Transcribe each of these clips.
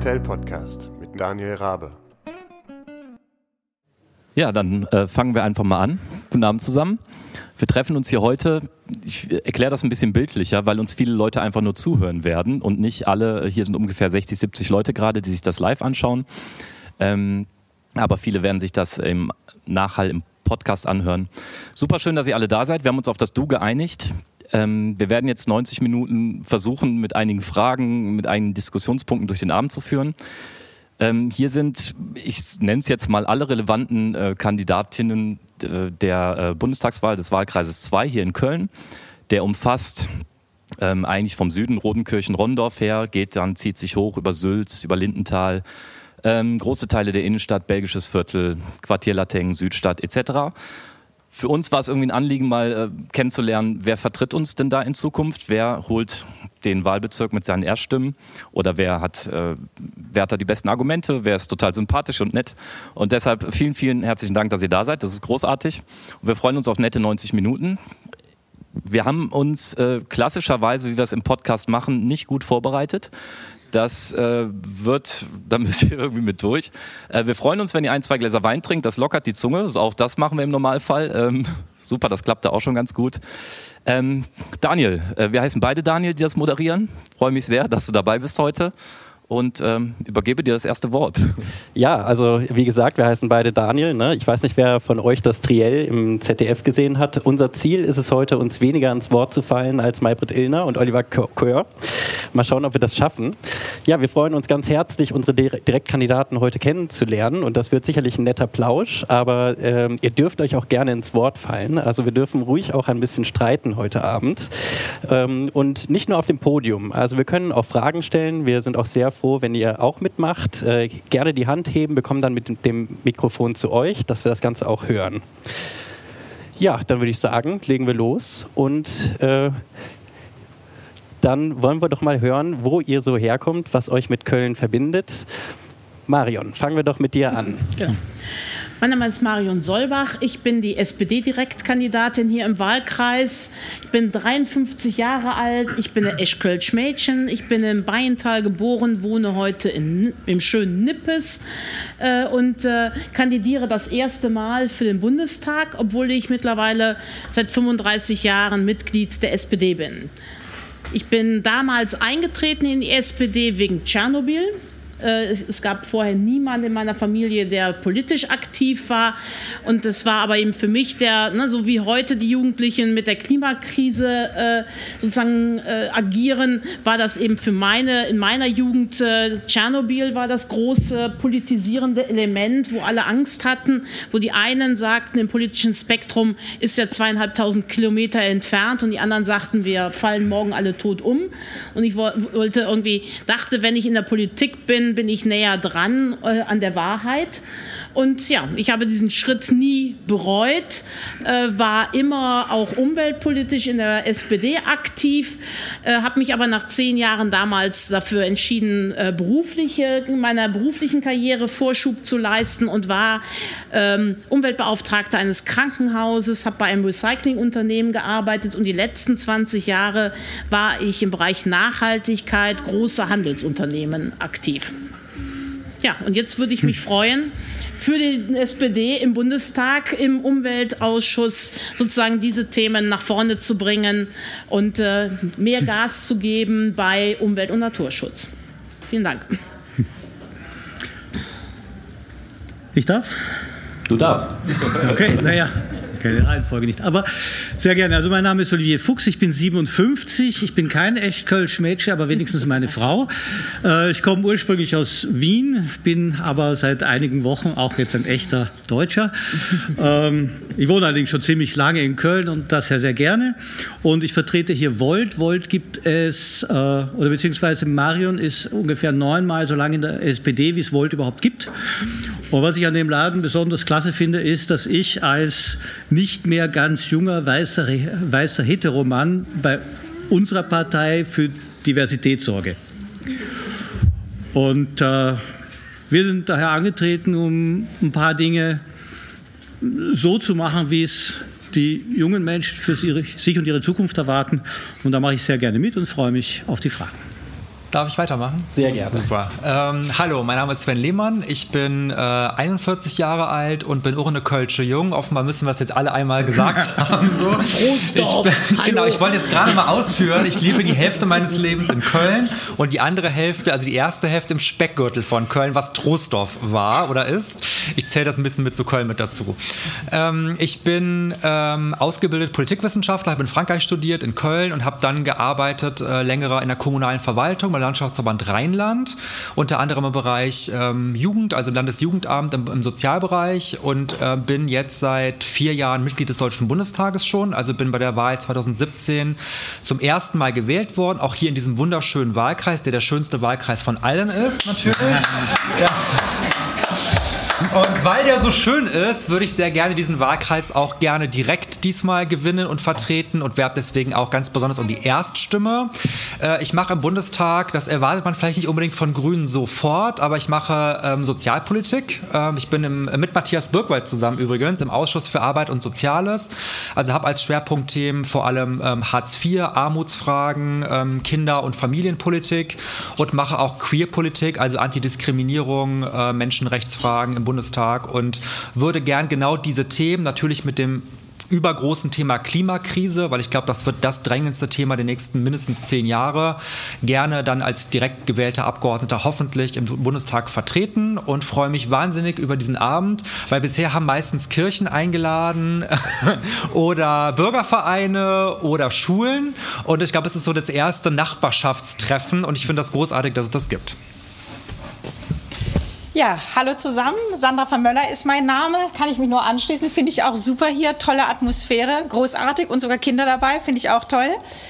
Bagatell-Podcast mit Daniel Rabe. Ja, dann fangen wir einfach mal an. Guten Abend zusammen. Wir treffen uns hier heute, ich erkläre das ein bisschen bildlicher, weil uns viele Leute einfach nur zuhören werden und nicht alle, hier sind ungefähr 60, 70 Leute gerade, die sich das live anschauen. Aber viele werden sich das im Nachhall im Podcast anhören. Super schön, dass ihr alle da seid. Wir haben uns auf das Du geeinigt. Wir werden jetzt 90 Minuten versuchen, mit einigen Fragen, mit einigen Diskussionspunkten durch den Abend zu führen. Hier sind, ich nenne es jetzt mal, alle relevanten Kandidatinnen der Bundestagswahl des Wahlkreises 2 hier in Köln. Der umfasst eigentlich vom Süden Rodenkirchen-Rondorf her, zieht sich hoch über Sülz, über Lindenthal, große Teile der Innenstadt, Belgisches Viertel, Quartier Lateng, Südstadt etc. Für uns war es irgendwie ein Anliegen, mal kennenzulernen, wer vertritt uns denn da in Zukunft? Wer holt den Wahlbezirk mit seinen Erststimmen? Oder wer hat da die besten Argumente? Wer ist total sympathisch und nett? Und deshalb vielen, vielen herzlichen Dank, dass ihr da seid. Das ist großartig. Und wir freuen uns auf nette 90 Minuten. Wir haben uns klassischerweise, wie wir es im Podcast machen, nicht gut vorbereitet. Da müsst ihr irgendwie mit durch. Wir freuen uns, wenn ihr 1, 2 Gläser Wein trinkt. Das lockert die Zunge. Auch das machen wir im Normalfall. Super, das klappt da auch schon ganz gut. Daniel, wir heißen beide Daniel, die das moderieren. Freue mich sehr, dass du dabei bist heute. Und übergebe dir das erste Wort. Ja, also wie gesagt, wir heißen beide Daniel. Ne? Ich weiß nicht, wer von euch das Triell im ZDF gesehen hat. Unser Ziel ist es heute, uns weniger ans Wort zu fallen als Maybrit Illner und Oliver Koer. Mal schauen, ob wir das schaffen. Ja, wir freuen uns ganz herzlich, unsere Direktkandidaten heute kennenzulernen. Und das wird sicherlich ein netter Plausch. Aber ihr dürft euch auch gerne ins Wort fallen. Also wir dürfen ruhig auch ein bisschen streiten heute Abend. Und nicht nur auf dem Podium. Also wir können auch Fragen stellen. Wir sind auch sehr froh, wenn ihr auch mitmacht. Gerne die Hand heben, wir kommen dann mit dem Mikrofon zu euch, dass wir das Ganze auch hören. Ja, dann würde ich sagen, legen wir los und dann wollen wir doch mal hören, wo ihr so herkommt, was euch mit Köln verbindet. Marion, fangen wir doch mit dir an. Genau. Mein Name ist Marion Solbach. Ich bin die SPD-Direktkandidatin hier im Wahlkreis. Ich bin 53 Jahre alt. Ich bin ein Eschkölsch Mädchen. Ich bin im Bayental geboren, wohne heute im schönen Nippes und kandidiere das erste Mal für den Bundestag, obwohl ich mittlerweile seit 35 Jahren Mitglied der SPD bin. Ich bin damals eingetreten in die SPD wegen Tschernobyl. Es gab vorher niemanden in meiner Familie, der politisch aktiv war. Und es war aber eben für mich so wie heute die Jugendlichen mit der Klimakrise sozusagen agieren, war das eben in meiner Jugend Tschernobyl war das große politisierende Element, wo alle Angst hatten, wo die einen sagten, im politischen Spektrum ist ja 2.500 Kilometer entfernt und die anderen sagten, wir fallen morgen alle tot um. Und ich dachte, wenn ich in der Politik bin ich näher dran an der Wahrheit. Und ja, ich habe diesen Schritt nie bereut, war immer auch umweltpolitisch in der SPD aktiv, habe mich aber nach 10 Jahren damals dafür entschieden, meiner beruflichen Karriere Vorschub zu leisten und war Umweltbeauftragte eines Krankenhauses, habe bei einem Recyclingunternehmen gearbeitet und die letzten 20 Jahre war ich im Bereich Nachhaltigkeit, große Handelsunternehmen aktiv. Ja, und jetzt würde ich mich freuen, für die SPD im Bundestag, im Umweltausschuss sozusagen diese Themen nach vorne zu bringen und mehr Gas zu geben bei Umwelt- und Naturschutz. Vielen Dank. Ich darf? Du darfst. Okay, naja. Okay, Reihenfolge nicht. Aber sehr gerne. Also mein Name ist Olivier Fuchs, ich bin 57, ich bin kein Eschkölsch Mädchen, aber wenigstens meine Frau. Ich komme ursprünglich aus Wien, bin aber seit einigen Wochen auch jetzt ein echter Deutscher. Ich wohne allerdings schon ziemlich lange in Köln und das sehr, sehr gerne. Und ich vertrete hier Volt. Volt gibt es, oder beziehungsweise Marion ist ungefähr 9-mal so lange in der SPD, wie es Volt überhaupt gibt. Und was ich an dem Laden besonders klasse finde, ist, dass ich als nicht mehr ganz junger, weißer Heteromann bei unserer Partei für Diversität sorge. Und wir sind daher angetreten, um ein paar Dinge so zu machen, wie es die jungen Menschen für sich und ihre Zukunft erwarten. Und da mache ich sehr gerne mit und freue mich auf die Fragen. Darf ich weitermachen? Sehr gerne. Super. Hallo, mein Name ist Sven Lehmann. Ich bin 41 Jahre alt und bin auch eine Kölsche Jung. Offenbar müssen wir es jetzt alle einmal gesagt haben. So. Genau, ich wollte jetzt gerade mal ausführen. Ich lebe die Hälfte meines Lebens in Köln und die andere Hälfte, also die erste Hälfte im Speckgürtel von Köln, was Troisdorf war oder ist. Ich zähle das ein bisschen mit zu Köln mit dazu. Ich bin ausgebildet Politikwissenschaftler, habe in Frankreich studiert, in Köln und habe dann gearbeitet längere in der kommunalen Verwaltung, beim Landschaftsverband Rheinland, unter anderem im Bereich Jugend, also Landesjugendamt im Sozialbereich und bin jetzt seit 4 Jahren Mitglied des Deutschen Bundestages schon, also bin bei der Wahl 2017 zum ersten Mal gewählt worden, auch hier in diesem wunderschönen Wahlkreis, der schönste Wahlkreis von allen ist, natürlich. Ja. Und weil der so schön ist, würde ich sehr gerne diesen Wahlkreis auch gerne direkt diesmal gewinnen und vertreten und werbe deswegen auch ganz besonders um die Erststimme. Ich mache im Bundestag, das erwartet man vielleicht nicht unbedingt von Grünen sofort, aber ich mache Sozialpolitik. Ich bin mit Matthias Birkwald zusammen übrigens im Ausschuss für Arbeit und Soziales. Also habe als Schwerpunktthemen vor allem Hartz IV, Armutsfragen, Kinder- und Familienpolitik und mache auch Queerpolitik, also Antidiskriminierung, Menschenrechtsfragen im Bundestag und würde gern genau diese Themen, natürlich mit dem übergroßen Thema Klimakrise, weil ich glaube, das wird das drängendste Thema der nächsten mindestens 10 Jahre, gerne dann als direkt gewählter Abgeordneter hoffentlich im Bundestag vertreten und freue mich wahnsinnig über diesen Abend, weil bisher haben meistens Kirchen eingeladen oder Bürgervereine oder Schulen und ich glaube, es ist so das erste Nachbarschaftstreffen und ich finde das großartig, dass es das gibt. Ja, hallo zusammen. Sandra van Möller ist mein Name. Kann ich mich nur anschließen. Finde ich auch super hier. Tolle Atmosphäre. Großartig. Und sogar Kinder dabei. Finde ich auch toll.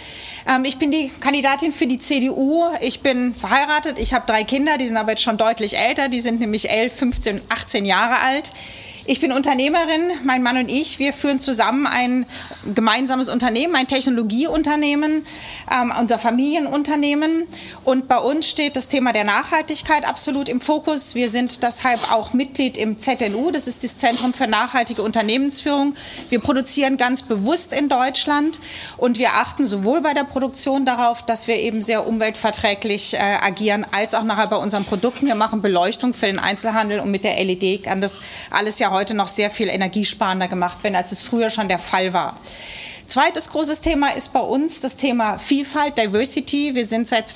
Ich bin die Kandidatin für die CDU. Ich bin verheiratet. Ich habe 3 Kinder. Die sind aber jetzt schon deutlich älter. Die sind nämlich 11, 15 und 18 Jahre alt. Ich bin Unternehmerin, mein Mann und ich, wir führen zusammen ein gemeinsames Unternehmen, ein Technologieunternehmen, unser Familienunternehmen. Und bei uns steht das Thema der Nachhaltigkeit absolut im Fokus. Wir sind deshalb auch Mitglied im ZNU, das ist das Zentrum für nachhaltige Unternehmensführung. Wir produzieren ganz bewusst in Deutschland und wir achten sowohl bei der Produktion darauf, dass wir eben sehr umweltverträglich agieren, als auch nachher bei unseren Produkten. Wir machen Beleuchtung für den Einzelhandel und mit der LED kann das alles ja heute noch sehr viel energiesparender gemacht werden, als es früher schon der Fall war. Zweites großes Thema ist bei uns das Thema Vielfalt, Diversity. Wir sind seit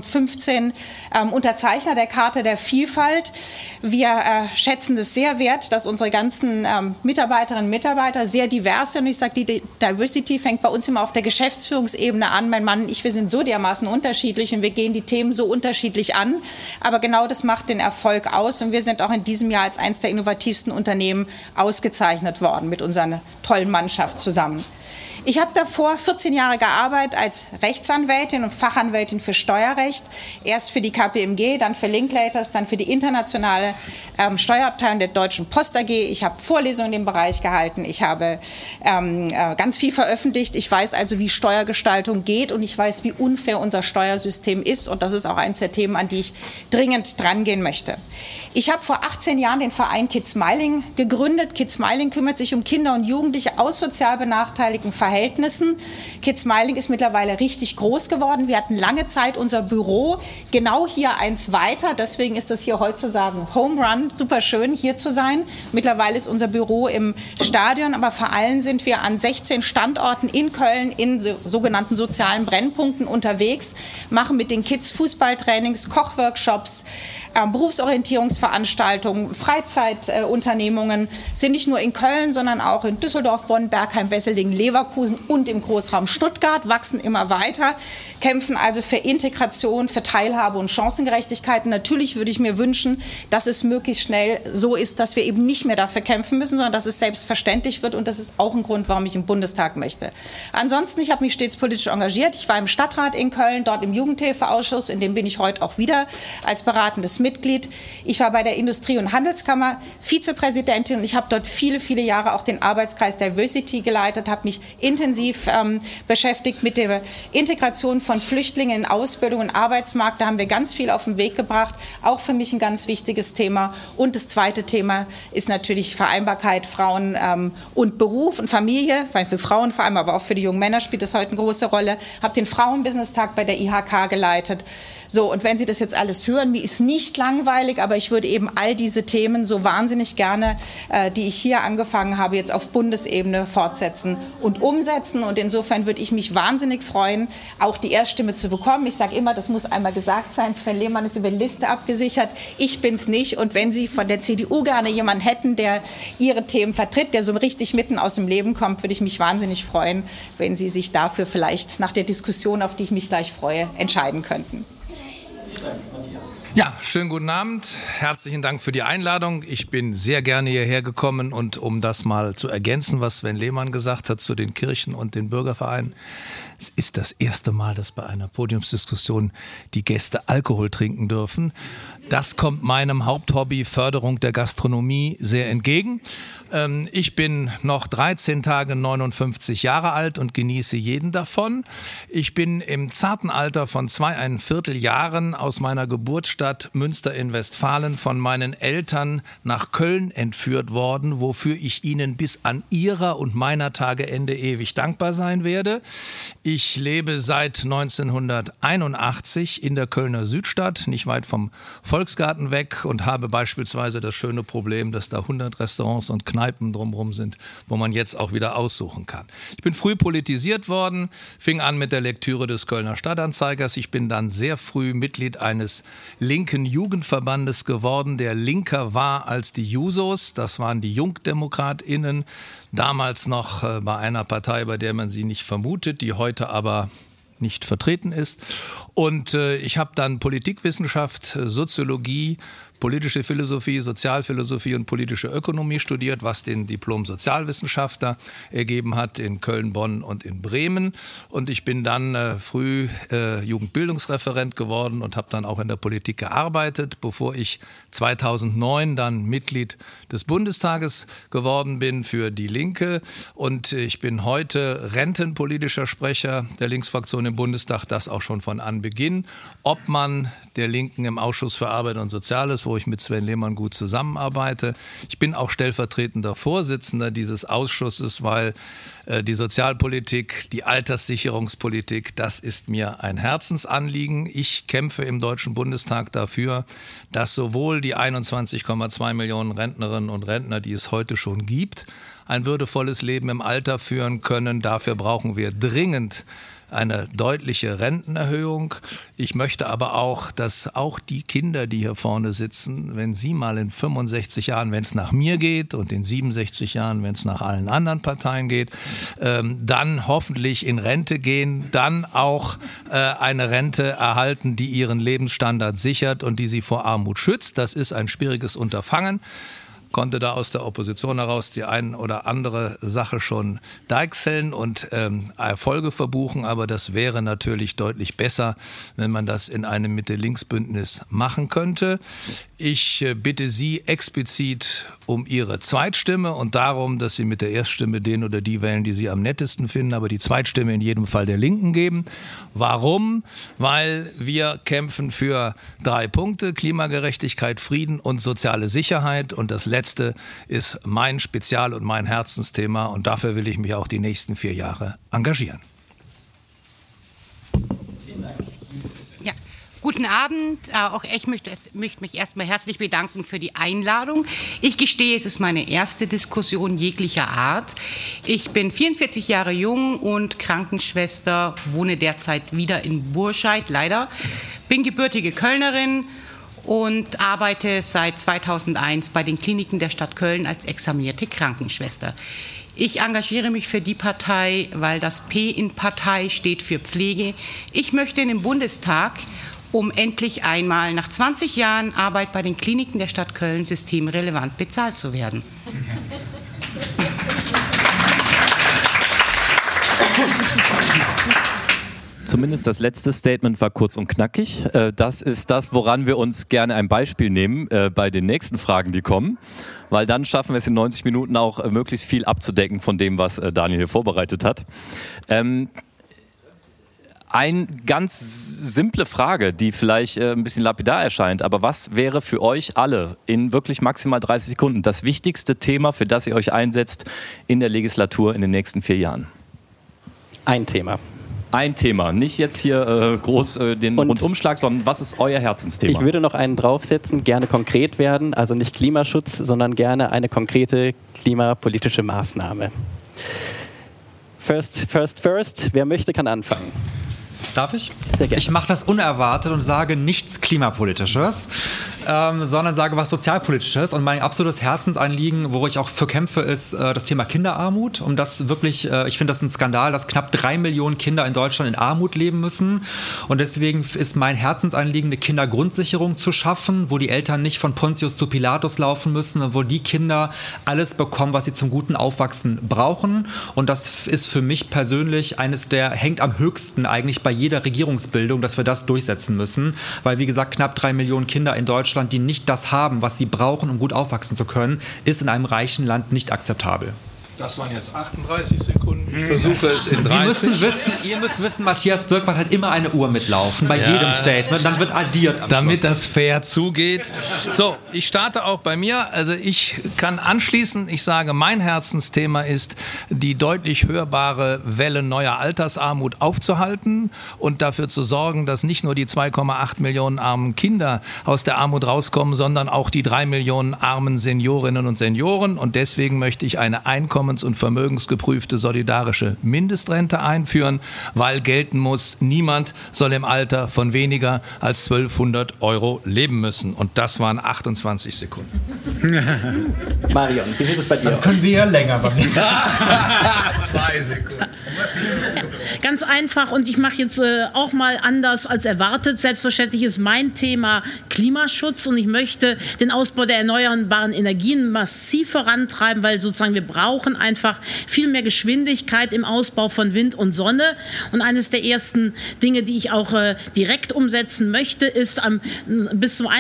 2015 Unterzeichner der Charta der Vielfalt. Wir schätzen es sehr wert, dass unsere ganzen Mitarbeiterinnen und Mitarbeiter sehr divers sind. Und ich sage, die Diversity fängt bei uns immer auf der Geschäftsführungsebene an. Mein Mann und ich, wir sind so dermaßen unterschiedlich und wir gehen die Themen so unterschiedlich an. Aber genau das macht den Erfolg aus. Und wir sind auch in diesem Jahr als eines der innovativsten Unternehmen ausgezeichnet worden mit unserer tollen Mannschaft zusammen. Ich habe davor 14 Jahre gearbeitet als Rechtsanwältin und Fachanwältin für Steuerrecht. Erst für die KPMG, dann für Linklaters, dann für die internationale Steuerabteilung der Deutschen Post AG. Ich habe Vorlesungen in dem Bereich gehalten. Ich habe ganz viel veröffentlicht. Ich weiß also, wie Steuergestaltung geht und ich weiß, wie unfair unser Steuersystem ist. Und das ist auch eines der Themen, an die ich dringend drangehen möchte. Ich habe vor 18 Jahren den Verein Kids Smiling gegründet. Kids Smiling kümmert sich um Kinder und Jugendliche aus sozial benachteiligten Verhältnissen. Kids Smiling ist mittlerweile richtig groß geworden. Wir hatten lange Zeit unser Büro genau hier eins weiter. Deswegen ist das hier heute zu sagen Home Run. Super schön, hier zu sein. Mittlerweile ist unser Büro im Stadion, aber vor allem sind wir an 16 Standorten in Köln in sogenannten sozialen Brennpunkten unterwegs, machen mit den Kids Fußballtrainings, Kochworkshops, Berufsorientierungsveranstaltungen, Freizeitunternehmungen, sind nicht nur in Köln, sondern auch in Düsseldorf, Bonn, Bergheim, Wesseldingen, Leverkusen und im Großraum Stuttgart, wachsen immer weiter, kämpfen also für Integration, für Teilhabe und Chancengerechtigkeit. Und natürlich würde ich mir wünschen, dass es möglichst schnell so ist, dass wir eben nicht mehr dafür kämpfen müssen, sondern dass es selbstverständlich wird. Und das ist auch ein Grund, warum ich im Bundestag möchte. Ansonsten, ich habe mich stets politisch engagiert. Ich war im Stadtrat in Köln, dort im Jugendhilfeausschuss, in dem bin ich heute auch wieder als beratendes Mitglied. Ich war bei der Industrie- und Handelskammer Vizepräsidentin und ich habe dort viele, viele Jahre auch den Arbeitskreis Diversity geleitet, habe mich mich intensiv beschäftigt mit der Integration von Flüchtlingen in Ausbildung und Arbeitsmarkt. Da haben wir ganz viel auf den Weg gebracht, auch für mich ein ganz wichtiges Thema. Und das zweite Thema ist natürlich Vereinbarkeit Frauen und Beruf und Familie, weil für Frauen vor allem, aber auch für die jungen Männer spielt das heute eine große Rolle. Habe den Frauenbusiness-Tag bei der IHK geleitet. So, und wenn Sie das jetzt alles hören, mir ist nicht langweilig, aber ich würde eben all diese Themen so wahnsinnig gerne, die ich hier angefangen habe, jetzt auf Bundesebene fortsetzen und umsetzen. Und insofern würde ich mich wahnsinnig freuen, auch die Erststimme zu bekommen. Ich sage immer, das muss einmal gesagt sein, Sven Lehmann ist über die Liste abgesichert, ich bin es nicht. Und wenn Sie von der CDU gerne jemanden hätten, der Ihre Themen vertritt, der so richtig mitten aus dem Leben kommt, würde ich mich wahnsinnig freuen, wenn Sie sich dafür vielleicht nach der Diskussion, auf die ich mich gleich freue, entscheiden könnten. Ja, schönen guten Abend. Herzlichen Dank für die Einladung. Ich bin sehr gerne hierher gekommen und um das mal zu ergänzen, was Sven Lehmann gesagt hat zu den Kirchen und den Bürgervereinen. Es ist das erste Mal, dass bei einer Podiumsdiskussion die Gäste Alkohol trinken dürfen. Das kommt meinem Haupthobby Förderung der Gastronomie sehr entgegen. Ich bin noch 13 Tage 59 Jahre alt und genieße jeden davon. Ich bin im zarten Alter von 2,25 Jahren aus meiner Geburtsstadt Münster in Westfalen von meinen Eltern nach Köln entführt worden, wofür ich ihnen bis an ihrer und meiner Tageende ewig dankbar sein werde. Ich lebe seit 1981 in der Kölner Südstadt, nicht weit vom Volksgarten weg, und habe beispielsweise das schöne Problem, dass da 100 Restaurants und Kneipen drumherum sind, wo man jetzt auch wieder aussuchen kann. Ich bin früh politisiert worden, fing an mit der Lektüre des Kölner Stadtanzeigers. Ich bin dann sehr früh Mitglied eines linken Jugendverbandes geworden, der linker war als die Jusos. Das waren die JungdemokratInnen, damals noch bei einer Partei, bei der man sie nicht vermutet, die heute aber nicht vertreten ist. Und ich habe dann Politikwissenschaft, Soziologie, politische Philosophie, Sozialphilosophie und politische Ökonomie studiert, was den Diplom-Sozialwissenschaftler ergeben hat in Köln, Bonn und in Bremen. Und ich bin dann früh Jugendbildungsreferent geworden und habe dann auch in der Politik gearbeitet, bevor ich 2009 dann Mitglied des Bundestages geworden bin für die Linke. Und ich bin heute rentenpolitischer Sprecher der Linksfraktion im Bundestag, das auch schon von Anbeginn. Obmann der Linken im Ausschuss für Arbeit und Soziales, wo ich mit Sven Lehmann gut zusammenarbeite. Ich bin auch stellvertretender Vorsitzender dieses Ausschusses, weil die Sozialpolitik, die Alterssicherungspolitik, das ist mir ein Herzensanliegen. Ich kämpfe im Deutschen Bundestag dafür, dass sowohl die 21,2 Millionen Rentnerinnen und Rentner, die es heute schon gibt, ein würdevolles Leben im Alter führen können. Dafür brauchen wir dringend eine deutliche Rentenerhöhung. Ich möchte aber auch, dass auch die Kinder, die hier vorne sitzen, wenn sie mal in 65 Jahren, wenn es nach mir geht, und in 67 Jahren, wenn es nach allen anderen Parteien geht, dann hoffentlich in Rente gehen, dann auch eine Rente erhalten, die ihren Lebensstandard sichert und die sie vor Armut schützt. Das ist ein schwieriges Unterfangen. Konnte da aus der Opposition heraus die ein oder andere Sache schon deichseln und Erfolge verbuchen, aber das wäre natürlich deutlich besser, wenn man das in einem Mitte-Links-Bündnis machen könnte. Ich bitte Sie explizit um Ihre Zweitstimme und darum, dass Sie mit der Erststimme den oder die wählen, die Sie am nettesten finden, aber die Zweitstimme in jedem Fall der Linken geben. Warum? Weil wir kämpfen für 3 Punkte: Klimagerechtigkeit, Frieden und soziale Sicherheit, und das Letzte ist mein Spezial- und mein Herzensthema, und dafür will ich mich auch die nächsten 4 Jahre engagieren. Ja, guten Abend. Auch ich möchte mich erstmal herzlich bedanken für die Einladung. Ich gestehe, es ist meine erste Diskussion jeglicher Art. Ich bin 44 Jahre jung und Krankenschwester, wohne derzeit wieder in Burscheid, leider. Bin gebürtige Kölnerin und arbeite seit 2001 bei den Kliniken der Stadt Köln als examinierte Krankenschwester. Ich engagiere mich für die Partei, weil das P in Partei steht für Pflege. Ich möchte in den Bundestag, um endlich einmal nach 20 Jahren Arbeit bei den Kliniken der Stadt Köln systemrelevant bezahlt zu werden. Zumindest das letzte Statement war kurz und knackig. Das ist das, woran wir uns gerne ein Beispiel nehmen bei den nächsten Fragen, die kommen. Weil dann schaffen wir es in 90 Minuten auch möglichst viel abzudecken von dem, was Daniel hier vorbereitet hat. Eine ganz simple Frage, die vielleicht ein bisschen lapidar erscheint, aber was wäre für euch alle in wirklich maximal 30 Sekunden das wichtigste Thema, für das ihr euch einsetzt in der Legislatur in den nächsten 4 Jahren? Ein Thema. Ein Thema, nicht jetzt hier groß den Rundumschlag, sondern was ist euer Herzensthema? Ich würde noch einen draufsetzen, gerne konkret werden, also nicht Klimaschutz, sondern gerne eine konkrete klimapolitische Maßnahme. First, wer möchte, kann anfangen. Darf ich? Sehr gerne. Ich mache das unerwartet und sage nichts Klimapolitisches, sondern sage was Sozialpolitisches. Und mein absolutes Herzensanliegen, wo ich auch für kämpfe, ist das Thema Kinderarmut. Um das wirklich, ich finde das ein Skandal, dass knapp 3 Millionen Kinder in Deutschland in Armut leben müssen. Und deswegen ist mein Herzensanliegen, eine Kindergrundsicherung zu schaffen, wo die Eltern nicht von Pontius zu Pilatus laufen müssen, und wo die Kinder alles bekommen, was sie zum guten Aufwachsen brauchen. Und das ist für mich persönlich hängt am höchsten eigentlich bei jeder Regierungsbildung, dass wir das durchsetzen müssen. Weil, wie gesagt, knapp 3 Millionen Kinder in Deutschland, die nicht das haben, was sie brauchen, um gut aufwachsen zu können, ist in einem reichen Land nicht akzeptabel. Das waren jetzt 38 Sekunden. Ich versuche es in 30. Ihr müsst wissen, Matthias Birkwart hat immer eine Uhr mitlaufen, bei jedem Statement. Dann wird addiert am damit Schluss. das fair zugeht. So, ich starte auch bei mir. Also ich kann anschließen, ich sage, mein Herzensthema ist, die deutlich hörbare Welle neuer Altersarmut aufzuhalten und dafür zu sorgen, dass nicht nur die 2,8 Millionen armen Kinder aus der Armut rauskommen, sondern auch die 3 Millionen armen Seniorinnen und Senioren. Und deswegen möchte ich eine einkommens- und vermögensgeprüfte solidarische Mindestrente einführen, weil gelten muss, niemand soll im Alter von weniger als 1.200 € leben müssen. Und das waren 28 Sekunden. Marion, wie sieht es bei dir aus? Können wir ja länger beim nächsten Mal. 2 Sekunden. Ganz einfach, und ich mache jetzt auch mal anders als erwartet. Selbstverständlich ist mein Thema Klimaschutz, und ich möchte den Ausbau der erneuerbaren Energien massiv vorantreiben, weil sozusagen wir brauchen einfach viel mehr Geschwindigkeit im Ausbau von Wind und Sonne. Und eines der ersten Dinge, die ich auch direkt umsetzen möchte, ist bis zum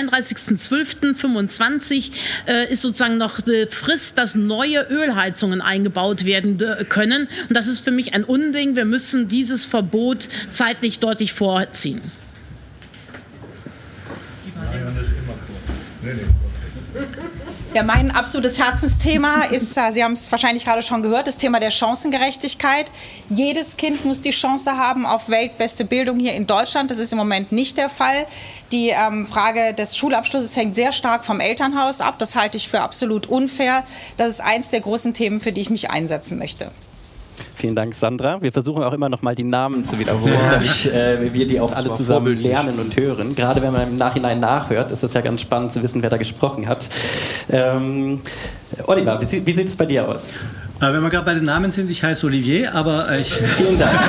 31.12.25 ist sozusagen noch die Frist, dass neue Ölheizungen eingebaut werden können. Und das ist für mich ein Unding. Wir müssen dieses Verbot zeitlich deutlich vorziehen. Ja, mein absolutes Herzensthema ist, Sie haben es wahrscheinlich gerade schon gehört, das Thema der Chancengerechtigkeit. Jedes Kind muss die Chance haben auf weltbeste Bildung hier in Deutschland. Das ist im Moment nicht der Fall. Die Frage des Schulabschlusses hängt sehr stark vom Elternhaus ab. Das halte ich für absolut unfair. Das ist eins der großen Themen, für die ich mich einsetzen möchte. Vielen Dank, Sandra. Wir versuchen auch immer noch mal die Namen zu wiederholen, damit wir die auch alle zusammen lernen und hören. Gerade wenn man im Nachhinein nachhört, ist es ja ganz spannend zu wissen, wer da gesprochen hat. Oliver, wie sieht es bei dir aus? Wenn wir gerade bei den Namen sind, ich heiße Olivier, aber Vielen Dank.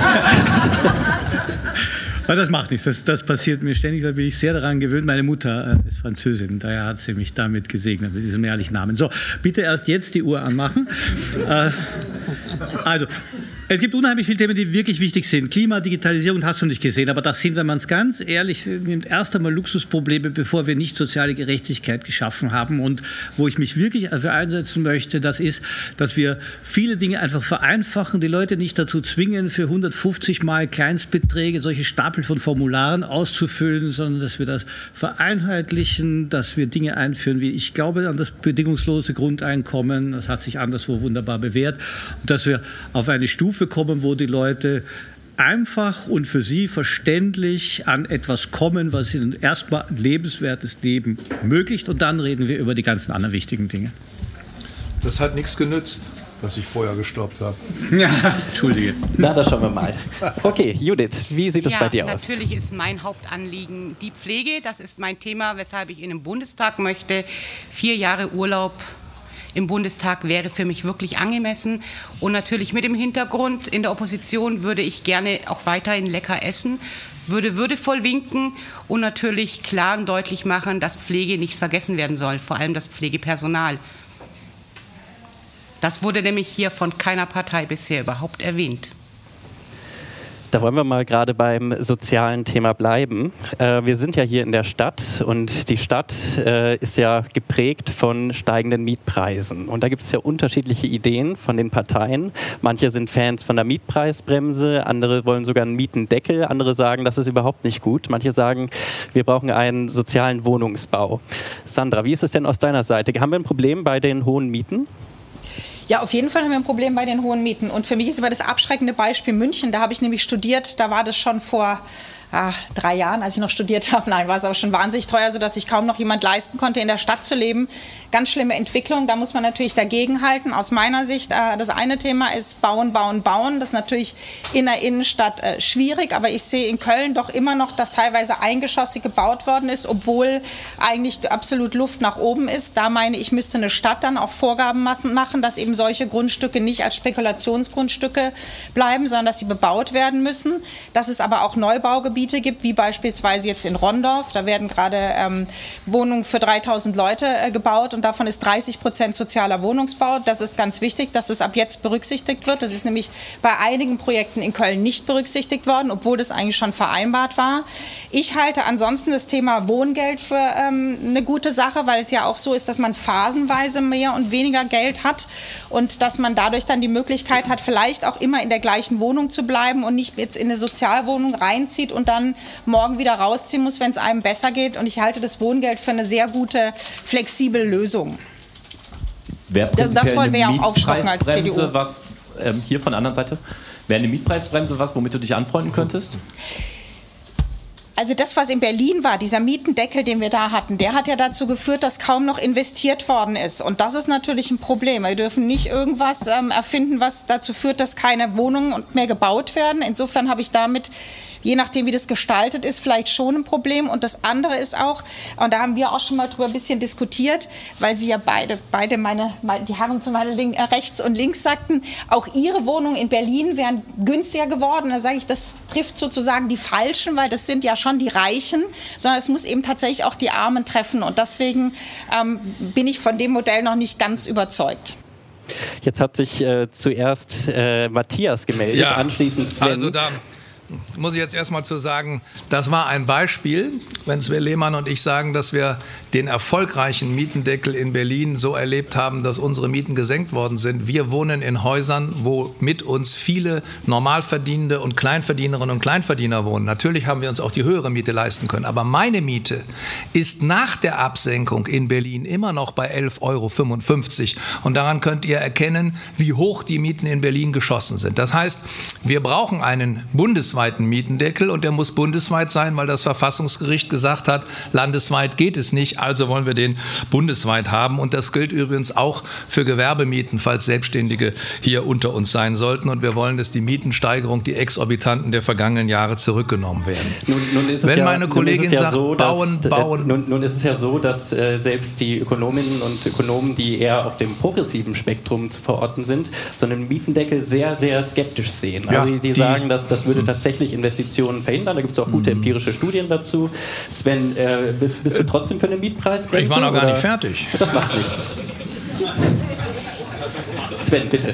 Das macht nichts, das passiert mir ständig, da bin ich sehr daran gewöhnt. Meine Mutter ist Französin, daher hat sie mich damit gesegnet, mit diesem herrlichen Namen. So, bitte erst jetzt die Uhr anmachen. Also, es gibt unheimlich viele Themen, die wirklich wichtig sind. Klima, Digitalisierung hast du nicht gesehen, aber das sind, wenn man es ganz ehrlich nimmt, erst einmal Luxusprobleme, bevor wir nicht soziale Gerechtigkeit geschaffen haben. Und wo ich mich wirklich dafür einsetzen möchte, das ist, dass wir viele Dinge einfach vereinfachen, die Leute nicht dazu zwingen, für 150 Mal Kleinstbeträge solche Stapel von Formularen auszufüllen, sondern dass wir das vereinheitlichen, dass wir Dinge einführen, wie ich glaube an das bedingungslose Grundeinkommen, das hat sich anderswo wunderbar bewährt, und dass wir auf eine Stufe kommen, wo die Leute einfach und für sie verständlich an etwas kommen, was ihnen erstmal ein lebenswertes Leben ermöglicht, und dann reden wir über die ganzen anderen wichtigen Dinge. Das hat nichts genützt, dass ich vorher gestoppt habe. Ja, Entschuldige. Na, da schauen wir mal. Okay, Judith, wie sieht es bei dir aus? Natürlich ist mein Hauptanliegen die Pflege. Das ist mein Thema, weshalb ich in den Bundestag möchte. 4 Jahre Urlaub im Bundestag wäre für mich wirklich angemessen. Und natürlich mit dem Hintergrund, in der Opposition würde ich gerne auch weiterhin lecker essen, würde würdevoll winken und natürlich klar und deutlich machen, dass Pflege nicht vergessen werden soll, vor allem das Pflegepersonal. Das wurde nämlich hier von keiner Partei bisher überhaupt erwähnt. Da wollen wir mal gerade beim sozialen Thema bleiben. Wir sind ja hier in der Stadt und die Stadt ist ja geprägt von steigenden Mietpreisen. Und da gibt es ja unterschiedliche Ideen von den Parteien. Manche sind Fans von der Mietpreisbremse, andere wollen sogar einen Mietendeckel, andere sagen, das ist überhaupt nicht gut. Manche sagen, wir brauchen einen sozialen Wohnungsbau. Sandra, wie ist es denn aus deiner Seite? Haben wir ein Problem bei den hohen Mieten? Ja, auf jeden Fall haben wir ein Problem bei den hohen Mieten. Und für mich ist immer das abschreckende Beispiel München. Da habe ich nämlich studiert, da war das schon vor 3 Jahren, als ich noch studiert habe. Nein, war es aber schon wahnsinnig teuer, sodass sich kaum noch jemand leisten konnte, in der Stadt zu leben. Ganz schlimme Entwicklung, da muss man natürlich dagegenhalten. Aus meiner Sicht, das eine Thema ist bauen, bauen, bauen. Das ist natürlich in der Innenstadt schwierig, aber ich sehe in Köln doch immer noch, dass teilweise eingeschossig gebaut worden ist, obwohl eigentlich absolut Luft nach oben ist. Da meine ich, müsste eine Stadt dann auch Vorgaben machen, dass eben solche Grundstücke nicht als Spekulationsgrundstücke bleiben, sondern dass sie bebaut werden müssen. Dass es aber auch Neubaugebiete gibt, wie beispielsweise jetzt in Rondorf. Da werden gerade Wohnungen für 3000 Leute gebaut und davon ist 30% sozialer Wohnungsbau. Das ist ganz wichtig, dass das ab jetzt berücksichtigt wird. Das ist nämlich bei einigen Projekten in Köln nicht berücksichtigt worden, obwohl das eigentlich schon vereinbart war. Ich halte ansonsten das Thema Wohngeld für eine gute Sache, weil es ja auch so ist, dass man phasenweise mehr und weniger Geld hat und dass man dadurch dann die Möglichkeit hat, vielleicht auch immer in der gleichen Wohnung zu bleiben und nicht jetzt in eine Sozialwohnung reinzieht und dann morgen wieder rausziehen muss, wenn es einem besser geht. Und ich halte das Wohngeld für eine sehr gute, flexible Lösung. Das wollen wir ja auch aufstocken als CDU. Was, hier von der anderen Seite, wäre eine Mietpreisbremse was, womit du dich anfreunden könntest? Also das, was in Berlin war, dieser Mietendeckel, den wir da hatten, der hat ja dazu geführt, dass kaum noch investiert worden ist. Und das ist natürlich ein Problem. Wir dürfen nicht irgendwas erfinden, was dazu führt, dass keine Wohnungen mehr gebaut werden. Insofern habe ich damit, je nachdem, wie das gestaltet ist, vielleicht schon ein Problem. Und das andere ist auch, und da haben wir auch schon mal drüber ein bisschen diskutiert, weil Sie ja beide die Herren zu meiner rechts und links sagten, auch Ihre Wohnungen in Berlin wären günstiger geworden. Da sage ich, das trifft sozusagen die Falschen, weil das sind ja schon die Reichen, sondern es muss eben tatsächlich auch die Armen treffen. Und deswegen bin ich von dem Modell noch nicht ganz überzeugt. Jetzt hat sich zuerst Matthias gemeldet, anschließend Sven. Also da muss ich jetzt erstmal zu sagen, das war ein Beispiel, wenn Sven Lehmann und ich sagen, dass wir den erfolgreichen Mietendeckel in Berlin so erlebt haben, dass unsere Mieten gesenkt worden sind. Wir wohnen in Häusern, wo mit uns viele Normalverdienende und Kleinverdienerinnen und Kleinverdiener wohnen. Natürlich haben wir uns auch die höhere Miete leisten können, aber meine Miete ist nach der Absenkung in Berlin immer noch bei 11,55 € und daran könnt ihr erkennen, wie hoch die Mieten in Berlin geschossen sind. Das heißt, wir brauchen einen bundesweiten Mietendeckel und der muss bundesweit sein, weil das Verfassungsgericht gesagt hat, landesweit geht es nicht, also wollen wir den bundesweit haben. Und das gilt übrigens auch für Gewerbemieten, falls Selbstständige hier unter uns sein sollten. Und wir wollen, dass die Mietensteigerung, die exorbitanten der vergangenen Jahre zurückgenommen werden. Nun ist es Wenn ja, meine Kollegin sagt, so, bauen. Nun ist es ja so, dass selbst die Ökonominnen und Ökonomen, die eher auf dem progressiven Spektrum zu verorten sind, so einen Mietendeckel sehr, sehr skeptisch sehen. Also die sagen, dass das würde tatsächlich Investitionen verhindern. Da gibt es auch gute empirische Studien dazu. Sven, bist du trotzdem für eine Mietpreisbremse? Ich war noch gar nicht fertig. Das macht nichts. Sven, bitte.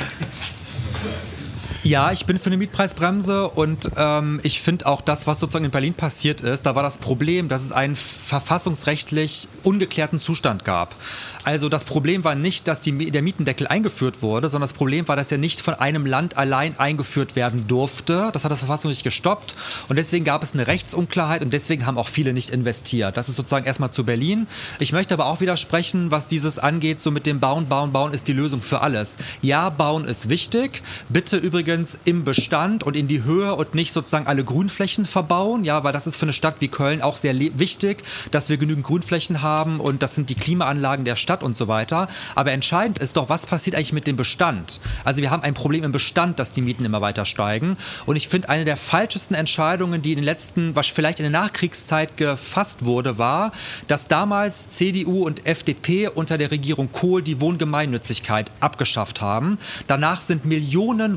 Ja, ich bin für eine Mietpreisbremse und ich finde auch das, was sozusagen in Berlin passiert ist, da war das Problem, dass es einen verfassungsrechtlich ungeklärten Zustand gab. Also das Problem war nicht, dass der Mietendeckel eingeführt wurde, sondern das Problem war, dass er nicht von einem Land allein eingeführt werden durfte. Das hat das Verfassungsgericht gestoppt und deswegen gab es eine Rechtsunklarheit und deswegen haben auch viele nicht investiert. Das ist sozusagen erstmal zu Berlin. Ich möchte aber auch widersprechen, was dieses angeht, so mit dem Bauen ist die Lösung für alles. Ja, Bauen ist wichtig. Bitte übrigens im Bestand und in die Höhe und nicht sozusagen alle Grünflächen verbauen, ja, weil das ist für eine Stadt wie Köln auch sehr wichtig, dass wir genügend Grünflächen haben und das sind die Klimaanlagen der Stadt und so weiter. Aber entscheidend ist doch, was passiert eigentlich mit dem Bestand? Also wir haben ein Problem im Bestand, dass die Mieten immer weiter steigen. Und ich finde, eine der falschesten Entscheidungen, die in den letzten, was vielleicht in der Nachkriegszeit gefasst wurde, war, dass damals CDU und FDP unter der Regierung Kohl die Wohngemeinnützigkeit abgeschafft haben. Danach sind Millionen Wohnungen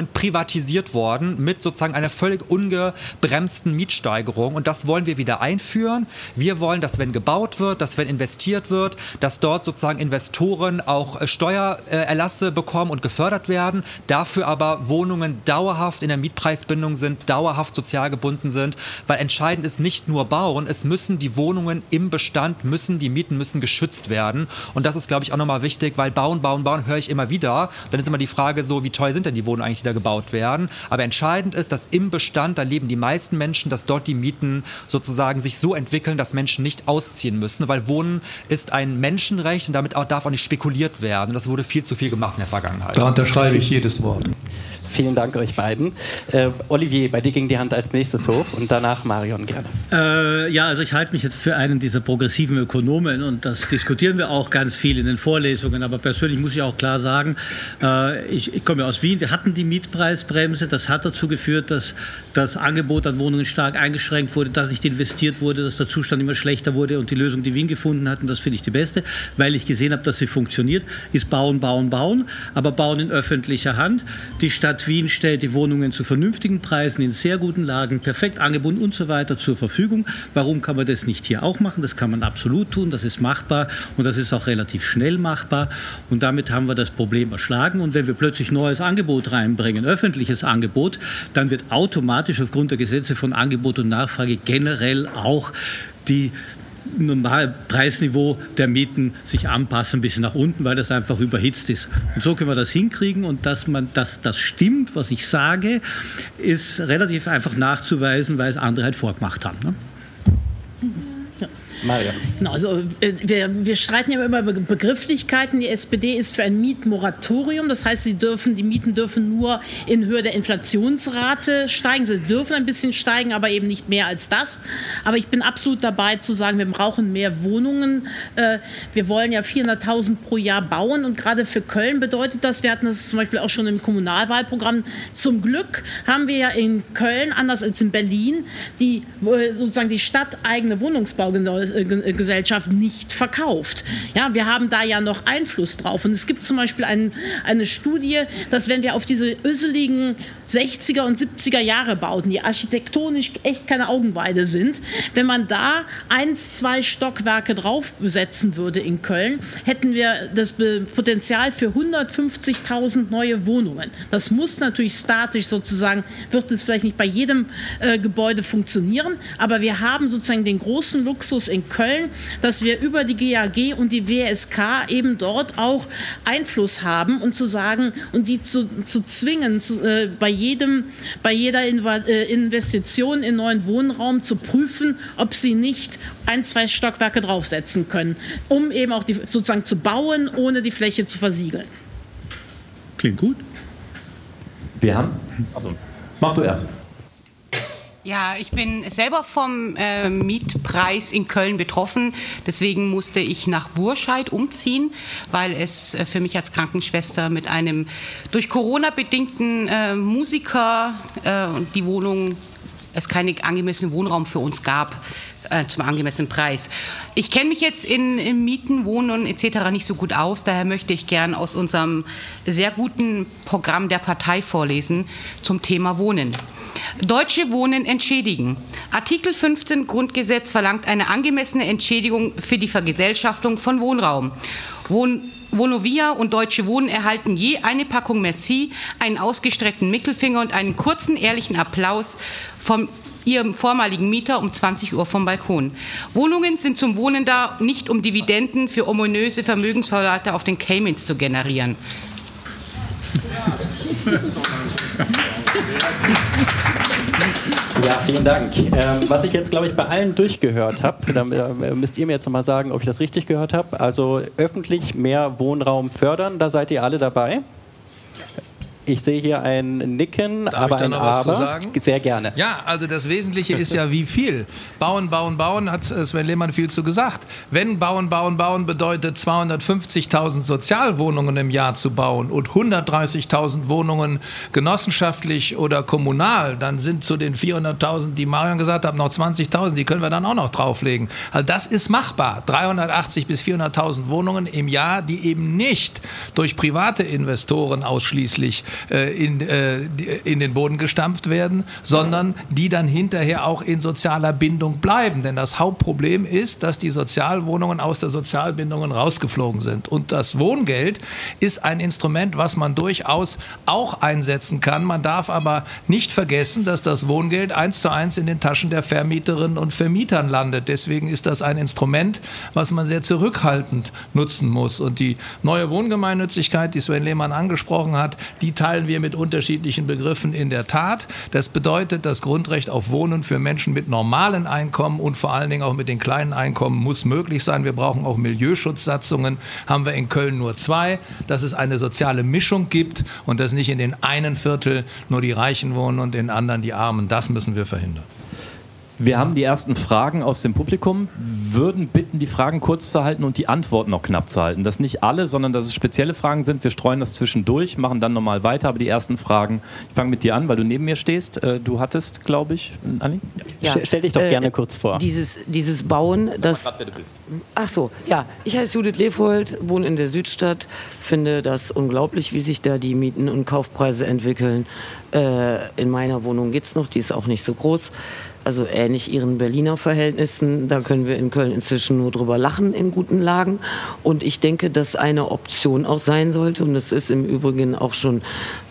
privatisiert worden mit sozusagen einer völlig ungebremsten Mietsteigerung. Und das wollen wir wieder einführen. Wir wollen, dass wenn gebaut wird, dass wenn investiert wird, dass dort sozusagen Investoren auch Steuererlasse bekommen und gefördert werden. Dafür aber Wohnungen dauerhaft in der Mietpreisbindung sind, dauerhaft sozial gebunden sind. Weil entscheidend ist nicht nur bauen, es müssen die Wohnungen im Bestand, die Mieten müssen geschützt werden. Und das ist, glaube ich, auch nochmal wichtig, weil bauen höre ich immer wieder. Dann ist immer die Frage so, wie teuer sind denn die Wohnungen eigentlich, die da gebaut werden? Aber entscheidend ist, dass im Bestand, da leben die meisten Menschen, dass dort die Mieten sozusagen sich so entwickeln, dass Menschen nicht ausziehen müssen, weil Wohnen ist ein Menschenrecht und damit darf auch nicht spekuliert werden. Und das wurde viel zu viel gemacht in der Vergangenheit. Da unterschreibe ich jedes Wort. Vielen Dank euch beiden. Olivier, bei dir ging die Hand als nächstes hoch und danach Marion gerne. Ja, also ich halte mich jetzt für einen dieser progressiven Ökonomen und das diskutieren wir auch ganz viel in den Vorlesungen, aber persönlich muss ich auch klar sagen, ich komme aus Wien, wir hatten die Mietpreisbremse, das hat dazu geführt, dass das Angebot an Wohnungen stark eingeschränkt wurde, dass nicht investiert wurde, dass der Zustand immer schlechter wurde und die Lösung, die Wien gefunden hat, und das finde ich die beste, weil ich gesehen habe, dass sie funktioniert, ist bauen, aber bauen in öffentlicher Hand. Die Stadt Wien stellt die Wohnungen zu vernünftigen Preisen, in sehr guten Lagen, perfekt angebunden und so weiter zur Verfügung. Warum kann man das nicht hier auch machen? Das kann man absolut tun, das ist machbar und das ist auch relativ schnell machbar und damit haben wir das Problem erschlagen und wenn wir plötzlich neues Angebot reinbringen, öffentliches Angebot, dann wird automatisch aufgrund der Gesetze von Angebot und Nachfrage generell auch die normale Preisniveau der Mieten sich anpassen ein bisschen nach unten, weil das einfach überhitzt ist. Und so können wir das hinkriegen und dass das stimmt, was ich sage, ist relativ einfach nachzuweisen, weil es andere halt vorgemacht haben. Ne? Maria. Genau, also wir streiten ja immer über Begrifflichkeiten. Die SPD ist für ein Mietmoratorium. Das heißt, die Mieten dürfen nur in Höhe der Inflationsrate steigen. Sie dürfen ein bisschen steigen, aber eben nicht mehr als das. Aber ich bin absolut dabei zu sagen, wir brauchen mehr Wohnungen. Wir wollen ja 400.000 pro Jahr bauen. Und gerade für Köln bedeutet das, wir hatten das zum Beispiel auch schon im Kommunalwahlprogramm, zum Glück haben wir ja in Köln, anders als in Berlin, sozusagen die stadteigene Wohnungsbaugesellschaft nicht verkauft. Ja, wir haben da ja noch Einfluss drauf. Und es gibt zum Beispiel eine Studie, dass wenn wir auf diese öseligen 60er und 70er Jahre Bauten, die architektonisch echt keine Augenweide sind, wenn man da 1-2 Stockwerke draufsetzen würde in Köln, hätten wir das Potenzial für 150.000 neue Wohnungen. Das muss natürlich statisch sozusagen, wird es vielleicht nicht bei jedem Gebäude funktionieren, aber wir haben sozusagen den großen Luxus in Köln, dass wir über die GAG und die WSK eben dort auch Einfluss haben und zu sagen und die zu zwingen, bei jeder Investition in neuen Wohnraum zu prüfen, ob sie nicht 1-2 Stockwerke draufsetzen können, um eben auch sozusagen zu bauen, ohne die Fläche zu versiegeln. Klingt gut. Mach du erst. Ja, ich bin selber vom Mietpreis in Köln betroffen. Deswegen musste ich nach Burscheid umziehen, weil es für mich als Krankenschwester mit einem durch Corona bedingten Musiker und die Wohnung, es keinen angemessenen Wohnraum für uns gab. Zum angemessenen Preis. Ich kenne mich jetzt in Mieten, Wohnen etc. nicht so gut aus, daher möchte ich gern aus unserem sehr guten Programm der Partei vorlesen zum Thema Wohnen. Deutsche Wohnen entschädigen. Artikel 15 Grundgesetz verlangt eine angemessene Entschädigung für die Vergesellschaftung von Wohnraum. Vonovia und Deutsche Wohnen erhalten je eine Packung Merci, einen ausgestreckten Mittelfinger und einen kurzen, ehrlichen Applaus vom ihrem vormaligen Mieter um 20 Uhr vom Balkon. Wohnungen sind zum Wohnen da, nicht um Dividenden für ominöse Vermögensverwalter auf den Caymans zu generieren. Ja, vielen Dank. Was ich jetzt, glaube ich, bei allen durchgehört habe, da müsst ihr mir jetzt nochmal sagen, ob ich das richtig gehört habe. Also öffentlich mehr Wohnraum fördern, da seid ihr alle dabei. Ich sehe hier ein Nicken, Darf aber ich da ein noch was zu Aber. sagen? Sehr gerne. Ja, also das Wesentliche ist ja wie viel. Bauen, hat Sven Lehmann viel zu gesagt. Wenn bauen bedeutet 250.000 Sozialwohnungen im Jahr zu bauen und 130.000 Wohnungen genossenschaftlich oder kommunal, dann sind zu den 400.000, die Marion gesagt hat, noch 20.000, die können wir dann auch noch drauflegen. Also das ist machbar. 380.000 bis 400.000 Wohnungen im Jahr, die eben nicht durch private Investoren ausschließlich in den Boden gestampft werden, sondern die dann hinterher auch in sozialer Bindung bleiben. Denn das Hauptproblem ist, dass die Sozialwohnungen aus der Sozialbindungen rausgeflogen sind. Und das Wohngeld ist ein Instrument, was man durchaus auch einsetzen kann. Man darf aber nicht vergessen, dass das Wohngeld 1:1 in den Taschen der Vermieterinnen und Vermietern landet. Deswegen ist das ein Instrument, was man sehr zurückhaltend nutzen muss. Und die neue Wohngemeinnützigkeit, die Sven Lehmann angesprochen hat, die teilen wir mit unterschiedlichen Begriffen in der Tat. Das bedeutet, das Grundrecht auf Wohnen für Menschen mit normalen Einkommen und vor allen Dingen auch mit den kleinen Einkommen muss möglich sein. Wir brauchen auch Milieuschutzsatzungen, haben wir in Köln nur 2, dass es eine soziale Mischung gibt und dass nicht in den einen Viertel nur die Reichen wohnen und in anderen die Armen. Das müssen wir verhindern. Wir haben die ersten Fragen aus dem Publikum, würden bitten, die Fragen kurz zu halten und die Antworten noch knapp zu halten. Dass nicht alle, sondern dass es spezielle Fragen sind. Wir streuen das zwischendurch, machen dann nochmal weiter. Aber die ersten Fragen, ich fange mit dir an, weil du neben mir stehst. Du hattest, glaube ich, Anni? Ja. Stell dich doch gerne kurz vor. Dieses Bauen, das... Grad, wer du bist. Ach so, ja. Ich heiße Judith Lefold, wohne in der Südstadt, finde das unglaublich, wie sich da die Mieten und Kaufpreise entwickeln. In meiner Wohnung geht es noch, die ist auch nicht so groß. Also ähnlich ihren Berliner Verhältnissen. Da können wir in Köln inzwischen nur drüber lachen in guten Lagen. Und ich denke, dass eine Option auch sein sollte, und das ist im Übrigen auch schon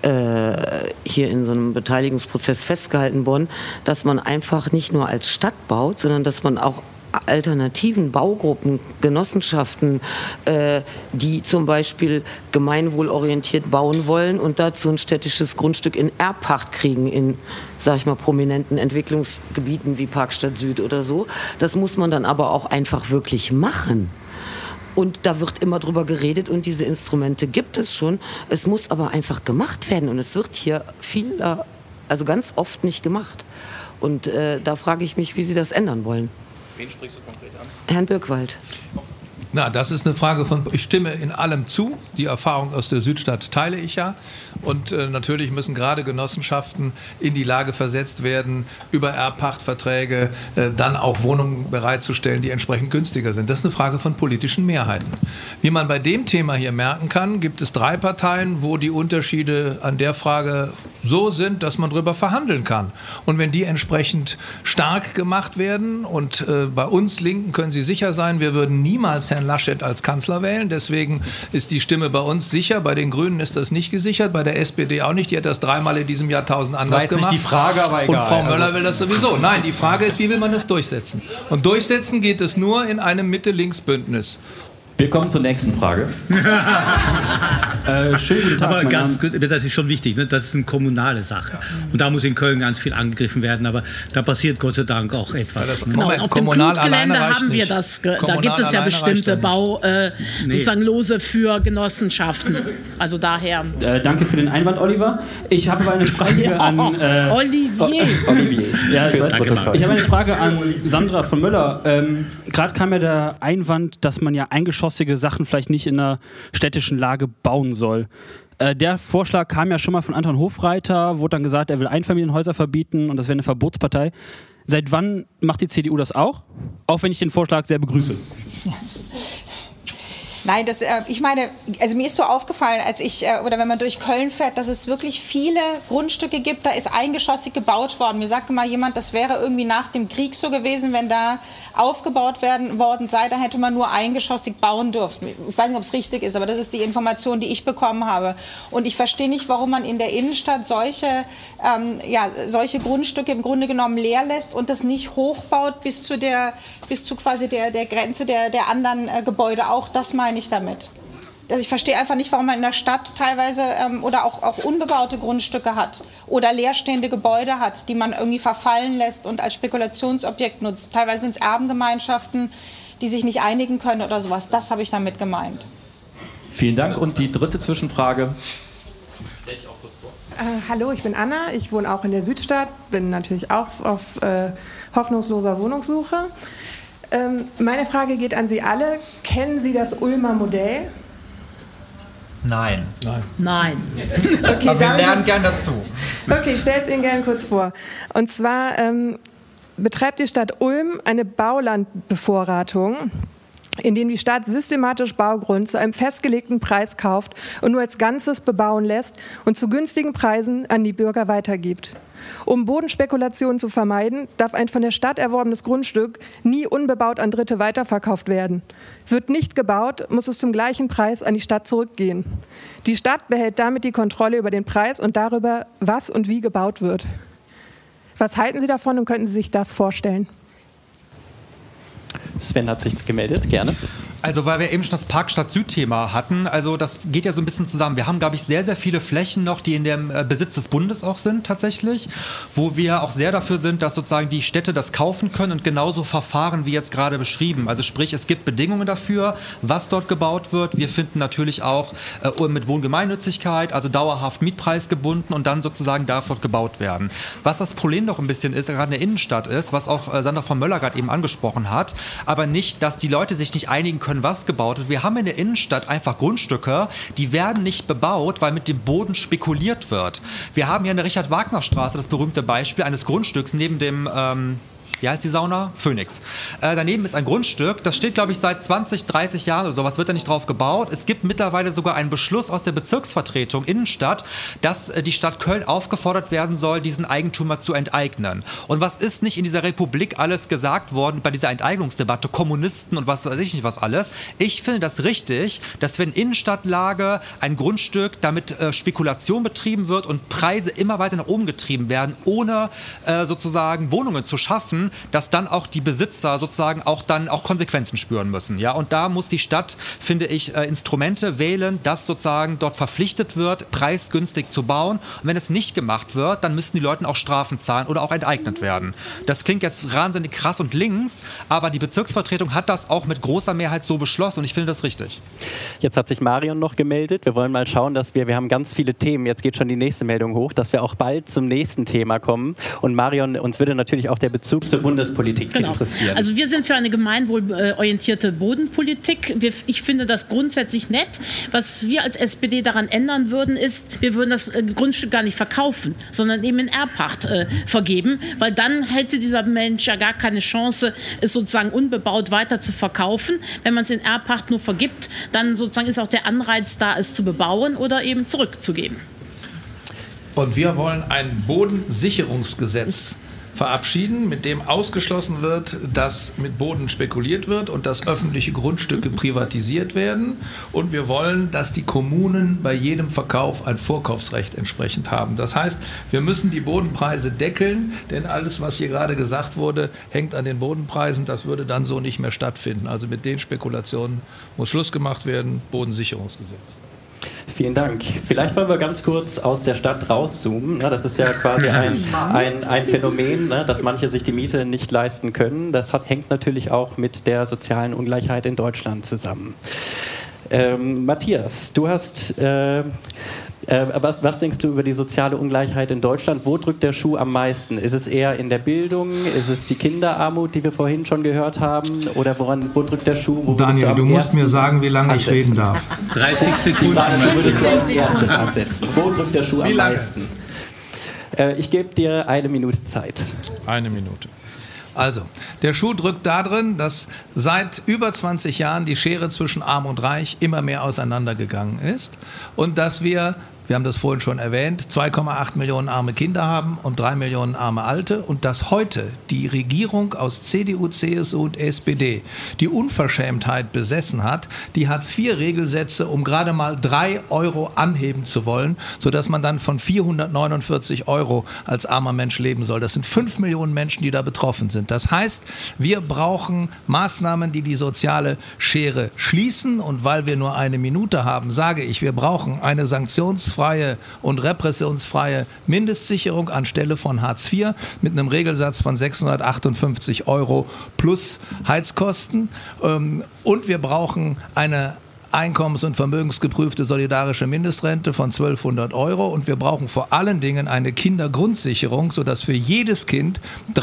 hier in so einem Beteiligungsprozess festgehalten worden, dass man einfach nicht nur als Stadt baut, sondern dass man auch alternativen Baugruppen, Genossenschaften, die zum Beispiel gemeinwohlorientiert bauen wollen und dazu ein städtisches Grundstück in Erbpacht kriegen in, sag ich mal, prominenten Entwicklungsgebieten wie Parkstadt Süd oder so. Das muss man dann aber auch einfach wirklich machen. Und da wird immer drüber geredet und diese Instrumente gibt es schon. Es muss aber einfach gemacht werden und es wird hier also ganz oft nicht gemacht. Und da frage ich mich, wie Sie das ändern wollen. Wen sprichst du konkret an? Herrn Birkwald. Na, das ist eine Frage von, ich stimme in allem zu. Die Erfahrung aus der Südstadt teile ich ja. Und natürlich müssen gerade Genossenschaften in die Lage versetzt werden, über Erbpachtverträge dann auch Wohnungen bereitzustellen, die entsprechend günstiger sind. Das ist eine Frage von politischen Mehrheiten. Wie man bei dem Thema hier merken kann, gibt es 3 Parteien, wo die Unterschiede an der Frage so sind, dass man darüber verhandeln kann. Und wenn die entsprechend stark gemacht werden und bei uns Linken können Sie sicher sein, wir würden niemals Herrn Laschet als Kanzler wählen. Deswegen ist die Stimme bei uns sicher. Bei den Grünen ist das nicht gesichert, bei der SPD auch nicht. Die hat das 3-mal in diesem Jahrtausend anders gemacht. Das war jetzt nicht die Frage, aber egal. Und Frau Möller will das sowieso. Nein, die Frage ist, wie will man das durchsetzen? Und durchsetzen geht es nur in einem Mitte-Links-Bündnis. Wir kommen zur nächsten Frage. Schönen guten Tag. Aber ganz gut, das ist schon wichtig, ne? Das ist eine kommunale Sache. Und da muss in Köln ganz viel angegriffen werden, aber da passiert Gott sei Dank auch etwas. Genau, auf dem Blutgelände haben wir das. Da gibt es ja bestimmte sozusagen Lose für Genossenschaften. Also daher. Danke für den Einwand, Oliver. Ich habe eine Frage an... Olivier. Ja, ich habe eine Frage an Sandra von Möller. Gerade kam ja der Einwand, dass man ja eingeschossige Sachen vielleicht nicht in einer städtischen Lage bauen soll. Der Vorschlag kam ja schon mal von Anton Hofreiter, wurde dann gesagt, er will Einfamilienhäuser verbieten und das wäre eine Verbotspartei. Seit wann macht die CDU das auch? Auch wenn ich den Vorschlag sehr begrüße. Nein, ich meine, also mir ist so aufgefallen, oder wenn man durch Köln fährt, dass es wirklich viele Grundstücke gibt, da ist eingeschossig gebaut worden. Mir sagte mal jemand, das wäre irgendwie nach dem Krieg so gewesen, wenn da aufgebaut worden sei, da hätte man nur eingeschossig bauen dürfen. Ich weiß nicht, ob es richtig ist, aber das ist die Information, die ich bekommen habe. Und ich verstehe nicht, warum man in der Innenstadt solche Grundstücke im Grunde genommen leer lässt und das nicht hochbaut bis zu quasi der Grenze der anderen Gebäude. Auch das meine ich damit. Also ich verstehe einfach nicht, warum man in der Stadt teilweise oder auch unbebaute Grundstücke hat oder leerstehende Gebäude hat, die man irgendwie verfallen lässt und als Spekulationsobjekt nutzt. Teilweise sind es Erbengemeinschaften, die sich nicht einigen können oder sowas. Das habe ich damit gemeint. Vielen Dank. Und die dritte Zwischenfrage. Stell dich auch kurz vor. Hallo, ich bin Anna. Ich wohne auch in der Südstadt, bin natürlich auch auf hoffnungsloser Wohnungssuche. Meine Frage geht an Sie alle. Kennen Sie das Ulmer Modell? Nein. Okay, aber wir lernen gern dazu. Okay, ich stelle es Ihnen gerne kurz vor. Und zwar betreibt die Stadt Ulm eine Baulandbevorratung in denen die Stadt systematisch Baugrund zu einem festgelegten Preis kauft und nur als Ganzes bebauen lässt und zu günstigen Preisen an die Bürger weitergibt. Um Bodenspekulationen zu vermeiden, darf ein von der Stadt erworbenes Grundstück nie unbebaut an Dritte weiterverkauft werden. Wird nicht gebaut, muss es zum gleichen Preis an die Stadt zurückgehen. Die Stadt behält damit die Kontrolle über den Preis und darüber, was und wie gebaut wird. Was halten Sie davon und könnten Sie sich das vorstellen? Sven hat sich gemeldet, gerne. Also weil wir eben schon das Parkstadt-Süd-Thema hatten, also das geht ja so ein bisschen zusammen. Wir haben, glaube ich, sehr, sehr viele Flächen noch, die in dem Besitz des Bundes auch sind tatsächlich, wo wir auch sehr dafür sind, dass sozusagen die Städte das kaufen können und genauso verfahren wie jetzt gerade beschrieben. Also sprich, es gibt Bedingungen dafür, was dort gebaut wird. Wir finden natürlich auch mit Wohngemeinnützigkeit, also dauerhaft mietpreisgebunden und dann sozusagen darf dort gebaut werden. Was das Problem noch ein bisschen ist, gerade in der Innenstadt ist, was auch Sandra von Möller gerade eben angesprochen hat, aber nicht, dass die Leute sich nicht einigen können, was gebaut wird. Wir haben in der Innenstadt einfach Grundstücke, die werden nicht bebaut, weil mit dem Boden spekuliert wird. Wir haben hier in der Richard-Wagner-Straße das berühmte Beispiel eines Grundstücks neben dem wie heißt die Sauna? Phoenix. Daneben ist ein Grundstück, das steht, glaube ich, seit 20, 30 Jahren oder sowas, wird da nicht drauf gebaut. Es gibt mittlerweile sogar einen Beschluss aus der Bezirksvertretung Innenstadt, dass die Stadt Köln aufgefordert werden soll, diesen Eigentümer zu enteignen. Und was ist nicht in dieser Republik alles gesagt worden bei dieser Enteignungsdebatte? Kommunisten und was weiß ich nicht was alles. Ich finde das richtig, dass wenn Innenstadtlage ein Grundstück, damit Spekulation betrieben wird und Preise immer weiter nach oben getrieben werden, ohne sozusagen Wohnungen zu schaffen, dass dann auch die Besitzer sozusagen auch Konsequenzen spüren müssen. Ja? Und da muss die Stadt, finde ich, Instrumente wählen, dass sozusagen dort verpflichtet wird, preisgünstig zu bauen. Und wenn es nicht gemacht wird, dann müssen die Leute auch Strafen zahlen oder auch enteignet werden. Das klingt jetzt wahnsinnig krass und links, aber die Bezirksvertretung hat das auch mit großer Mehrheit so beschlossen und ich finde das richtig. Jetzt hat sich Marion noch gemeldet. Wir wollen mal schauen, dass wir haben ganz viele Themen. Jetzt geht schon die nächste Meldung hoch, dass wir auch bald zum nächsten Thema kommen. Und Marion, uns würde natürlich auch der Bezug zur Bundespolitik interessieren. Also wir sind für eine gemeinwohlorientierte Bodenpolitik. Ich finde das grundsätzlich nett. Was wir als SPD daran ändern würden, ist, wir würden das Grundstück gar nicht verkaufen, sondern eben in Erbpacht vergeben, weil dann hätte dieser Mensch ja gar keine Chance, es sozusagen unbebaut weiter zu verkaufen. Wenn man es in Erbpacht nur vergibt, dann sozusagen ist auch der Anreiz da, es zu bebauen oder eben zurückzugeben. Und wir wollen ein Bodensicherungsgesetz verabschieden, mit dem ausgeschlossen wird, dass mit Boden spekuliert wird und dass öffentliche Grundstücke privatisiert werden. Und wir wollen, dass die Kommunen bei jedem Verkauf ein Vorkaufsrecht entsprechend haben. Das heißt, wir müssen die Bodenpreise deckeln, denn alles, was hier gerade gesagt wurde, hängt an den Bodenpreisen. Das würde dann so nicht mehr stattfinden. Also mit den Spekulationen muss Schluss gemacht werden. Bodensicherungsgesetz. Vielen Dank. Vielleicht wollen wir ganz kurz aus der Stadt rauszoomen. Das ist ja quasi ein Phänomen, dass manche sich die Miete nicht leisten können. Das hängt natürlich auch mit der sozialen Ungleichheit in Deutschland zusammen. Matthias, du hast... was denkst du über die soziale Ungleichheit in Deutschland? Wo drückt der Schuh am meisten? Ist es eher in der Bildung? Ist es die Kinderarmut, die wir vorhin schon gehört haben? Oder wo drückt der Schuh? Daniel, du musst mir sagen, wie lange ich reden darf. 30 Sekunden. Was würdest du als erstes ansetzen? Wo drückt der Schuh am meisten? Ich gebe dir 1 Minute Zeit. 1 Minute. Also, der Schuh drückt darin, dass seit über 20 Jahren die Schere zwischen Arm und Reich immer mehr auseinandergegangen ist und dass wir haben das vorhin schon erwähnt, 2,8 Millionen arme Kinder haben und 3 Millionen arme Alte und dass heute die Regierung aus CDU, CSU und SPD die Unverschämtheit besessen hat, die Hartz-IV-Regelsätze um gerade mal 3 Euro anheben zu wollen, sodass man dann von 449 Euro als armer Mensch leben soll. Das sind 5 Millionen Menschen, die da betroffen sind. Das heißt, wir brauchen Maßnahmen, die die soziale Schere schließen und weil wir nur 1 Minute haben, sage ich, wir brauchen eine sanktionsfreie und repressionsfreie Mindestsicherung anstelle von Hartz IV mit einem Regelsatz von 658 Euro plus Heizkosten. Und wir brauchen eine einkommens- und vermögensgeprüfte solidarische Mindestrente von 1.200 Euro und wir brauchen vor allen Dingen eine Kindergrundsicherung, sodass für jedes Kind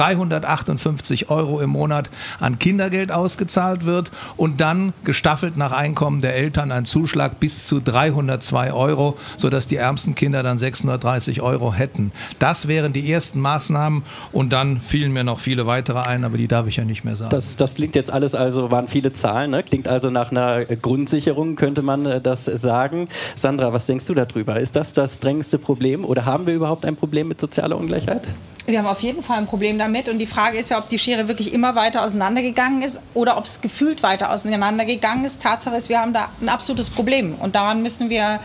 358 Euro im Monat an Kindergeld ausgezahlt wird und dann gestaffelt nach Einkommen der Eltern ein Zuschlag bis zu 302 Euro, sodass die ärmsten Kinder dann 630 Euro hätten. Das wären die ersten Maßnahmen und dann fielen mir noch viele weitere ein, aber die darf ich ja nicht mehr sagen. Das klingt jetzt alles, also waren viele Zahlen, ne? Klingt also nach einer Grundsicherung, könnte man das sagen. Sandra, was denkst du darüber? Ist das drängendste Problem oder haben wir überhaupt ein Problem mit sozialer Ungleichheit? Wir haben auf jeden Fall ein Problem damit und die Frage ist ja, ob die Schere wirklich immer weiter auseinandergegangen ist oder ob es gefühlt weiter auseinandergegangen ist. Tatsache ist, wir haben da ein absolutes Problem und da müssen wir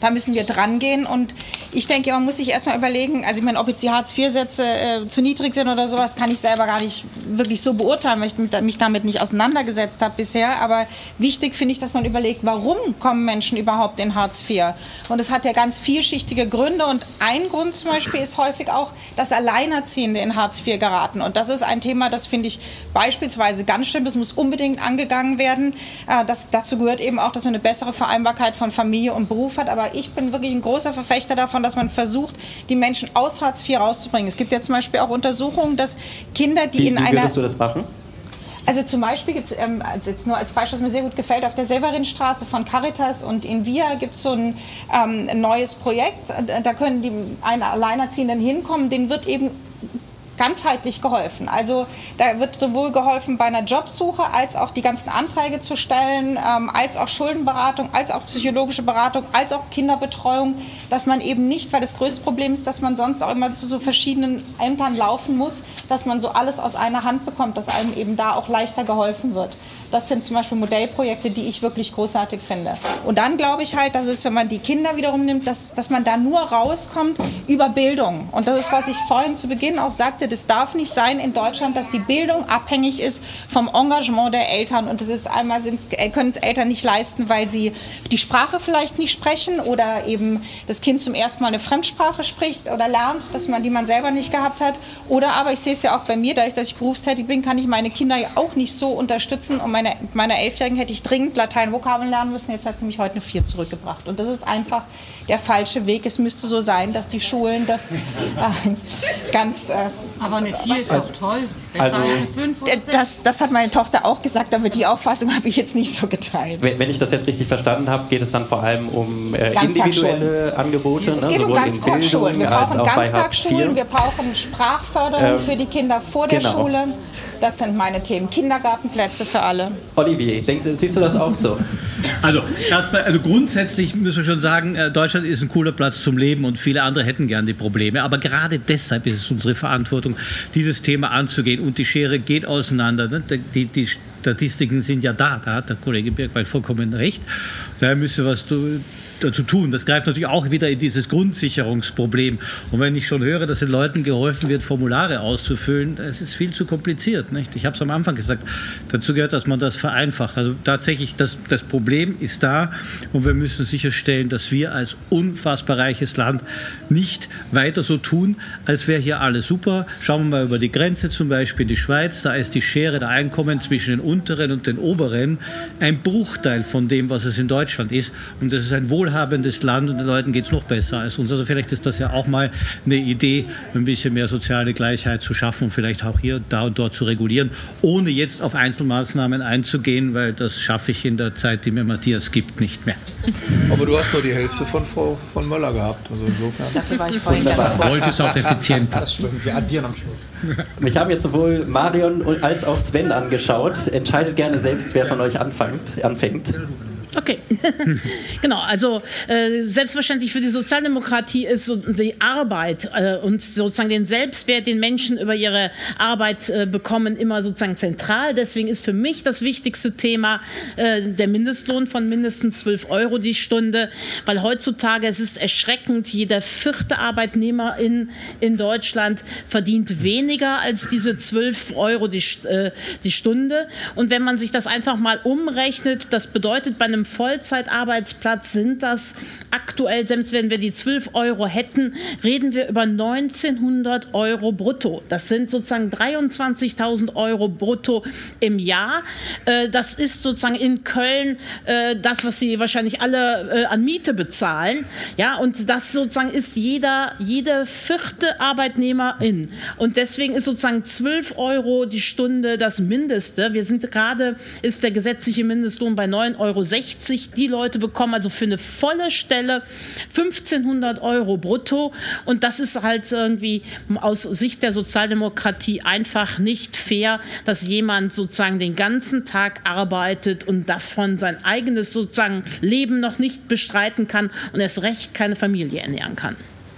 dran gehen und ich denke, man muss sich erstmal überlegen, also ich meine, ob jetzt die Hartz-IV-Sätze zu niedrig sind oder sowas, kann ich selber gar nicht wirklich so beurteilen, weil ich mich damit nicht auseinandergesetzt habe bisher, aber wichtig finde ich, dass man überlegt, warum kommen Menschen überhaupt in Hartz IV? Und es hat ja ganz vielschichtige Gründe und ein Grund zum Beispiel ist häufig auch, dass Alleinerziehende in Hartz IV geraten. Und das ist ein Thema, das finde ich beispielsweise ganz schlimm. Das muss unbedingt angegangen werden. Dazu gehört eben auch, dass man eine bessere Vereinbarkeit von Familie und Beruf hat. Aber ich bin wirklich ein großer Verfechter davon, dass man versucht, die Menschen aus Hartz IV rauszubringen. Es gibt ja zum Beispiel auch Untersuchungen, dass Kinder, die in einer... Wie würdest du das machen? Also zum Beispiel gibt es, jetzt nur als Beispiel, was mir sehr gut gefällt, auf der Severinstraße von Caritas und in Via gibt es so ein neues Projekt. Da können die Alleinerziehenden hinkommen, denen wird eben ganzheitlich geholfen. Also da wird sowohl geholfen bei einer Jobsuche, als auch die ganzen Anträge zu stellen, als auch Schuldenberatung, als auch psychologische Beratung, als auch Kinderbetreuung, dass man eben nicht, weil das größte Problem ist, dass man sonst auch immer zu so verschiedenen Ämtern laufen muss, dass man so alles aus einer Hand bekommt, dass einem eben da auch leichter geholfen wird. Das sind zum Beispiel Modellprojekte, die ich wirklich großartig finde. Und dann glaube ich halt, dass es, wenn man die Kinder wiederum nimmt, dass man da nur rauskommt über Bildung. Und das ist, was ich vorhin zu Beginn auch sagte, das darf nicht sein in Deutschland, dass die Bildung abhängig ist vom Engagement der Eltern. Und das ist einmal, können es Eltern nicht leisten, weil sie die Sprache vielleicht nicht sprechen oder eben das Kind zum ersten Mal eine Fremdsprache spricht oder lernt, die man selber nicht gehabt hat. Oder aber, ich sehe es ja auch bei mir, dadurch, dass ich berufstätig bin, kann ich meine Kinder ja auch nicht so unterstützen. Und meiner 11-Jährigen hätte ich dringend Latein-Vokabeln lernen müssen. Jetzt hat sie mich heute eine 4 zurückgebracht. Und das ist einfach der falsche Weg. Es müsste so sein, dass die Schulen das ganz... aber eine 4 ist doch toll. Besser als eine 5 oder 6. Das hat meine Tochter auch gesagt, aber die Auffassung habe ich jetzt nicht so geteilt. Wenn ich das jetzt richtig verstanden habe, geht es dann vor allem um individuelle Angebote, es geht um Ganztagsschulen. Wir brauchen Ganztagsschulen, wir brauchen Sprachförderung für die Kinder vor der Schule. Das sind meine Themen. Kindergartenplätze für alle. Olivier, siehst du das auch so? Also grundsätzlich müssen wir schon sagen, Deutschland ist ein cooler Platz zum Leben und viele andere hätten gern die Probleme. Aber gerade deshalb ist es unsere Verantwortung, dieses Thema anzugehen. Und die Schere geht auseinander. Ne? Die Statistiken sind ja da. Da hat der Kollege Birkwald vollkommen recht. Daher müssen wir was dazu tun. Das greift natürlich auch wieder in dieses Grundsicherungsproblem. Und wenn ich schon höre, dass den Leuten geholfen wird, Formulare auszufüllen, das ist viel zu kompliziert. Nicht? Ich habe es am Anfang gesagt, dazu gehört, dass man das vereinfacht. Also tatsächlich, das Problem ist da und wir müssen sicherstellen, dass wir als unfassbar reiches Land nicht weiter so tun, als wäre hier alles super. Schauen wir mal über die Grenze, zum Beispiel in die Schweiz, da ist die Schere der Einkommen zwischen den unteren und den oberen ein Bruchteil von dem, was es in Deutschland ist. Und das ist ein wohlhabendes Land und den Leuten geht es noch besser als uns. Also vielleicht ist das ja auch mal eine Idee, ein bisschen mehr soziale Gleichheit zu schaffen und vielleicht auch hier, da und dort zu regulieren, ohne jetzt auf Einzelmaßnahmen einzugehen, weil das schaffe ich in der Zeit, die mir Matthias gibt, nicht mehr. Aber du hast doch die Hälfte von Möller gehabt. Also insofern. Dafür war ich vorhin ganz kurz. Wollte es auch effizient. Das stimmt, wir addieren am Schluss. Mich haben jetzt sowohl Marion als auch Sven angeschaut. Entscheidet gerne selbst, wer von euch anfängt. Okay, genau, also selbstverständlich für die Sozialdemokratie ist so die Arbeit und sozusagen den Selbstwert, den Menschen über ihre Arbeit bekommen, immer sozusagen zentral. Deswegen ist für mich das wichtigste Thema der Mindestlohn von mindestens 12 Euro die Stunde, weil heutzutage, es ist erschreckend, jeder 4. Arbeitnehmer in Deutschland verdient weniger als diese 12 Euro die Stunde. Und wenn man sich das einfach mal umrechnet, das bedeutet bei einem Vollzeitarbeitsplatz sind das aktuell, selbst wenn wir die 12 Euro hätten, reden wir über 1900 Euro brutto. Das sind sozusagen 23.000 Euro brutto im Jahr. Das ist sozusagen in Köln das, was Sie wahrscheinlich alle an Miete bezahlen. Ja, und das sozusagen ist jede vierte Arbeitnehmerin. Und deswegen ist sozusagen 12 Euro die Stunde das Mindeste. Wir sind gerade, ist der gesetzliche Mindestlohn bei 9,60 Euro. Die Leute bekommen also für eine volle Stelle 1.500 Euro brutto. Und das ist halt irgendwie aus Sicht der Sozialdemokratie einfach nicht fair, dass jemand sozusagen den ganzen Tag arbeitet und davon sein eigenes sozusagen Leben noch nicht bestreiten kann und erst recht keine Familie ernähren kann.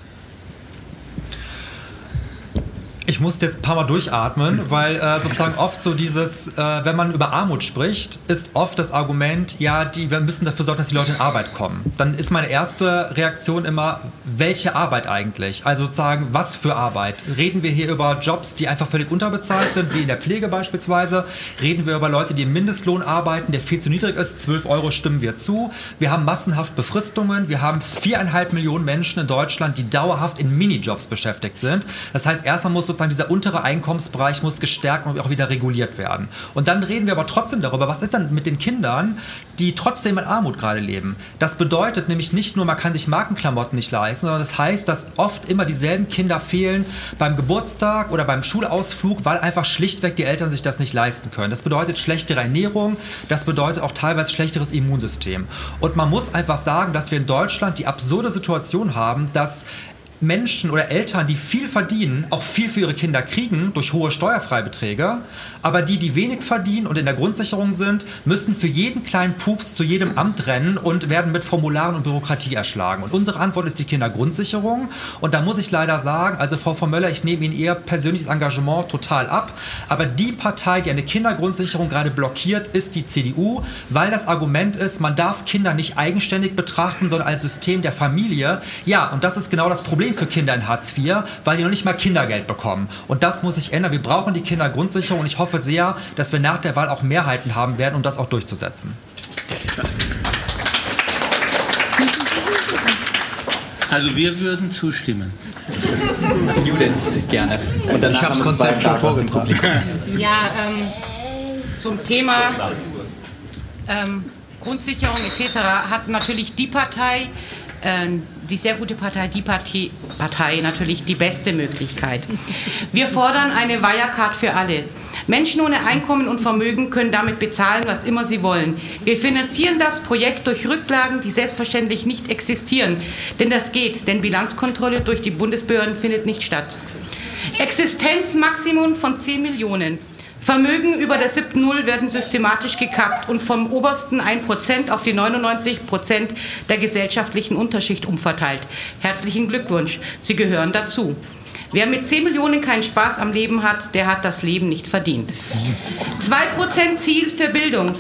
Ich musste jetzt ein paar Mal durchatmen, weil sozusagen oft so dieses, wenn man über Armut spricht, ist oft das Argument, ja, wir müssen dafür sorgen, dass die Leute in Arbeit kommen. Dann ist meine erste Reaktion immer, welche Arbeit eigentlich? Also sozusagen, was für Arbeit? Reden wir hier über Jobs, die einfach völlig unterbezahlt sind, wie in der Pflege beispielsweise? Reden wir über Leute, die im Mindestlohn arbeiten, der viel zu niedrig ist? 12 Euro stimmen wir zu. Wir haben massenhaft Befristungen. Wir haben 4,5 Millionen Menschen in Deutschland, die dauerhaft in Minijobs beschäftigt sind. Das heißt, erstmal muss sozusagen dieser untere Einkommensbereich muss gestärkt und auch wieder reguliert werden. Und dann reden wir aber trotzdem darüber, was ist dann mit den Kindern, die trotzdem in Armut gerade leben. Das bedeutet nämlich nicht nur, man kann sich Markenklamotten nicht leisten, sondern das heißt, dass oft immer dieselben Kinder fehlen beim Geburtstag oder beim Schulausflug, weil einfach schlichtweg die Eltern sich das nicht leisten können. Das bedeutet schlechtere Ernährung, das bedeutet auch teilweise schlechteres Immunsystem. Und man muss einfach sagen, dass wir in Deutschland die absurde Situation haben, dass Menschen oder Eltern, die viel verdienen, auch viel für ihre Kinder kriegen durch hohe Steuerfreibeträge, aber die wenig verdienen und in der Grundsicherung sind, müssen für jeden kleinen Pups zu jedem Amt rennen und werden mit Formularen und Bürokratie erschlagen. Und unsere Antwort ist die Kindergrundsicherung. Und da muss ich leider sagen, also Frau von Möller, ich nehme Ihnen Ihr persönliches Engagement total ab, aber die Partei, die eine Kindergrundsicherung gerade blockiert, ist die CDU, weil das Argument ist, man darf Kinder nicht eigenständig betrachten, sondern als System der Familie. Ja, und das ist genau das Problem für Kinder in Hartz IV, weil die noch nicht mal Kindergeld bekommen. Und das muss sich ändern. Wir brauchen die Kindergrundsicherung und ich hoffe sehr, dass wir nach der Wahl auch Mehrheiten haben werden, um das auch durchzusetzen. Also wir würden zustimmen. Judith, gerne. Und ich habe das Konzept schon vorgetragen. Ja, zum Thema Grundsicherung etc. hat natürlich die Partei, die sehr gute Partei, die Partei natürlich die beste Möglichkeit. Wir fordern eine Wirecard für alle. Menschen ohne Einkommen und Vermögen können damit bezahlen, was immer sie wollen. Wir finanzieren das Projekt durch Rücklagen, die selbstverständlich nicht existieren. Denn das geht, denn Bilanzkontrolle durch die Bundesbehörden findet nicht statt. Existenzmaximum von 10 Millionen. Vermögen über der 7. Null werden systematisch gekappt und vom obersten 1% auf die 99% der gesellschaftlichen Unterschicht umverteilt. Herzlichen Glückwunsch, Sie gehören dazu. Wer mit 10 Millionen keinen Spaß am Leben hat, der hat das Leben nicht verdient. 2% Ziel für Bildung.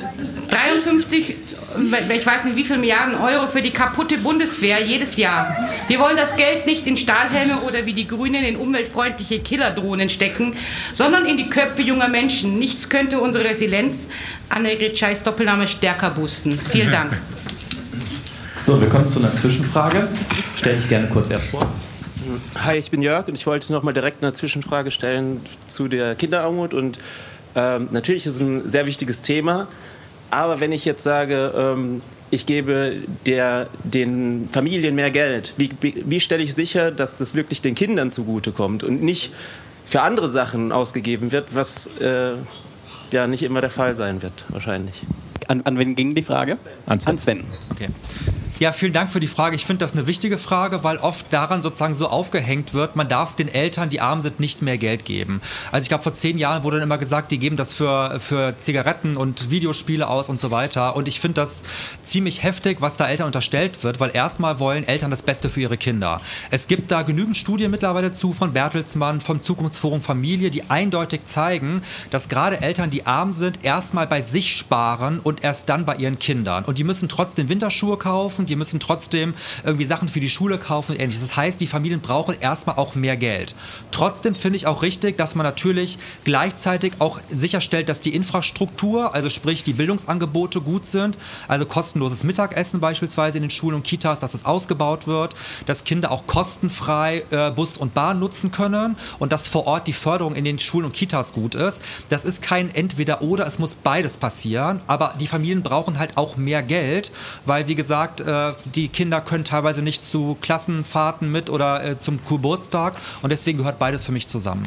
53, ich weiß nicht wie viele Milliarden Euro für die kaputte Bundeswehr jedes Jahr. Wir wollen das Geld nicht in Stahlhelme oder wie die Grünen in umweltfreundliche Killerdrohnen stecken, sondern in die Köpfe junger Menschen. Nichts könnte unsere Resilienz, Annegret Scheiß Doppelname, stärker boosten. Vielen Dank. So, wir kommen zu einer Zwischenfrage. Stell dich gerne kurz erst vor. Hi, ich bin Jörg und ich wollte noch mal direkt eine Zwischenfrage stellen zu der Kinderarmut. Und natürlich ist es ein sehr wichtiges Thema. Aber wenn ich jetzt sage, ich gebe den Familien mehr Geld, wie stelle ich sicher, dass das wirklich den Kindern zugutekommt und nicht für andere Sachen ausgegeben wird, was ja nicht immer der Fall sein wird, wahrscheinlich. An wen ging die Frage? An Sven. Okay. Ja, vielen Dank für die Frage. Ich finde das eine wichtige Frage, weil oft daran sozusagen so aufgehängt wird, man darf den Eltern, die arm sind, nicht mehr Geld geben. Also ich glaube, vor 10 Jahren wurde dann immer gesagt, die geben das für Zigaretten und Videospiele aus und so weiter. Und ich finde das ziemlich heftig, was da Eltern unterstellt wird, weil erstmal wollen Eltern das Beste für ihre Kinder. Es gibt da genügend Studien mittlerweile zu, von Bertelsmann, vom Zukunftsforum Familie, die eindeutig zeigen, dass gerade Eltern, die arm sind, erstmal bei sich sparen und erst dann bei ihren Kindern. Und die müssen trotzdem Winterschuhe kaufen, die müssen trotzdem irgendwie Sachen für die Schule kaufen und ähnliches. Das heißt, die Familien brauchen erstmal auch mehr Geld. Trotzdem finde ich auch richtig, dass man natürlich gleichzeitig auch sicherstellt, dass die Infrastruktur, also sprich die Bildungsangebote gut sind, also kostenloses Mittagessen beispielsweise in den Schulen und Kitas, dass es ausgebaut wird, dass Kinder auch kostenfrei Bus und Bahn nutzen können und dass vor Ort die Förderung in den Schulen und Kitas gut ist. Das ist kein Entweder-Oder, es muss beides passieren, aber die Familien brauchen halt auch mehr Geld, weil, wie gesagt, die Kinder können teilweise nicht zu Klassenfahrten mit oder zum Geburtstag und deswegen gehört beides für mich zusammen.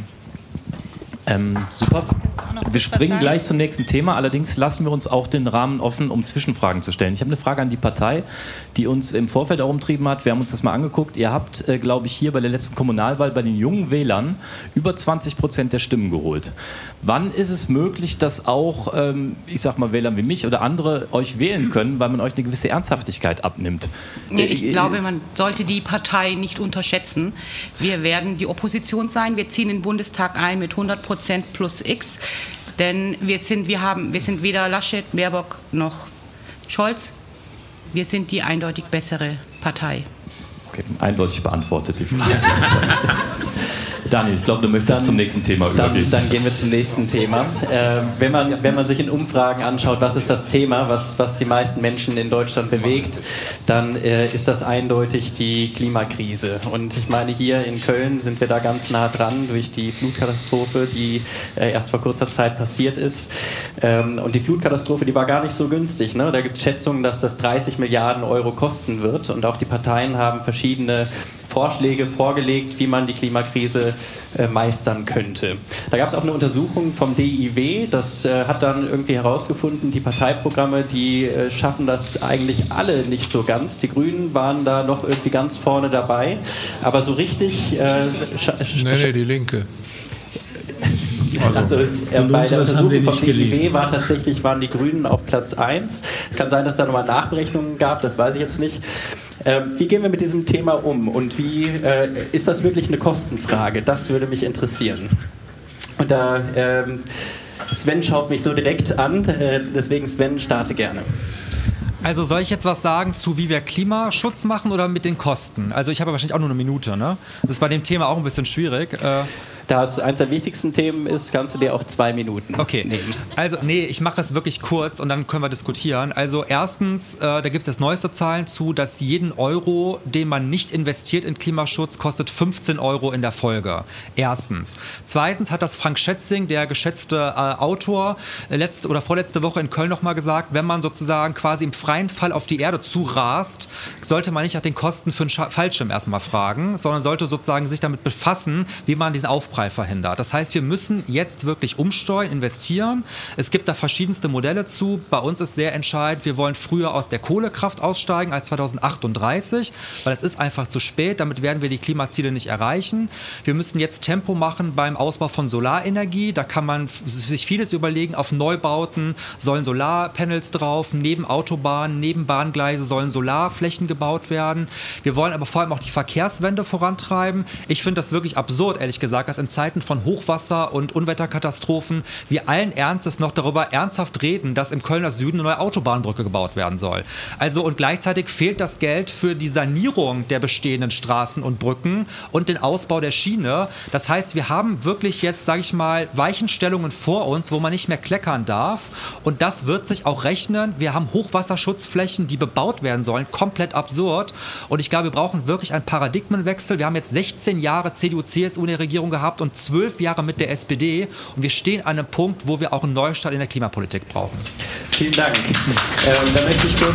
Super. Wir springen gleich zum nächsten Thema, allerdings lassen wir uns auch den Rahmen offen, um Zwischenfragen zu stellen. Ich habe eine Frage an die Partei, die uns im Vorfeld auch umtrieben hat. Wir haben uns das mal angeguckt. Ihr habt, glaube ich, hier bei der letzten Kommunalwahl bei den jungen Wählern über 20% der Stimmen geholt. Wann ist es möglich, dass auch, ich sag mal, Wähler wie mich oder andere euch wählen können, weil man euch eine gewisse Ernsthaftigkeit abnimmt? Ich glaube, man sollte die Partei nicht unterschätzen. Wir werden die Opposition sein. Wir ziehen den Bundestag ein mit 100% plus X. Denn wir sind weder Laschet, Baerbock noch Scholz. Wir sind die eindeutig bessere Partei. Okay, eindeutig beantwortet die Frage. Daniel, ich glaube, du möchtest zum nächsten Thema übergehen. Dann gehen wir zum nächsten Thema. Wenn man sich in Umfragen anschaut, was ist das Thema, was die meisten Menschen in Deutschland bewegt, dann ist das eindeutig die Klimakrise. Und ich meine, hier in Köln sind wir da ganz nah dran durch die Flutkatastrophe, die erst vor kurzer Zeit passiert ist. Und die Flutkatastrophe, die war gar nicht so günstig, ne? Da gibt es Schätzungen, dass das 30 Milliarden Euro kosten wird. Und auch die Parteien haben verschiedene Vorschläge vorgelegt, wie man die Klimakrise meistern könnte. Da gab es auch eine Untersuchung vom DIW, das hat dann irgendwie herausgefunden, die Parteiprogramme, die schaffen das eigentlich alle nicht so ganz. Die Grünen waren da noch irgendwie ganz vorne dabei, aber so richtig... Nee, die Linke. Also bei der Untersuchung vom DIW waren die Grünen auf Platz 1. Kann sein, dass es da nochmal Nachberechnungen gab, das weiß ich jetzt nicht. Wie gehen wir mit diesem Thema um und wie ist das wirklich eine Kostenfrage? Das würde mich interessieren. Und da Sven schaut mich so direkt an, deswegen Sven, starte gerne. Also soll ich jetzt was sagen zu, wie wir Klimaschutz machen oder mit den Kosten? Also ich habe wahrscheinlich auch nur eine Minute, ne? Das ist bei dem Thema auch ein bisschen schwierig. Da es eines der wichtigsten Themen ist, kannst du dir auch 2 Minuten nehmen. Also ich mache es wirklich kurz und dann können wir diskutieren. Also erstens, da gibt es jetzt neueste Zahlen zu, dass jeden Euro, den man nicht investiert in Klimaschutz, kostet 15 Euro in der Folge. Erstens. Zweitens hat das Frank Schätzing, der geschätzte Autor, letzte oder vorletzte Woche in Köln nochmal gesagt, wenn man sozusagen quasi im freien Fall auf die Erde zurast, sollte man nicht nach den Kosten für einen Fallschirm erstmal fragen, sondern sollte sozusagen sich damit befassen, wie man diesen Aufprall verhindert. Das heißt, wir müssen jetzt wirklich umsteuern, investieren. Es gibt da verschiedenste Modelle zu. Bei uns ist sehr entscheidend, wir wollen früher aus der Kohlekraft aussteigen als 2038, weil es ist einfach zu spät. Damit werden wir die Klimaziele nicht erreichen. Wir müssen jetzt Tempo machen beim Ausbau von Solarenergie. Da kann man sich vieles überlegen. Auf Neubauten sollen Solarpanels drauf, neben Autobahnen, neben Bahngleise sollen Solarflächen gebaut werden. Wir wollen aber vor allem auch die Verkehrswende vorantreiben. Ich finde das wirklich absurd, ehrlich gesagt, dass in Zeiten von Hochwasser und Unwetterkatastrophen wir allen Ernstes noch darüber ernsthaft reden, dass im Kölner Süden eine neue Autobahnbrücke gebaut werden soll. Also und gleichzeitig fehlt das Geld für die Sanierung der bestehenden Straßen und Brücken und den Ausbau der Schiene. Das heißt, wir haben wirklich jetzt, sage ich mal, Weichenstellungen vor uns, wo man nicht mehr kleckern darf. Und das wird sich auch rechnen. Wir haben Hochwasserschutzflächen, die bebaut werden sollen. Komplett absurd. Und ich glaube, wir brauchen wirklich einen Paradigmenwechsel. Wir haben jetzt 16 Jahre CDU-CSU in der Regierung gehabt und 12 Jahre mit der SPD. Und wir stehen an einem Punkt, wo wir auch einen Neustart in der Klimapolitik brauchen. Vielen Dank. Da möchte ich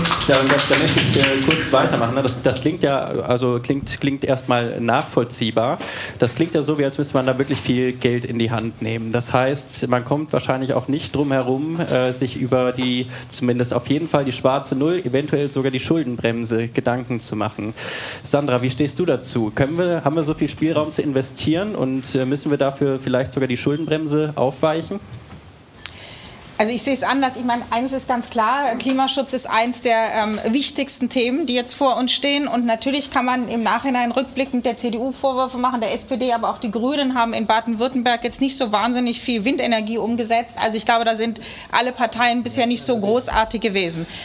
kurz weitermachen. Das klingt ja, also klingt erstmal nachvollziehbar. Das klingt ja so, wie als müsste man da wirklich viel Geld in die Hand nehmen. Das heißt, man kommt wahrscheinlich auch nicht drum herum, sich über zumindest auf jeden Fall die schwarze Null, eventuell sogar die Schuldenbremse Gedanken zu machen. Sandra, wie stehst du dazu? Haben wir so viel Spielraum zu investieren und müssen wir dafür vielleicht sogar die Schuldenbremse aufweichen? Also ich sehe es anders. Ich meine, eines ist ganz klar, Klimaschutz ist eins der wichtigsten Themen, die jetzt vor uns stehen. Und natürlich kann man im Nachhinein rückblickend der CDU Vorwürfe machen, der SPD, aber auch die Grünen haben in Baden-Württemberg jetzt nicht so wahnsinnig viel Windenergie umgesetzt. Also ich glaube, da sind alle Parteien bisher nicht so großartig gewesen.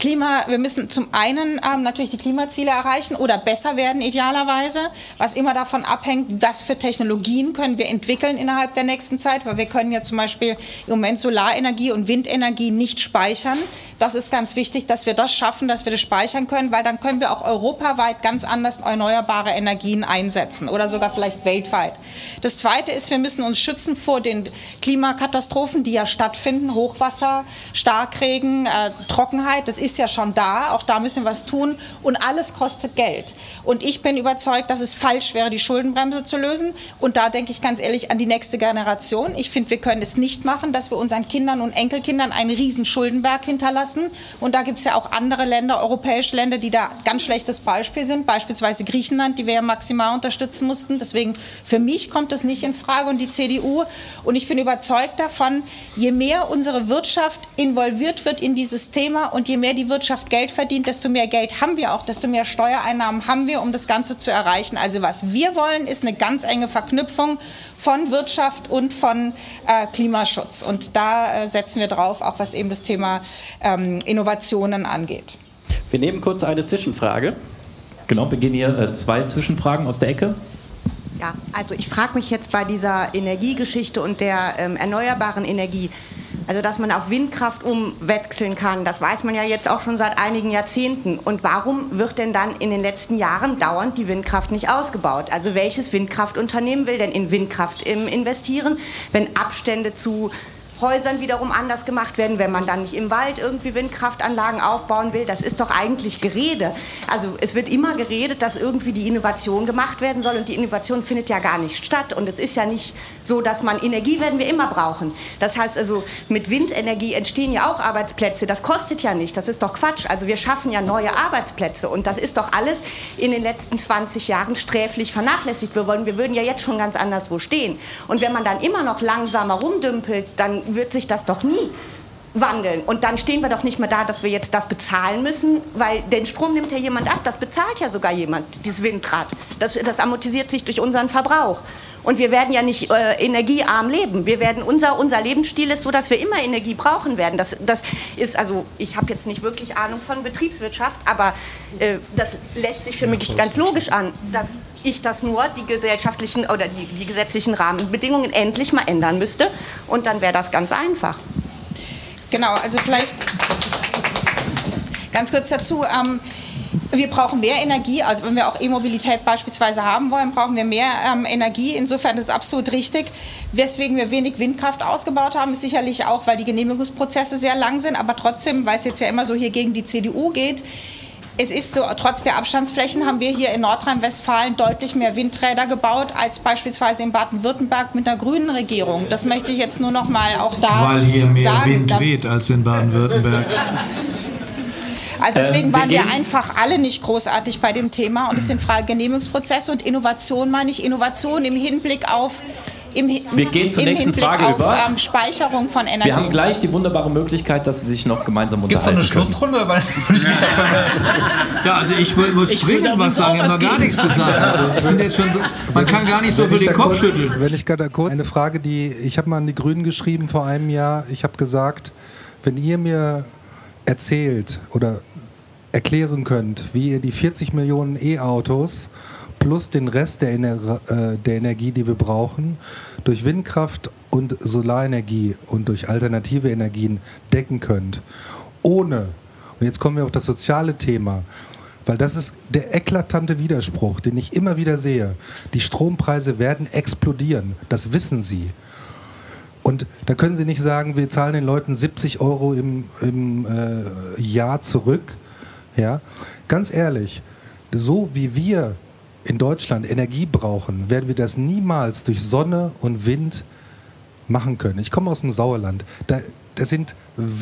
Wir müssen zum einen natürlich die Klimaziele erreichen oder besser werden idealerweise, was immer davon abhängt, was für Technologien können wir entwickeln innerhalb der nächsten Zeit, weil wir können ja zum Beispiel im Moment Solarenergie und Windenergie nicht speichern. Das ist ganz wichtig, dass wir das schaffen, dass wir das speichern können, weil dann können wir auch europaweit ganz anders erneuerbare Energien einsetzen oder sogar vielleicht weltweit. Das Zweite ist, wir müssen uns schützen vor den Klimakatastrophen, die ja stattfinden, Hochwasser, Starkregen, Trockenheit, das ist ja schon da, auch da müssen wir was tun und alles kostet Geld. Und ich bin überzeugt, dass es falsch wäre, die Schuldenbremse zu lösen und da denke ich ganz ehrlich an die nächste Generation. Ich finde, wir können es nicht machen, dass wir unseren Kindern und Enkelkindern einen riesen Schuldenberg hinterlassen und da gibt es ja auch andere Länder, europäische Länder, die da ganz schlechtes Beispiel sind, beispielsweise Griechenland, die wir ja maximal unterstützen mussten. Deswegen für mich kommt das nicht in Frage und die CDU und ich bin überzeugt davon, je mehr unsere Wirtschaft involviert wird in dieses Thema und je mehr die Wirtschaft Geld verdient, desto mehr Geld haben wir auch, desto mehr Steuereinnahmen haben wir, um das Ganze zu erreichen. Also was wir wollen, ist eine ganz enge Verknüpfung von Wirtschaft und von Klimaschutz. Und da setzen wir drauf, auch was eben das Thema Innovationen angeht. Wir nehmen kurz eine Zwischenfrage. Genau, wir gehen hier 2 Zwischenfragen aus der Ecke. Ja, also ich frage mich jetzt bei dieser Energiegeschichte und der erneuerbaren Energie, also dass man auf Windkraft umwechseln kann, das weiß man ja jetzt auch schon seit einigen Jahrzehnten. Und warum wird denn dann in den letzten Jahren dauernd die Windkraft nicht ausgebaut? Also welches Windkraftunternehmen will denn in Windkraft investieren, wenn Abstände zu Häusern wiederum anders gemacht werden, wenn man dann nicht im Wald irgendwie Windkraftanlagen aufbauen will. Das ist doch eigentlich Gerede. Also es wird immer geredet, dass irgendwie die Innovation gemacht werden soll und die Innovation findet ja gar nicht statt. Und es ist ja nicht so, dass man Energie werden wir immer brauchen. Das heißt also, mit Windenergie entstehen ja auch Arbeitsplätze. Das kostet ja nicht. Das ist doch Quatsch. Also wir schaffen ja neue Arbeitsplätze und das ist doch alles in den letzten 20 Jahren sträflich vernachlässigt. Wir würden ja jetzt schon ganz anderswo stehen. Und wenn man dann immer noch langsamer rumdümpelt, dann wird sich das doch nie wandeln. Und dann stehen wir doch nicht mehr da, dass wir jetzt das bezahlen müssen, weil den Strom nimmt ja jemand ab. Das bezahlt ja sogar jemand, dieses Windrad. Das amortisiert sich durch unseren Verbrauch. Und wir werden ja nicht energiearm leben. Unser Lebensstil ist so, dass wir immer Energie brauchen werden. Das ist, also ich habe jetzt nicht wirklich Ahnung von Betriebswirtschaft, aber das lässt sich für mich ganz logisch an, dass ich das nur die gesellschaftlichen oder die gesetzlichen Rahmenbedingungen endlich mal ändern müsste und dann wäre das ganz einfach. Genau, also vielleicht ganz kurz dazu. Wir brauchen mehr Energie, also wenn wir auch E-Mobilität beispielsweise haben wollen, brauchen wir mehr Energie. Insofern ist es absolut richtig. Weswegen wir wenig Windkraft ausgebaut haben, ist sicherlich auch, weil die Genehmigungsprozesse sehr lang sind, aber trotzdem, weil es jetzt ja immer so hier gegen die CDU geht, es ist so, trotz der Abstandsflächen haben wir hier in Nordrhein-Westfalen deutlich mehr Windräder gebaut als beispielsweise in Baden-Württemberg mit einer grünen Regierung. Das möchte ich jetzt nur noch mal auch da sagen. Weil hier mehr Wind weht als in Baden-Württemberg. Also deswegen waren wir einfach alle nicht großartig bei dem Thema und es sind Frage Genehmigungsprozesse und Innovation, meine ich, Innovation im Hinblick auf wir gehen zur nächsten Frage über. Speicherung von Energie. Wir haben gleich die wunderbare Möglichkeit, dass Sie sich noch gemeinsam unterhalten. Gibt es noch eine Schlussrunde? Weil ich mich ja, also ich muss dringend was sagen. Ich habe noch gar nichts gesagt. Also, sind jetzt schon, man kann gar nicht so viel den Kopf schütteln. Wenn ich da kurz eine Frage, ich habe mal an die Grünen geschrieben vor einem Jahr. Ich habe gesagt, wenn ihr mir erzählt oder erklären könnt, wie ihr die 40 Millionen E-Autos plus den Rest der Energie, die wir brauchen, durch Windkraft und Solarenergie und durch alternative Energien decken könnt. Ohne, und jetzt kommen wir auf das soziale Thema, weil das ist der eklatante Widerspruch, den ich immer wieder sehe. Die Strompreise werden explodieren, das wissen Sie. Und da können Sie nicht sagen, wir zahlen den Leuten 70 Euro im Jahr zurück. Ja? Ganz ehrlich, so wie wir in Deutschland Energie brauchen, werden wir das niemals durch Sonne und Wind machen können. Ich komme aus dem Sauerland. Da sind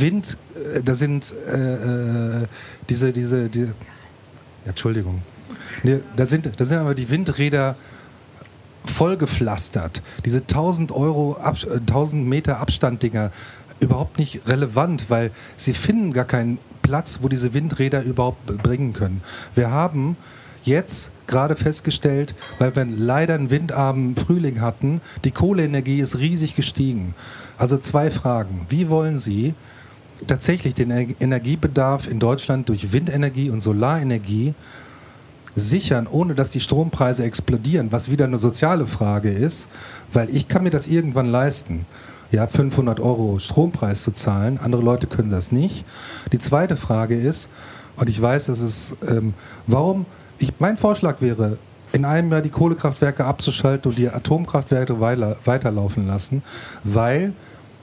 Entschuldigung. Da sind aber die Windräder vollgepflastert. Diese 1000 Meter Abstand-Dinger überhaupt nicht relevant, weil sie finden gar keinen Platz, wo diese Windräder überhaupt bringen können. Wir haben jetzt gerade festgestellt, weil wir leider einen windarmen Frühling hatten, die Kohleenergie ist riesig gestiegen. Also 2 Fragen. Wie wollen Sie tatsächlich den Energiebedarf in Deutschland durch Windenergie und Solarenergie sichern, ohne dass die Strompreise explodieren, was wieder eine soziale Frage ist, weil ich kann mir das irgendwann leisten, ja, 500 € Strompreis zu zahlen, andere Leute können das nicht. Die zweite Frage ist, und ich weiß, dass es, mein Vorschlag wäre, in einem Jahr die Kohlekraftwerke abzuschalten und die Atomkraftwerke weiterlaufen lassen, weil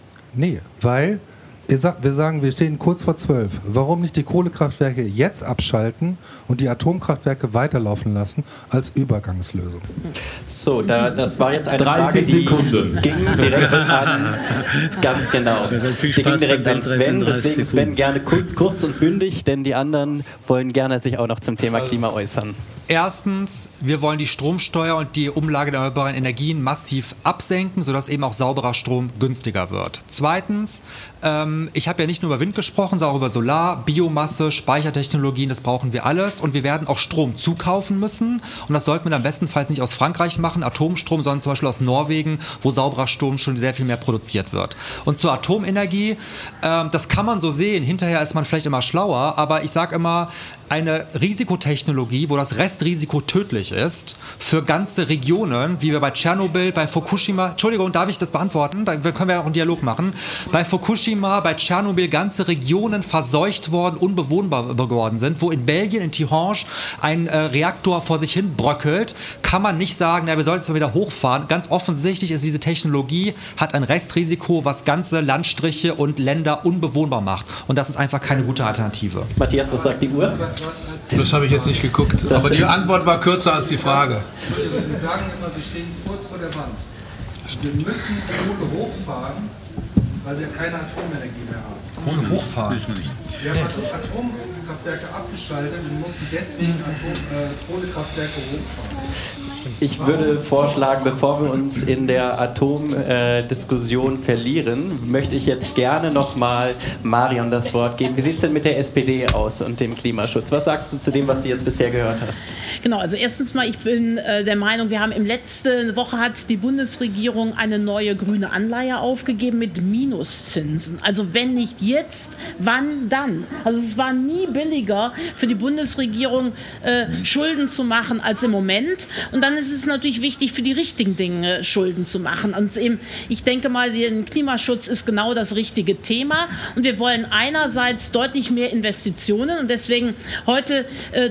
wir sagen, wir stehen kurz vor 12. Warum nicht die Kohlekraftwerke jetzt abschalten und die Atomkraftwerke weiterlaufen lassen als Übergangslösung? So, das war jetzt eine 30 Frage, die Sekunden. ging direkt an, ganz genau, die ging direkt an Sven, deswegen Sven gerne kurz und bündig, denn die anderen wollen gerne sich auch noch zum Thema Klima äußern. Erstens, wir wollen die Stromsteuer und die Umlage der erneuerbaren Energien massiv absenken, sodass eben auch sauberer Strom günstiger wird. Zweitens, ich habe ja nicht nur über Wind gesprochen, sondern auch über Solar, Biomasse, Speichertechnologien, das brauchen wir alles. Und wir werden auch Strom zukaufen müssen. Und das sollten wir dann bestenfalls nicht aus Frankreich machen, Atomstrom, sondern zum Beispiel aus Norwegen, wo sauberer Strom schon sehr viel mehr produziert wird. Und zur Atomenergie, das kann man so sehen, hinterher ist man vielleicht immer schlauer, aber ich sage immer, eine Risikotechnologie, wo das Restrisiko tödlich ist, für ganze Regionen, wie wir bei Tschernobyl, bei Fukushima, Entschuldigung, darf ich das beantworten? Da können wir auch einen Dialog machen. Bei Fukushima, bei Tschernobyl ganze Regionen verseucht worden, unbewohnbar geworden sind, wo in Belgien, in Tihange, ein Reaktor vor sich hin bröckelt, kann man nicht sagen, wir sollten es mal wieder hochfahren. Ganz offensichtlich ist diese Technologie, hat ein Restrisiko, was ganze Landstriche und Länder unbewohnbar macht. Und das ist einfach keine gute Alternative. Matthias, was sagt die Uhr? Das habe ich jetzt nicht geguckt, aber die Antwort war kürzer als die Frage. Sie sagen immer, wir stehen kurz vor der Wand. Wir müssen Kohle hochfahren, weil wir keine Atomenergie mehr haben. Kohle hochfahren? Wir haben Atomkraftwerke abgeschaltet und mussten deswegen Kohlekraftwerke hochfahren. Ich würde vorschlagen, bevor wir uns in der Atomdiskussion verlieren, möchte ich jetzt gerne nochmal Marion das Wort geben. Wie sieht es denn mit der SPD aus und dem Klimaschutz? Was sagst du zu dem, was du jetzt bisher gehört hast? Genau, also erstens mal, ich bin der Meinung, wir haben letzte Woche hat die Bundesregierung eine neue grüne Anleihe aufgegeben mit Minuszinsen. Also wenn nicht jetzt, wann dann? Also es war nie billiger für die Bundesregierung Schulden zu machen als im Moment. Und dann ist es natürlich wichtig, für die richtigen Dinge Schulden zu machen. Und eben, ich denke mal, der Klimaschutz ist genau das richtige Thema. Und wir wollen einerseits deutlich mehr Investitionen. Und deswegen heute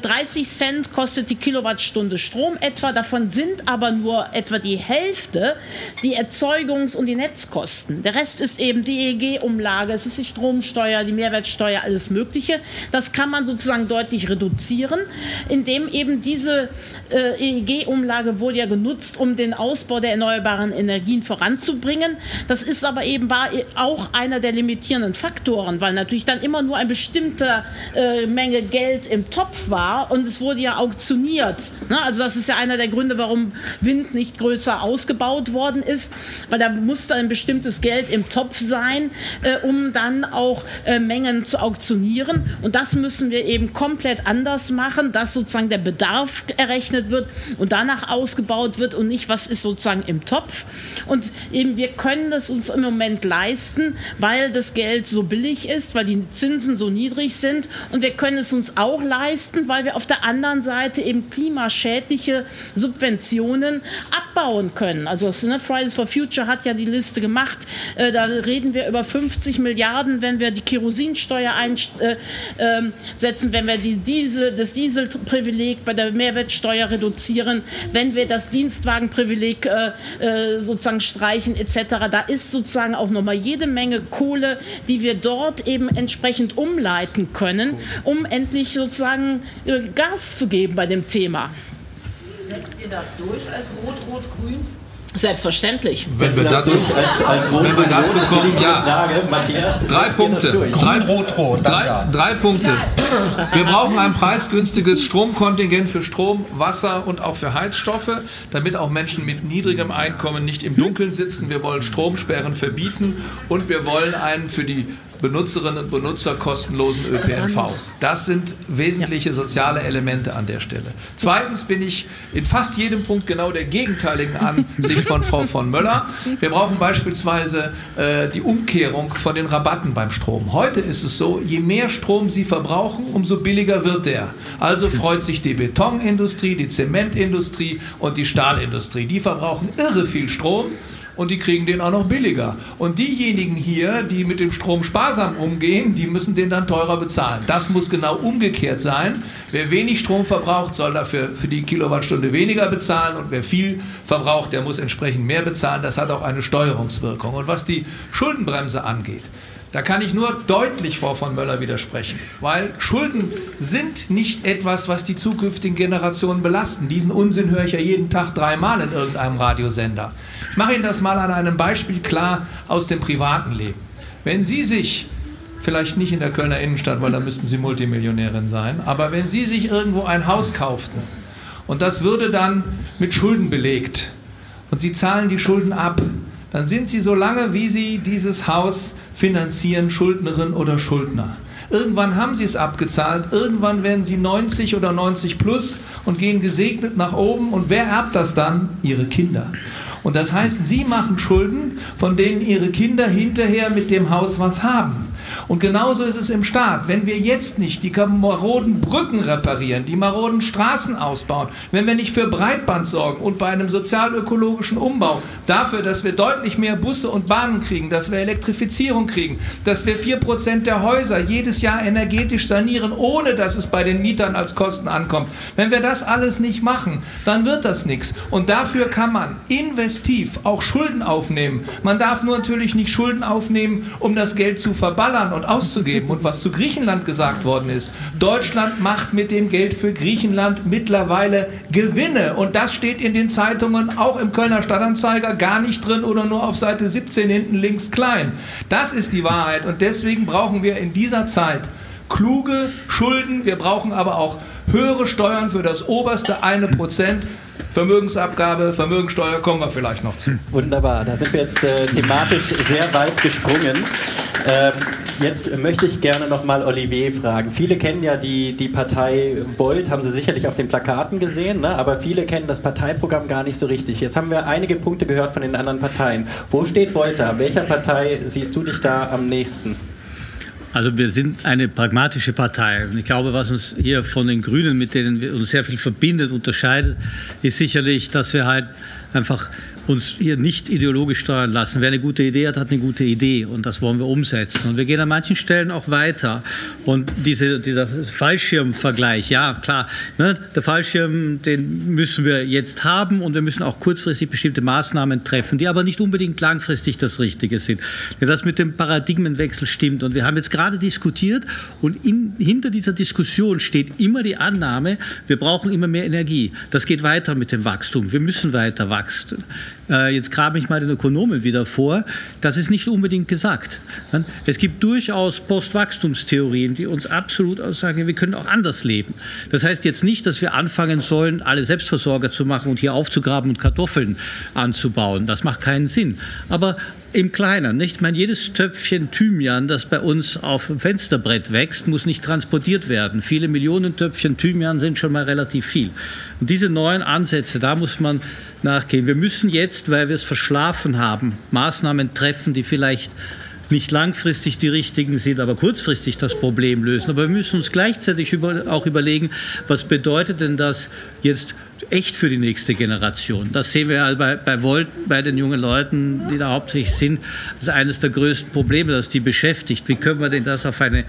30 Cent kostet die Kilowattstunde Strom etwa. Davon sind aber nur etwa die Hälfte die Erzeugungs- und die Netzkosten. Der Rest ist eben die EEG-Umlage, es ist die Stromsteuer, die Mehrwertsteuer, alles Mögliche. Das kann man sozusagen deutlich reduzieren, indem eben diese EEG-Umlage wurde ja genutzt, um den Ausbau der erneuerbaren Energien voranzubringen. Das ist aber eben auch einer der limitierenden Faktoren, weil natürlich dann immer nur eine bestimmte Menge Geld im Topf war und es wurde ja auktioniert. Ne? Also das ist ja einer der Gründe, warum Wind nicht größer ausgebaut worden ist, weil da musste ein bestimmtes Geld im Topf sein, um dann auch Mengen zu auktionieren. Und das müssen wir eben komplett anders machen, dass sozusagen der Bedarf errechnet wird und danach ausgebaut wird und nicht, was ist sozusagen im Topf. Und eben wir können das uns im Moment leisten, weil das Geld so billig ist, weil die Zinsen so niedrig sind, und wir können es uns auch leisten, weil wir auf der anderen Seite eben klimaschädliche Subventionen abbauen können. Also Fridays for Future hat ja die Liste gemacht, da reden wir über 50 Milliarden, wenn wir die Kerosinsteuer einsetzen, wenn wir das Dieselprivileg bei der Mehrwertsteuer reduzieren, wenn wir das Dienstwagenprivileg sozusagen streichen etc. Da ist sozusagen auch nochmal jede Menge Kohle, die wir dort eben entsprechend umleiten können, um endlich sozusagen Gas zu geben bei dem Thema. Setzt ihr das durch als Rot-Rot-Grün? Selbstverständlich. Wenn wir dazu kommen, ja. Frage, Matthias, 3 Punkte. Drei Punkte. Wir brauchen ein preisgünstiges Stromkontingent für Strom, Wasser und auch für Heizstoffe, damit auch Menschen mit niedrigem Einkommen nicht im Dunkeln sitzen. Wir wollen Stromsperren verbieten und wir wollen einen für die Benutzerinnen und Benutzer kostenlosen ÖPNV. Das sind wesentliche soziale Elemente an der Stelle. Zweitens bin ich in fast jedem Punkt genau der gegenteiligen Ansicht von Frau von Möller. Wir brauchen beispielsweise die Umkehrung von den Rabatten beim Strom. Heute ist es so, je mehr Strom Sie verbrauchen, umso billiger wird der. Also freut sich die Betonindustrie, die Zementindustrie und die Stahlindustrie. Die verbrauchen irre viel Strom. Und die kriegen den auch noch billiger. Und diejenigen hier, die mit dem Strom sparsam umgehen, die müssen den dann teurer bezahlen. Das muss genau umgekehrt sein. Wer wenig Strom verbraucht, soll dafür für die Kilowattstunde weniger bezahlen. Und wer viel verbraucht, der muss entsprechend mehr bezahlen. Das hat auch eine Steuerungswirkung. Und was die Schuldenbremse angeht, da kann ich nur deutlich Frau von Möller widersprechen, weil Schulden sind nicht etwas, was die zukünftigen Generationen belasten. Diesen Unsinn höre ich ja jeden Tag 3-mal in irgendeinem Radiosender. Ich mache Ihnen das mal an einem Beispiel klar aus dem privaten Leben. Wenn Sie sich, vielleicht nicht in der Kölner Innenstadt, weil da müssten Sie Multimillionärin sein, aber wenn Sie sich irgendwo ein Haus kauften und das würde dann mit Schulden belegt und Sie zahlen die Schulden ab, dann sind Sie so lange, wie Sie dieses Haus finanzieren, Schuldnerin oder Schuldner. Irgendwann haben Sie es abgezahlt, irgendwann werden Sie 90 oder 90 plus und gehen gesegnet nach oben. Und wer erbt das dann? Ihre Kinder. Und das heißt, Sie machen Schulden, von denen Ihre Kinder hinterher mit dem Haus was haben. Und genauso ist es im Staat. Wenn wir jetzt nicht die maroden Brücken reparieren, die maroden Straßen ausbauen, wenn wir nicht für Breitband sorgen und bei einem sozialökologischen Umbau dafür, dass wir deutlich mehr Busse und Bahnen kriegen, dass wir Elektrifizierung kriegen, dass wir 4% der Häuser jedes Jahr energetisch sanieren, ohne dass es bei den Mietern als Kosten ankommt. Wenn wir das alles nicht machen, dann wird das nichts. Und dafür kann man investiv auch Schulden aufnehmen. Man darf nur natürlich nicht Schulden aufnehmen, um das Geld zu verballern und auszugeben. Und was zu Griechenland gesagt worden ist, Deutschland macht mit dem Geld für Griechenland mittlerweile Gewinne. Und das steht in den Zeitungen, auch im Kölner Stadtanzeiger, gar nicht drin oder nur auf Seite 17 hinten links klein. Das ist die Wahrheit. Und deswegen brauchen wir in dieser Zeit kluge Schulden. Wir brauchen aber auch höhere Steuern für das oberste 1%. Vermögensabgabe, Vermögensteuer, kommen wir vielleicht noch zu. Wunderbar, da sind wir jetzt thematisch sehr weit gesprungen. Jetzt möchte ich gerne nochmal Olivier fragen. Viele kennen ja die Partei Volt, haben Sie sicherlich auf den Plakaten gesehen, ne? Aber viele kennen das Parteiprogramm gar nicht so richtig. Jetzt haben wir einige Punkte gehört von den anderen Parteien. Wo steht Volt da? Welcher Partei siehst du dich da am nächsten? Also wir sind eine pragmatische Partei. Und ich glaube, was uns hier von den Grünen, mit denen wir uns sehr viel verbindet, unterscheidet, ist sicherlich, dass wir halt einfach uns hier nicht ideologisch steuern lassen. Wer eine gute Idee hat, hat eine gute Idee und das wollen wir umsetzen. Und wir gehen an manchen Stellen auch weiter. Und dieser Fallschirmvergleich, ja klar, ne, der Fallschirm, den müssen wir jetzt haben und wir müssen auch kurzfristig bestimmte Maßnahmen treffen, die aber nicht unbedingt langfristig das Richtige sind. Denn das mit dem Paradigmenwechsel stimmt. Und wir haben jetzt gerade diskutiert und hinter dieser Diskussion steht immer die Annahme, wir brauchen immer mehr Energie. Das geht weiter mit dem Wachstum. Wir müssen weiter wachsen. Jetzt grabe ich mal den Ökonomen wieder vor, das ist nicht unbedingt gesagt. Es gibt durchaus Postwachstumstheorien, die uns absolut aussagen, wir können auch anders leben. Das heißt jetzt nicht, dass wir anfangen sollen, alle Selbstversorger zu machen und hier aufzugraben und Kartoffeln anzubauen. Das macht keinen Sinn. Aber im Kleinen, nicht? Ich meine, jedes Töpfchen Thymian, das bei uns auf dem Fensterbrett wächst, muss nicht transportiert werden. Viele Millionen Töpfchen Thymian sind schon mal relativ viel. Und diese neuen Ansätze, da muss man nachgehen. Wir müssen jetzt, weil wir es verschlafen haben, Maßnahmen treffen, die vielleicht nicht langfristig die richtigen sind, aber kurzfristig das Problem lösen. Aber wir müssen uns gleichzeitig auch überlegen, was bedeutet denn das jetzt echt für die nächste Generation. Das sehen wir bei Volt, bei den jungen Leuten, die da hauptsächlich sind. Das ist eines der größten Probleme, das die beschäftigt. Wie können wir denn das auf eine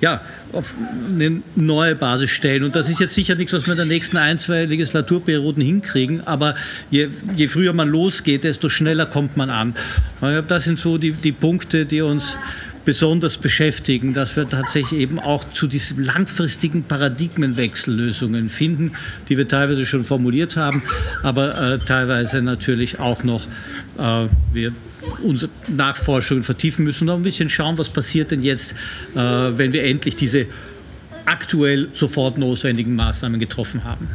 neue Basis stellen? Und das ist jetzt sicher nichts, was wir in den nächsten 1-2 Legislaturperioden hinkriegen, aber je früher man losgeht, desto schneller kommt man an. Ich glaube, das sind so die Punkte, die uns besonders beschäftigen, dass wir tatsächlich eben auch zu diesen langfristigen Paradigmenwechsellösungen finden, die wir teilweise schon formuliert haben, aber teilweise natürlich auch noch wir unsere Nachforschungen vertiefen müssen und auch ein bisschen schauen, was passiert denn jetzt, wenn wir endlich diese aktuell sofort notwendigen Maßnahmen getroffen haben.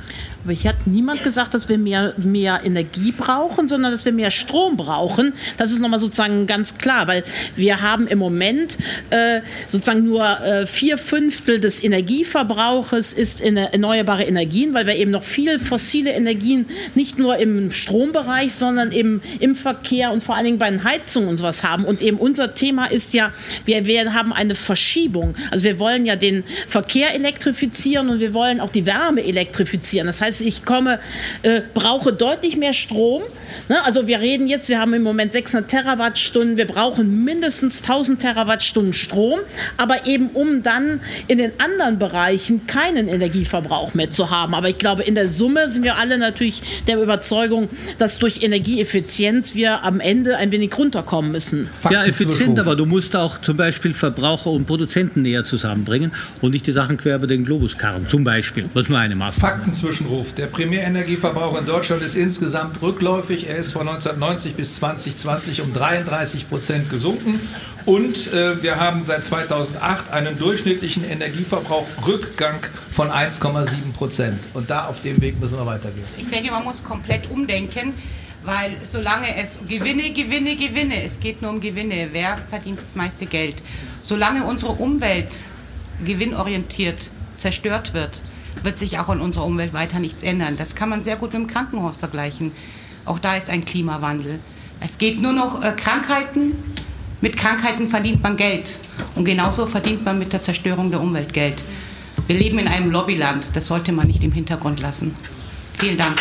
Aber hier hat niemand gesagt, dass wir mehr Energie brauchen, sondern dass wir mehr Strom brauchen. Das ist nochmal sozusagen ganz klar, weil wir haben im Moment sozusagen nur 4/5 des Energieverbrauches ist in erneuerbare Energien, weil wir eben noch viel fossile Energien nicht nur im Strombereich, sondern eben im Verkehr und vor allen Dingen bei den Heizungen und sowas haben. Und eben unser Thema ist ja, wir haben eine Verschiebung. Also wir wollen ja den Verkehr elektrifizieren und wir wollen auch die Wärme elektrifizieren. Das heißt, ich brauche deutlich mehr Strom. Also wir haben im Moment 600 Terawattstunden, wir brauchen mindestens 1000 Terawattstunden Strom, aber eben um dann in den anderen Bereichen keinen Energieverbrauch mehr zu haben. Aber ich glaube, in der Summe sind wir alle natürlich der Überzeugung, dass durch Energieeffizienz wir am Ende ein wenig runterkommen müssen. Ja, effizient, aber du musst auch zum Beispiel Verbraucher und Produzenten näher zusammenbringen und nicht die Sachen quer über den Globus karren, zum Beispiel. Das ist nur eine Maßnahme. Faktenzwischenruf. Der Primärenergieverbrauch in Deutschland ist insgesamt rückläufig. Er ist von 1990 bis 2020 um 33% gesunken. Und wir haben seit 2008 einen durchschnittlichen Energieverbrauch-Rückgang von 1,7%. Und da auf dem Weg müssen wir weitergehen. Ich denke, man muss komplett umdenken, weil solange es Gewinne, es geht nur um Gewinne, wer verdient das meiste Geld. Solange unsere Umwelt gewinnorientiert zerstört wird, wird sich auch an unserer Umwelt weiter nichts ändern. Das kann man sehr gut mit dem Krankenhaus vergleichen. Auch da ist ein Klimawandel. Es geht nur noch Krankheiten. Mit Krankheiten verdient man Geld. Und genauso verdient man mit der Zerstörung der Umwelt Geld. Wir leben in einem Lobbyland. Das sollte man nicht im Hintergrund lassen. Vielen Dank.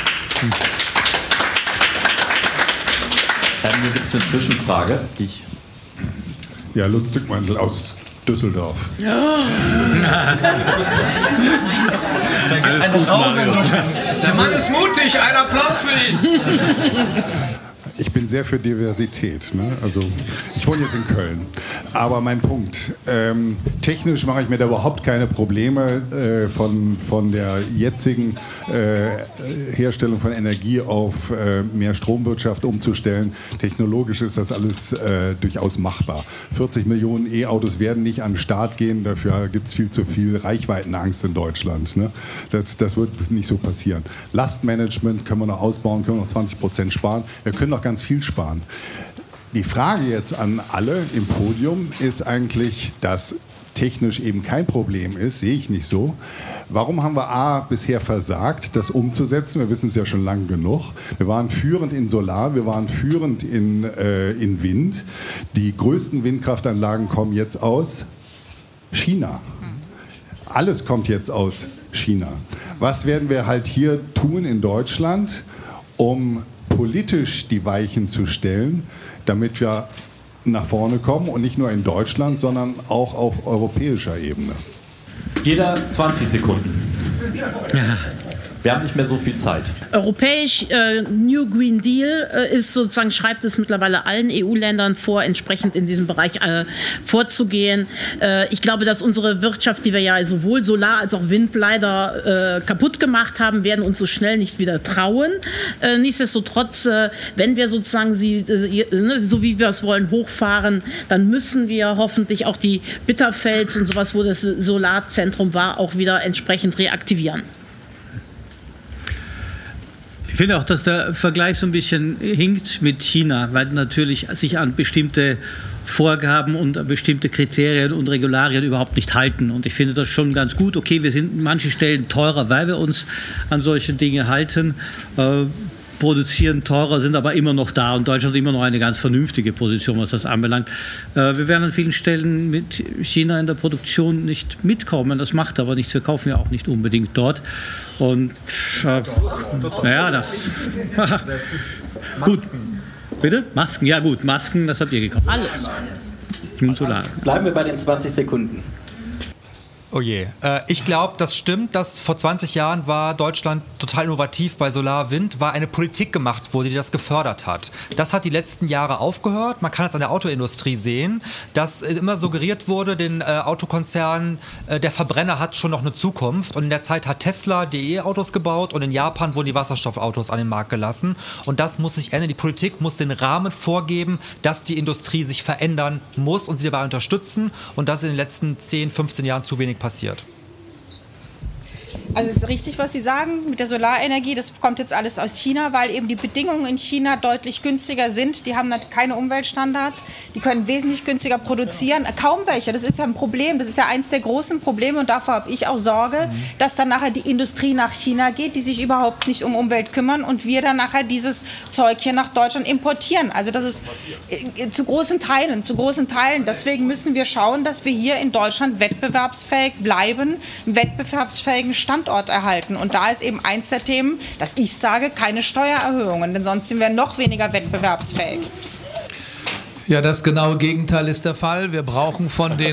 Hier gibt es eine Zwischenfrage, die ich... Ja, Lutz Dückmantel aus Düsseldorf. Ja. Der Mann ist mutig, ein Applaus für ihn. Ich bin sehr für Diversität. Ne? Also ich wohne jetzt in Köln. Aber mein Punkt, technisch mache ich mir da überhaupt keine Probleme von der jetzigen Herstellung von Energie auf mehr Stromwirtschaft umzustellen. Technologisch ist das alles durchaus machbar. 40 Millionen E-Autos werden nicht an den Start gehen. Dafür gibt es viel zu viel Reichweitenangst in Deutschland. Ne? Das wird nicht so passieren. Lastmanagement können wir noch ausbauen, können wir noch 20% sparen. Wir können noch ganz viel sparen. Die Frage jetzt an alle im Podium ist eigentlich, dass technisch eben kein Problem ist, sehe ich nicht so. Warum haben wir bisher versagt, das umzusetzen? Wir wissen es ja schon lange genug. Wir waren führend in Solar, wir waren führend in Wind. Die größten Windkraftanlagen kommen jetzt aus China. Alles kommt jetzt aus China. Was werden wir halt hier tun in Deutschland, um politisch die Weichen zu stellen, damit wir nach vorne kommen und nicht nur in Deutschland, sondern auch auf europäischer Ebene? Jeder 20 Sekunden. Ja. Wir haben nicht mehr so viel Zeit. Europäisch New Green Deal ist sozusagen, schreibt es mittlerweile allen EU-Ländern vor, entsprechend in diesem Bereich vorzugehen. Ich glaube, dass unsere Wirtschaft, die wir ja sowohl Solar als auch Wind leider kaputt gemacht haben, werden uns so schnell nicht wieder trauen. Nichtsdestotrotz, wenn wir sozusagen sie, so wie wir es wollen, hochfahren, dann müssen wir hoffentlich auch die Bitterfels und sowas, wo das Solarzentrum war, auch wieder entsprechend reaktivieren. Ich finde auch, dass der Vergleich so ein bisschen hinkt mit China, weil natürlich sich an bestimmte Vorgaben und an bestimmte Kriterien und Regularien überhaupt nicht halten. Und ich finde das schon ganz gut. Okay, wir sind an manchen Stellen teurer, weil wir uns an solche Dinge halten. Produzieren teurer, sind aber immer noch da und Deutschland hat immer noch eine ganz vernünftige Position, was das anbelangt. Wir werden an vielen Stellen mit China in der Produktion nicht mitkommen. Das macht aber nichts. Wir kaufen ja auch nicht unbedingt dort. Und naja, das gut. Bitte? Masken, ja gut, Masken, das habt ihr gekauft. Alles. Bleiben wir bei den 20 Sekunden. Oh je. Ich glaube, das stimmt, dass vor 20 Jahren war Deutschland total innovativ bei Solar, Wind, weil eine Politik gemacht wurde, die das gefördert hat. Das hat die letzten Jahre aufgehört. Man kann es an der Autoindustrie sehen, dass immer suggeriert wurde, den Autokonzernen, der Verbrenner hat schon noch eine Zukunft. Und in der Zeit hat Tesla die E-Autos gebaut und in Japan wurden die Wasserstoffautos an den Markt gelassen. Und das muss sich ändern. Die Politik muss den Rahmen vorgeben, dass die Industrie sich verändern muss und sie dabei unterstützen. Und das ist in den letzten 10, 15 Jahren zu wenig passiert. Also es ist richtig, was Sie sagen mit der Solarenergie. Das kommt jetzt alles aus China, weil eben die Bedingungen in China deutlich günstiger sind. Die haben keine Umweltstandards. Die können wesentlich günstiger produzieren. Kaum welche. Das ist ja ein Problem. Das ist ja eins der großen Probleme. Und davor habe ich auch Sorge, dass dann nachher die Industrie nach China geht, die sich überhaupt nicht um Umwelt kümmern. Und wir dann nachher dieses Zeug hier nach Deutschland importieren. Also das ist zu großen Teilen. Deswegen müssen wir schauen, dass wir hier in Deutschland wettbewerbsfähig bleiben, einen wettbewerbsfähigen Standort erhalten. Und da ist eben eins der Themen, dass ich sage, keine Steuererhöhungen, denn sonst sind wir noch weniger wettbewerbsfähig. Ja, das genaue Gegenteil ist der Fall. Wir brauchen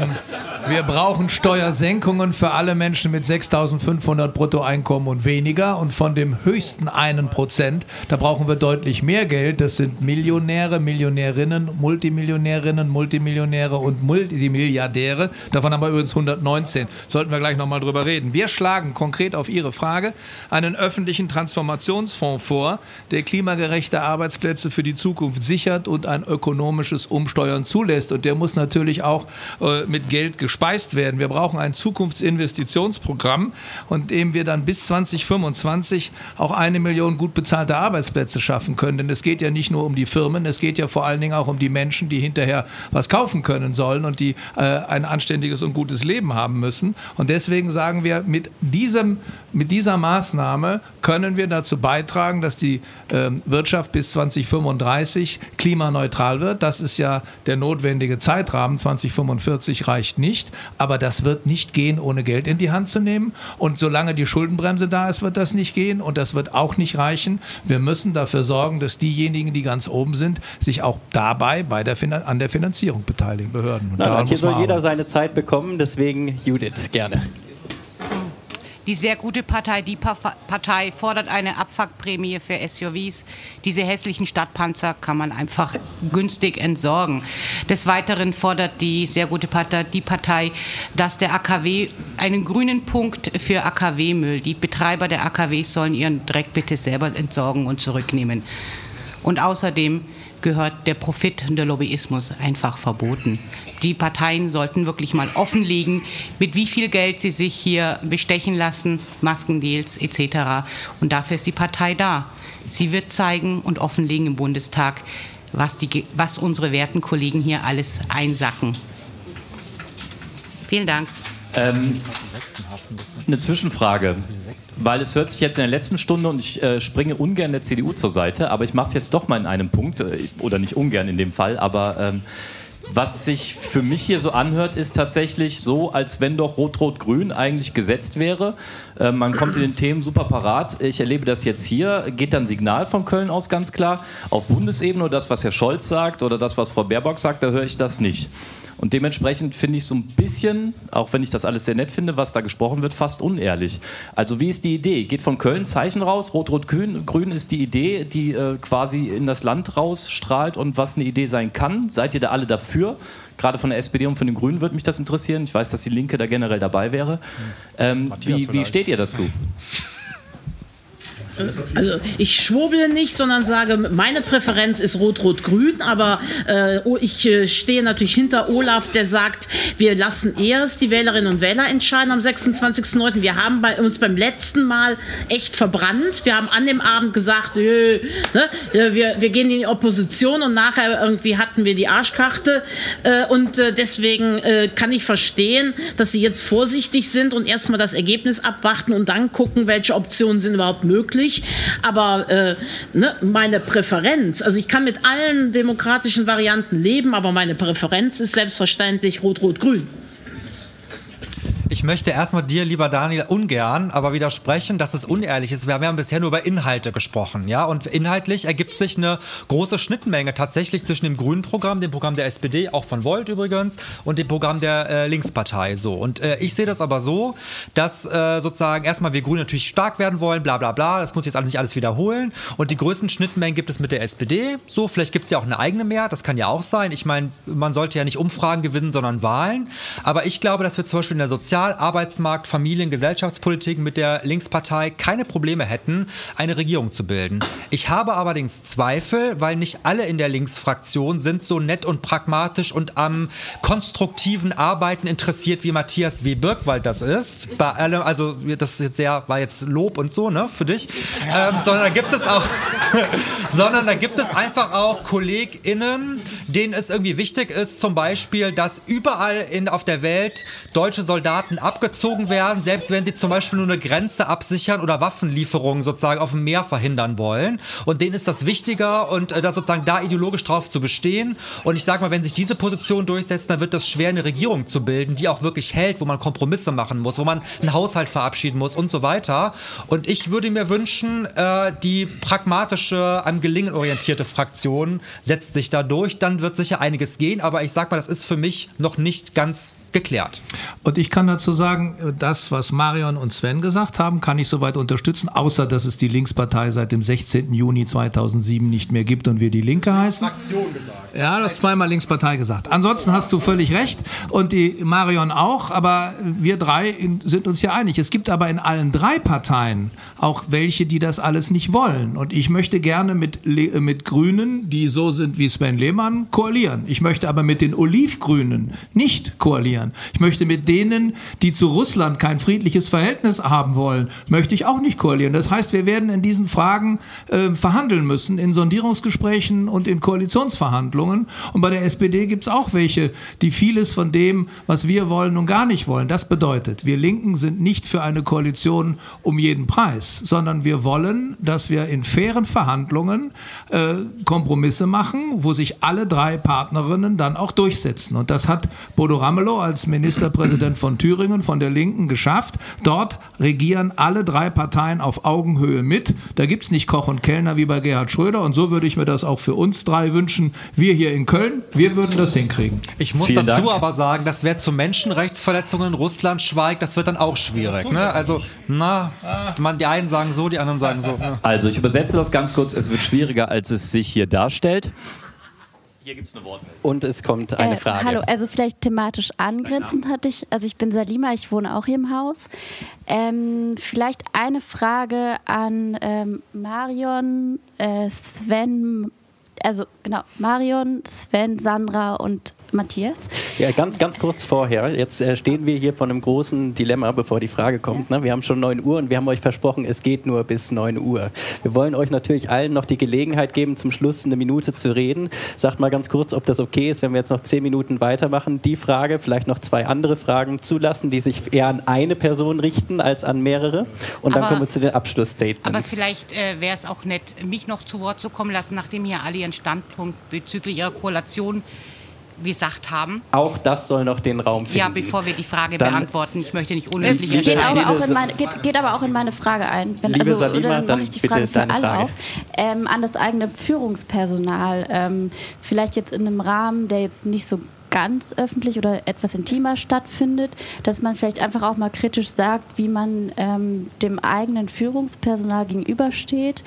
Steuersenkungen für alle Menschen mit 6.500 Bruttoeinkommen und weniger. Und von dem höchsten 1%, da brauchen wir deutlich mehr Geld. Das sind Millionäre, Millionärinnen, Multimillionäre und Multimilliardäre. Davon haben wir übrigens 119. Sollten wir gleich nochmal drüber reden. Wir schlagen konkret auf Ihre Frage einen öffentlichen Transformationsfonds vor, der klimagerechte Arbeitsplätze für die Zukunft sichert und ein ökonomisches Umsteuern zulässt. Und der muss natürlich auch mit Geld gespeist werden. Wir brauchen ein Zukunftsinvestitionsprogramm, und dem wir dann bis 2025 auch 1 Million gut bezahlte Arbeitsplätze schaffen können. Denn es geht ja nicht nur um die Firmen, es geht ja vor allen Dingen auch um die Menschen, die hinterher was kaufen können sollen und die ein anständiges und gutes Leben haben müssen. Und deswegen sagen wir, mit dieser Maßnahme können wir dazu beitragen, dass die Wirtschaft bis 2035 klimaneutral wird. Das ist ja der notwendige Zeitrahmen. 2045 reicht nicht, aber das wird nicht gehen, ohne Geld in die Hand zu nehmen. Und solange die Schuldenbremse da ist, wird das nicht gehen, und das wird auch nicht reichen. Wir müssen dafür sorgen, dass diejenigen, die ganz oben sind, sich auch dabei an der Finanzierung beteiligen, Behörden. Und hier soll jeder seine Zeit bekommen, deswegen Judith, gerne. Die sehr gute Partei, die Partei fordert eine Abfuckprämie für SUVs. Diese hässlichen Stadtpanzer kann man einfach günstig entsorgen. Des Weiteren fordert die sehr gute Partei, die Partei, dass der AKW einen grünen Punkt für AKW-Müll. Die Betreiber der AKWs sollen ihren Dreck bitte selber entsorgen und zurücknehmen. Und außerdem gehört der Profit und der Lobbyismus einfach verboten. Die Parteien sollten wirklich mal offenlegen, mit wie viel Geld sie sich hier bestechen lassen, Maskendeals etc. Und dafür ist die Partei da. Sie wird zeigen und offenlegen im Bundestag, was unsere werten Kollegen hier alles einsacken. Vielen Dank. Eine Zwischenfrage, weil es hört sich jetzt in der letzten Stunde, und ich springe ungern der CDU zur Seite, aber ich mache es jetzt doch mal in einem Punkt, oder nicht ungern in dem Fall, aber was sich für mich hier so anhört, ist tatsächlich so, als wenn doch Rot-Rot-Grün eigentlich gesetzt wäre. Man kommt in den Themen super parat. Ich erlebe das jetzt hier. Geht dann ein Signal von Köln aus ganz klar. Auf Bundesebene, oder das, was Herr Scholz sagt, oder das, was Frau Baerbock sagt, da höre ich das nicht. Und dementsprechend finde ich so ein bisschen, auch wenn ich das alles sehr nett finde, was da gesprochen wird, fast unehrlich. Also wie ist die Idee? Geht von Köln Zeichen raus? Rot-Rot-Grün ist die Idee, die quasi in das Land rausstrahlt, und was eine Idee sein kann. Seid ihr da alle dafür? Gerade von der SPD und von den Grünen würde mich das interessieren. Ich weiß, dass die Linke da generell dabei wäre. Wie steht ihr dazu? Also ich schwurbel nicht, sondern sage, meine Präferenz ist Rot-Rot-Grün, aber ich stehe natürlich hinter Olaf, der sagt, wir lassen erst die Wählerinnen und Wähler entscheiden am 26.09. Wir haben uns beim letzten Mal echt verbrannt. Wir haben an dem Abend gesagt, wir gehen in die Opposition, und nachher irgendwie hatten wir die Arschkarte. Und deswegen kann ich verstehen, dass sie jetzt vorsichtig sind und erstmal das Ergebnis abwarten und dann gucken, welche Optionen sind überhaupt möglich. Aber meine Präferenz, also ich kann mit allen demokratischen Varianten leben, aber meine Präferenz ist selbstverständlich Rot-Rot-Grün. Ich möchte erstmal dir, lieber Daniel, ungern, aber widersprechen, dass es unehrlich ist. Wir haben bisher nur über Inhalte gesprochen, ja, und inhaltlich ergibt sich eine große Schnittmenge tatsächlich zwischen dem grünen Programm, dem Programm der SPD, auch von Volt übrigens, und dem Programm der Linkspartei. So. Und ich sehe das aber so, dass sozusagen erstmal wir Grüne natürlich stark werden wollen, bla bla bla, das muss ich jetzt nicht alles wiederholen. Und die größten Schnittmengen gibt es mit der SPD. So, vielleicht gibt es ja auch eine eigene Mehrheit, das kann ja auch sein. Ich meine, man sollte ja nicht Umfragen gewinnen, sondern Wahlen. Aber ich glaube, dass wir zum Beispiel in der Sozial- Sozial-, Arbeitsmarkt-, Familien-, Gesellschaftspolitik mit der Linkspartei keine Probleme hätten, eine Regierung zu bilden. Ich habe allerdings Zweifel, weil nicht alle in der Linksfraktion sind so nett und pragmatisch und am konstruktiven Arbeiten interessiert, wie Matthias W. Birkwald das ist. Bei allem, also das ist jetzt war jetzt Lob und so, ne, für dich. Sondern da gibt es einfach auch KollegInnen, denen es irgendwie wichtig ist, zum Beispiel, dass überall auf der Welt deutsche Soldaten abgezogen werden, selbst wenn sie zum Beispiel nur eine Grenze absichern oder Waffenlieferungen sozusagen auf dem Meer verhindern wollen. Und denen ist das wichtiger und da sozusagen da ideologisch drauf zu bestehen. Und ich sage mal, wenn sich diese Position durchsetzt, dann wird das schwer, eine Regierung zu bilden, die auch wirklich hält, wo man Kompromisse machen muss, wo man einen Haushalt verabschieden muss und so weiter. Und ich würde mir wünschen, die pragmatische, am Gelingen orientierte Fraktion setzt sich da durch. Dann wird sicher einiges gehen, aber ich sag mal, das ist für mich noch nicht ganz geklärt. Und ich kann dazu sagen, das, was Marion und Sven gesagt haben, kann ich soweit unterstützen, außer dass es die Linkspartei seit dem 16. Juni 2007 nicht mehr gibt und wir die Linke heißen. Fraktion gesagt. Ja, du hast zweimal Linkspartei gesagt. Ansonsten hast du völlig recht und die Marion auch, aber wir drei sind uns ja einig. Es gibt aber in allen drei Parteien auch welche, die das alles nicht wollen. Und ich möchte gerne mit Grünen, die so sind wie Sven Lehmann, koalieren. Ich möchte aber mit den Olivgrünen nicht koalieren. Ich möchte mit denen, die zu Russland kein friedliches Verhältnis haben wollen, möchte ich auch nicht koalieren. Das heißt, wir werden in diesen Fragen verhandeln müssen, in Sondierungsgesprächen und in Koalitionsverhandlungen. Und bei der SPD gibt es auch welche, die vieles von dem, was wir wollen, nun gar nicht wollen. Das bedeutet, wir Linken sind nicht für eine Koalition um jeden Preis, sondern wir wollen, dass wir in fairen Verhandlungen Kompromisse machen, wo sich alle drei Partnerinnen dann auch durchsetzen. Und das hat Bodo Ramelow als Ministerpräsident von Thüringen von der Linken geschafft. Dort regieren alle drei Parteien auf Augenhöhe mit. Da gibt es nicht Koch und Kellner wie bei Gerhard Schröder. Und so würde ich mir das auch für uns drei wünschen. Wir hier in Köln, wir würden das hinkriegen. Ich muss dazu aber sagen, dass wer zu Menschenrechtsverletzungen in Russland schweigt, das wird dann auch schwierig. Ne? Also, die einen sagen so, die anderen sagen so. Ne? Also, ich übersetze das ganz kurz. Es wird schwieriger, als es sich hier darstellt. Hier gibt es eine Wortmeldung. Und es kommt eine Frage. Hallo, also vielleicht thematisch angrenzend ich bin Salima, ich wohne auch hier im Haus. Vielleicht eine Frage an Marion, Sven, Marion, Sven, Sandra und Matthias. Ja, ganz kurz vorher. Jetzt stehen wir hier vor einem großen Dilemma, bevor die Frage kommt. Ne? Wir haben schon 9 Uhr und wir haben euch versprochen, es geht nur bis 9 Uhr. Wir wollen euch natürlich allen noch die Gelegenheit geben, zum Schluss eine Minute zu reden. Sagt mal ganz kurz, ob das okay ist, wenn wir jetzt noch 10 Minuten weitermachen. Die Frage, vielleicht noch 2 andere Fragen zulassen, die sich eher an eine Person richten als an mehrere. Und dann kommen wir zu den Abschlussstatements. Aber vielleicht wäre es auch nett, mich noch zu Wort zu kommen lassen, nachdem hier alle ihren Standpunkt bezüglich ihrer Koalition gesagt haben. Auch das soll noch den Raum finden. Ja, bevor wir die Frage beantworten. Ich möchte nicht unhöflich geht aber auch in meine Frage ein. Dann mache ich die Frage für alle auf. An das eigene Führungspersonal. Vielleicht jetzt in einem Rahmen, der jetzt nicht so ganz öffentlich oder etwas intimer stattfindet, dass man vielleicht einfach auch mal kritisch sagt, wie man dem eigenen Führungspersonal gegenübersteht.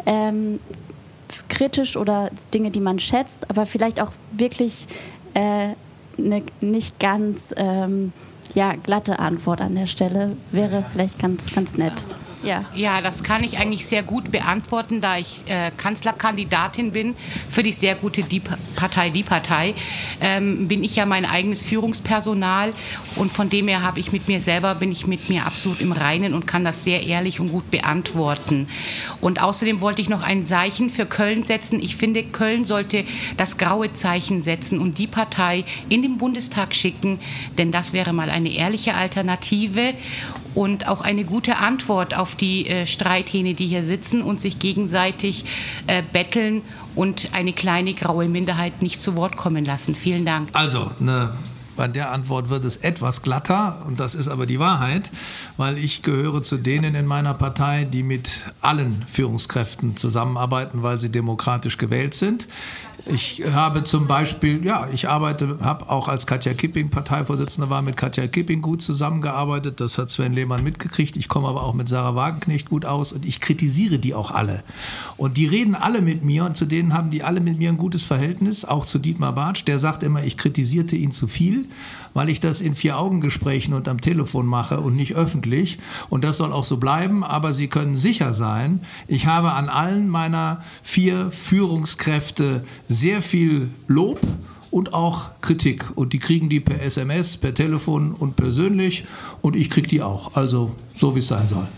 Kritisch oder Dinge, die man schätzt, aber vielleicht auch wirklich eine nicht ganz glatte Antwort an der Stelle wäre vielleicht ganz nett. Ja, das kann ich eigentlich sehr gut beantworten, da ich Kanzlerkandidatin bin für die sehr gute Die Partei, bin ich ja mein eigenes Führungspersonal und von dem her bin ich mit mir absolut im Reinen und kann das sehr ehrlich und gut beantworten. Und außerdem wollte ich noch ein Zeichen für Köln setzen. Ich finde, Köln sollte das graue Zeichen setzen und die Partei in den Bundestag schicken, denn das wäre mal eine ehrliche Alternative und auch eine gute Antwort auf die Streithähne, die hier sitzen und sich gegenseitig betteln und eine kleine graue Minderheit nicht zu Wort kommen lassen. Vielen Dank. Also, bei der Antwort wird es etwas glatter und das ist aber die Wahrheit, weil ich gehöre zu denen in meiner Partei, die mit allen Führungskräften zusammenarbeiten, weil sie demokratisch gewählt sind. Ich habe zum Beispiel, habe auch als Katja Kipping Parteivorsitzende war, mit Katja Kipping gut zusammengearbeitet. Das hat Sven Lehmann mitgekriegt. Ich komme aber auch mit Sarah Wagenknecht gut aus und ich kritisiere die auch alle. Und die reden alle mit mir und zu denen haben die alle mit mir ein gutes Verhältnis, auch zu Dietmar Bartsch. Der sagt immer, ich kritisierte ihn zu viel. weil ich das in 4-Augen-Gesprächen und am Telefon mache und nicht öffentlich. Und das soll auch so bleiben, aber Sie können sicher sein, ich habe an allen meiner 4 Führungskräfte sehr viel Lob und auch Kritik. Und die kriegen die per SMS, per Telefon und persönlich. Und ich kriege die auch. Also so, wie es sein soll.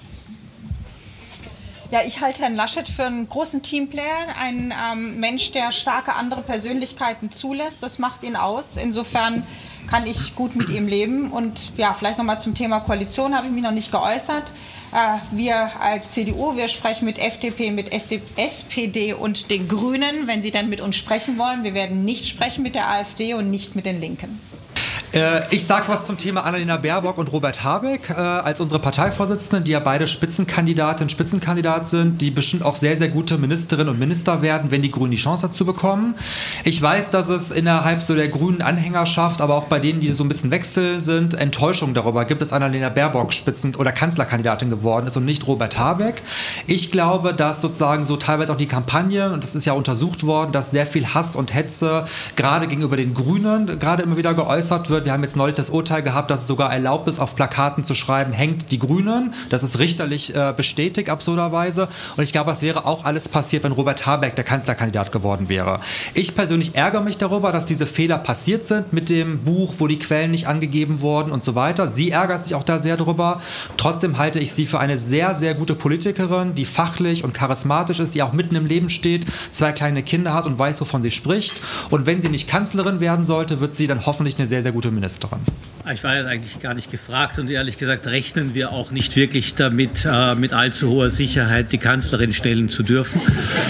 Ja, ich halte Herrn Laschet für einen großen Teamplayer, ein Mensch, der starke andere Persönlichkeiten zulässt. Das macht ihn aus. Insofern kann ich gut mit ihm leben. Und ja, vielleicht nochmal zum Thema Koalition habe ich mich noch nicht geäußert. Wir als CDU, wir sprechen mit FDP, mit SPD und den Grünen, wenn sie dann mit uns sprechen wollen. Wir werden nicht sprechen mit der AfD und nicht mit den Linken. Ich sage was zum Thema Annalena Baerbock und Robert Habeck als unsere Parteivorsitzenden, die ja beide Spitzenkandidat sind, die bestimmt auch sehr, sehr gute Ministerinnen und Minister werden, wenn die Grünen die Chance dazu bekommen. Ich weiß, dass es innerhalb so der grünen Anhängerschaft, aber auch bei denen, die so ein bisschen wechseln sind, Enttäuschung darüber gibt, dass Annalena Baerbock Spitzen- oder Kanzlerkandidatin geworden ist und nicht Robert Habeck. Ich glaube, dass sozusagen so teilweise auch die Kampagne, und das ist ja untersucht worden, dass sehr viel Hass und Hetze gerade gegenüber den Grünen gerade immer wieder geäußert wird. Wir haben jetzt neulich das Urteil gehabt, dass es sogar erlaubt ist, auf Plakaten zu schreiben, hängt die Grünen. Das ist richterlich bestätigt, absurderweise. Und ich glaube, das wäre auch alles passiert, wenn Robert Habeck der Kanzlerkandidat geworden wäre. Ich persönlich ärgere mich darüber, dass diese Fehler passiert sind mit dem Buch, wo die Quellen nicht angegeben wurden und so weiter. Sie ärgert sich auch da sehr drüber. Trotzdem halte ich sie für eine sehr, sehr gute Politikerin, die fachlich und charismatisch ist, die auch mitten im Leben steht, 2 kleine Kinder hat und weiß, wovon sie spricht. Und wenn sie nicht Kanzlerin werden sollte, wird sie dann hoffentlich eine sehr, sehr gute Ministerin. Ich war jetzt eigentlich gar nicht gefragt und ehrlich gesagt rechnen wir auch nicht wirklich damit, mit allzu hoher Sicherheit die Kanzlerin stellen zu dürfen.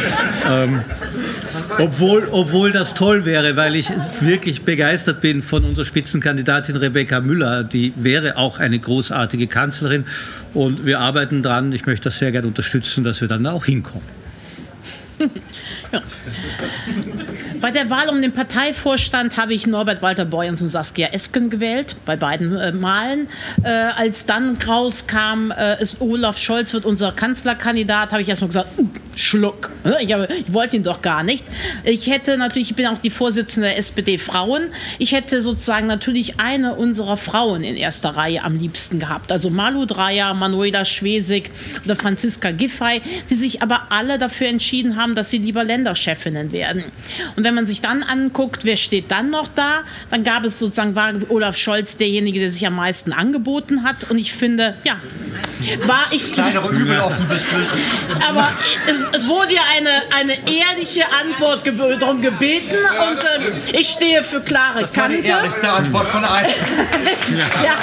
Obwohl das toll wäre, weil ich wirklich begeistert bin von unserer Spitzenkandidatin Rebecca Müller. Die wäre auch eine großartige Kanzlerin und wir arbeiten dran. Ich möchte das sehr gerne unterstützen, dass wir dann auch hinkommen. Ja. Bei der Wahl um den Parteivorstand habe ich Norbert Walter Borjans und Saskia Esken gewählt, bei beiden Malen. Als dann rauskam, Olaf Scholz wird unser Kanzlerkandidat, habe ich erstmal gesagt, Schluck. Ich wollte ihn doch gar nicht. Ich bin auch die Vorsitzende der SPD Frauen. Ich hätte sozusagen natürlich eine unserer Frauen in erster Reihe am liebsten gehabt. Also Malu Dreyer, Manuela Schwesig oder Franziska Giffey, die sich aber alle dafür entschieden haben, dass sie lieber Länderchefinnen werden. Und wenn man sich dann anguckt, wer steht dann noch da, dann war Olaf Scholz derjenige, der sich am meisten angeboten hat. Und ich finde, ja, kleinere Übel offensichtlich. Aber es wurde ja eine ehrliche Antwort darum gebeten und ich stehe für klare Kante. Das war die ehrlichste Antwort von allen. Ja.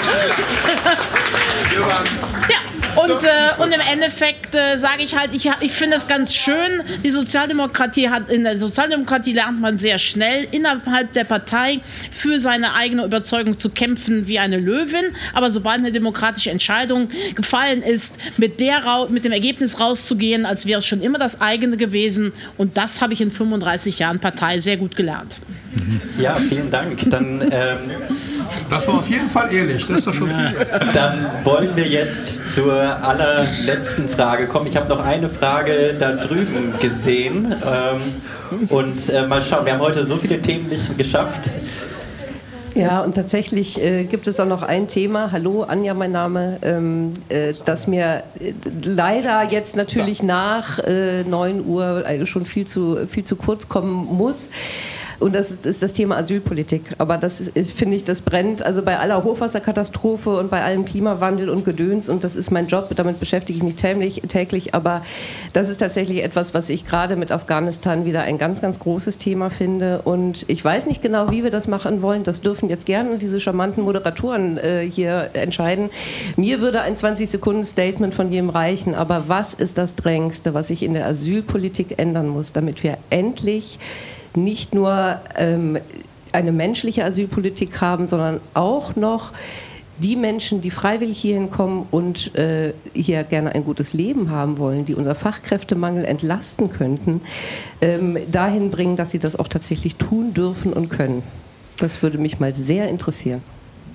Und im Endeffekt sage ich halt, ich finde es ganz schön, in der Sozialdemokratie lernt man sehr schnell innerhalb der Partei für seine eigene Überzeugung zu kämpfen wie eine Löwin, aber sobald eine demokratische Entscheidung gefallen ist, mit dem Ergebnis rauszugehen, als wäre es schon immer das eigene gewesen, und das habe ich in 35 Jahren Partei sehr gut gelernt. Ja, vielen Dank. Dann, das war auf jeden Fall ehrlich, das ist doch schon viel. Dann wollen wir jetzt zur allerletzten Frage kommen. Ich habe noch eine Frage da drüben gesehen. Mal schauen, wir haben heute so viele Themen nicht geschafft. Ja, und tatsächlich gibt es auch noch ein Thema, hallo, Anja mein Name, das mir leider jetzt natürlich nach 9 Uhr schon viel zu kurz kommen muss. Und das ist das Thema Asylpolitik. Aber das ist, finde ich, das brennt also bei aller Hochwasserkatastrophe und bei allem Klimawandel und Gedöns. Und das ist mein Job, damit beschäftige ich mich täglich. Aber das ist tatsächlich etwas, was ich gerade mit Afghanistan wieder ein ganz, ganz großes Thema finde. Und ich weiß nicht genau, wie wir das machen wollen. Das dürfen jetzt gerne diese charmanten Moderatoren hier entscheiden. Mir würde ein 20-Sekunden-Statement von jedem reichen. Aber was ist das Drängendste, was sich in der Asylpolitik ändern muss, damit wir endlich nicht nur eine menschliche Asylpolitik haben, sondern auch noch die Menschen, die freiwillig hierhin kommen und hier gerne ein gutes Leben haben wollen, die unser Fachkräftemangel entlasten könnten, dahin bringen, dass sie das auch tatsächlich tun dürfen und können. Das würde mich mal sehr interessieren.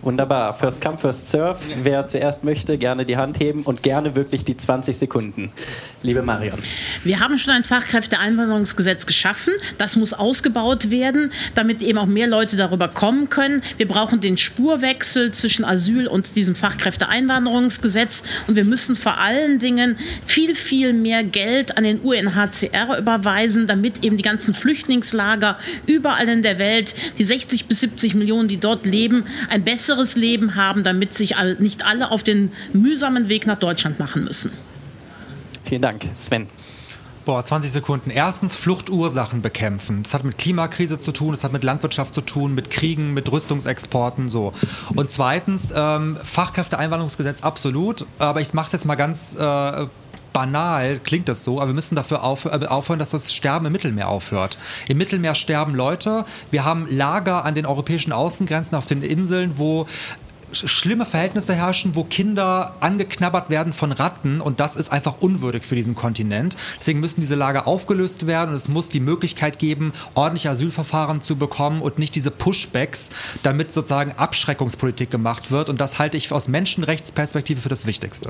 Wunderbar. First come, first serve. Wer zuerst möchte, gerne die Hand heben und gerne wirklich die 20 Sekunden. Liebe Marion. Wir haben schon ein Fachkräfteeinwanderungsgesetz geschaffen. Das muss ausgebaut werden, damit eben auch mehr Leute darüber kommen können. Wir brauchen den Spurwechsel zwischen Asyl und diesem Fachkräfteeinwanderungsgesetz. Und wir müssen vor allen Dingen viel, viel mehr Geld an den UNHCR überweisen, damit eben die ganzen Flüchtlingslager überall in der Welt, die 60 bis 70 Millionen, die dort leben, ein besseres Leben haben, damit sich nicht alle auf den mühsamen Weg nach Deutschland machen müssen. Vielen Dank. Sven. 20 Sekunden. Erstens Fluchtursachen bekämpfen. Das hat mit Klimakrise zu tun, das hat mit Landwirtschaft zu tun, mit Kriegen, mit Rüstungsexporten, so. Und zweitens Fachkräfteeinwanderungsgesetz absolut, aber ich mache es jetzt mal ganz banal, klingt das so, aber wir müssen dafür aufhören, dass das Sterben im Mittelmeer aufhört. Im Mittelmeer sterben Leute. Wir haben Lager an den europäischen Außengrenzen auf den Inseln, wo schlimme Verhältnisse herrschen, wo Kinder angeknabbert werden von Ratten und das ist einfach unwürdig für diesen Kontinent. Deswegen müssen diese Lager aufgelöst werden und es muss die Möglichkeit geben, ordentliche Asylverfahren zu bekommen und nicht diese Pushbacks, damit sozusagen Abschreckungspolitik gemacht wird und das halte ich aus Menschenrechtsperspektive für das Wichtigste.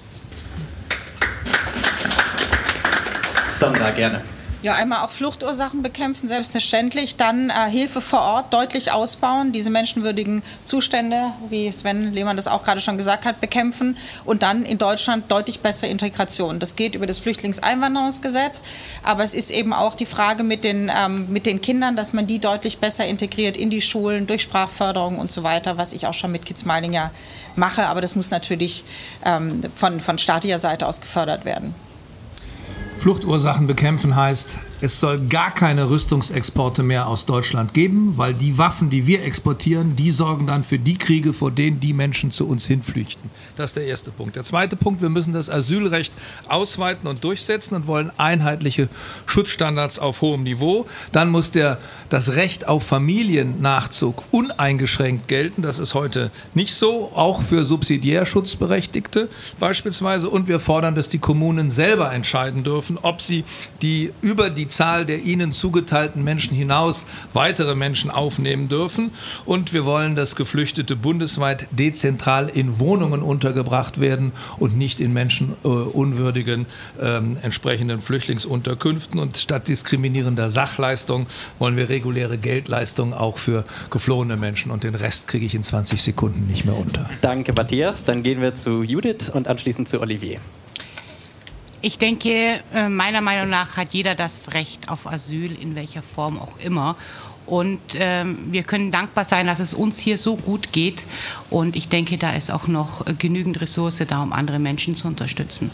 Sandra, gerne. Ja, einmal auch Fluchtursachen bekämpfen, selbstverständlich. Dann Hilfe vor Ort deutlich ausbauen, diese menschenwürdigen Zustände, wie Sven Lehmann das auch gerade schon gesagt hat, bekämpfen. Und dann in Deutschland deutlich bessere Integration. Das geht über das Flüchtlingseinwanderungsgesetz. Aber es ist eben auch die Frage mit den Kindern, dass man die deutlich besser integriert in die Schulen, durch Sprachförderung und so weiter, was ich auch schon mit Kids Smiling ja mache. Aber das muss natürlich von staatlicher Seite aus gefördert werden. Fluchtursachen bekämpfen heißt, es soll gar keine Rüstungsexporte mehr aus Deutschland geben, weil die Waffen, die wir exportieren, die sorgen dann für die Kriege, vor denen die Menschen zu uns hinflüchten. Das ist der erste Punkt. Der zweite Punkt, wir müssen das Asylrecht ausweiten und durchsetzen und wollen einheitliche Schutzstandards auf hohem Niveau. Dann muss das Recht auf Familiennachzug uneingeschränkt gelten. Das ist heute nicht so, auch für Subsidiärschutzberechtigte beispielsweise. Und wir fordern, dass die Kommunen selber entscheiden dürfen, ob sie über die Zahl der ihnen zugeteilten Menschen hinaus weitere Menschen aufnehmen dürfen. Und wir wollen, dass Geflüchtete bundesweit dezentral in Wohnungen untergebracht werden und nicht in menschenunwürdigen entsprechenden Flüchtlingsunterkünften. Und statt diskriminierender Sachleistung wollen wir reguläre Geldleistungen auch für geflohene Menschen. Und den Rest kriege ich in 20 Sekunden nicht mehr unter. Danke, Matthias. Dann gehen wir zu Judith und anschließend zu Olivier. Ich denke, meiner Meinung nach hat jeder das Recht auf Asyl, in welcher Form auch immer. Und wir können dankbar sein, dass es uns hier so gut geht. Und ich denke, da ist auch noch genügend Ressource da, um andere Menschen zu unterstützen.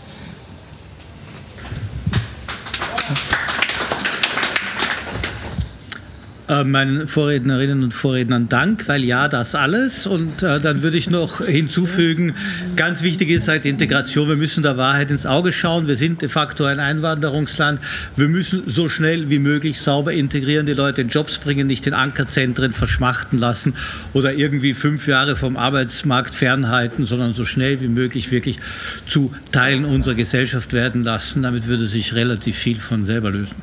Meinen Vorrednerinnen und Vorrednern Dank, weil ja, das alles. Und dann würde ich noch hinzufügen, ganz wichtig ist halt Integration. Wir müssen der Wahrheit ins Auge schauen. Wir sind de facto ein Einwanderungsland. Wir müssen so schnell wie möglich sauber integrieren, die Leute in Jobs bringen, nicht in Ankerzentren verschmachten lassen oder irgendwie 5 Jahre vom Arbeitsmarkt fernhalten, sondern so schnell wie möglich wirklich zu Teilen unserer Gesellschaft werden lassen. Damit würde sich relativ viel von selber lösen.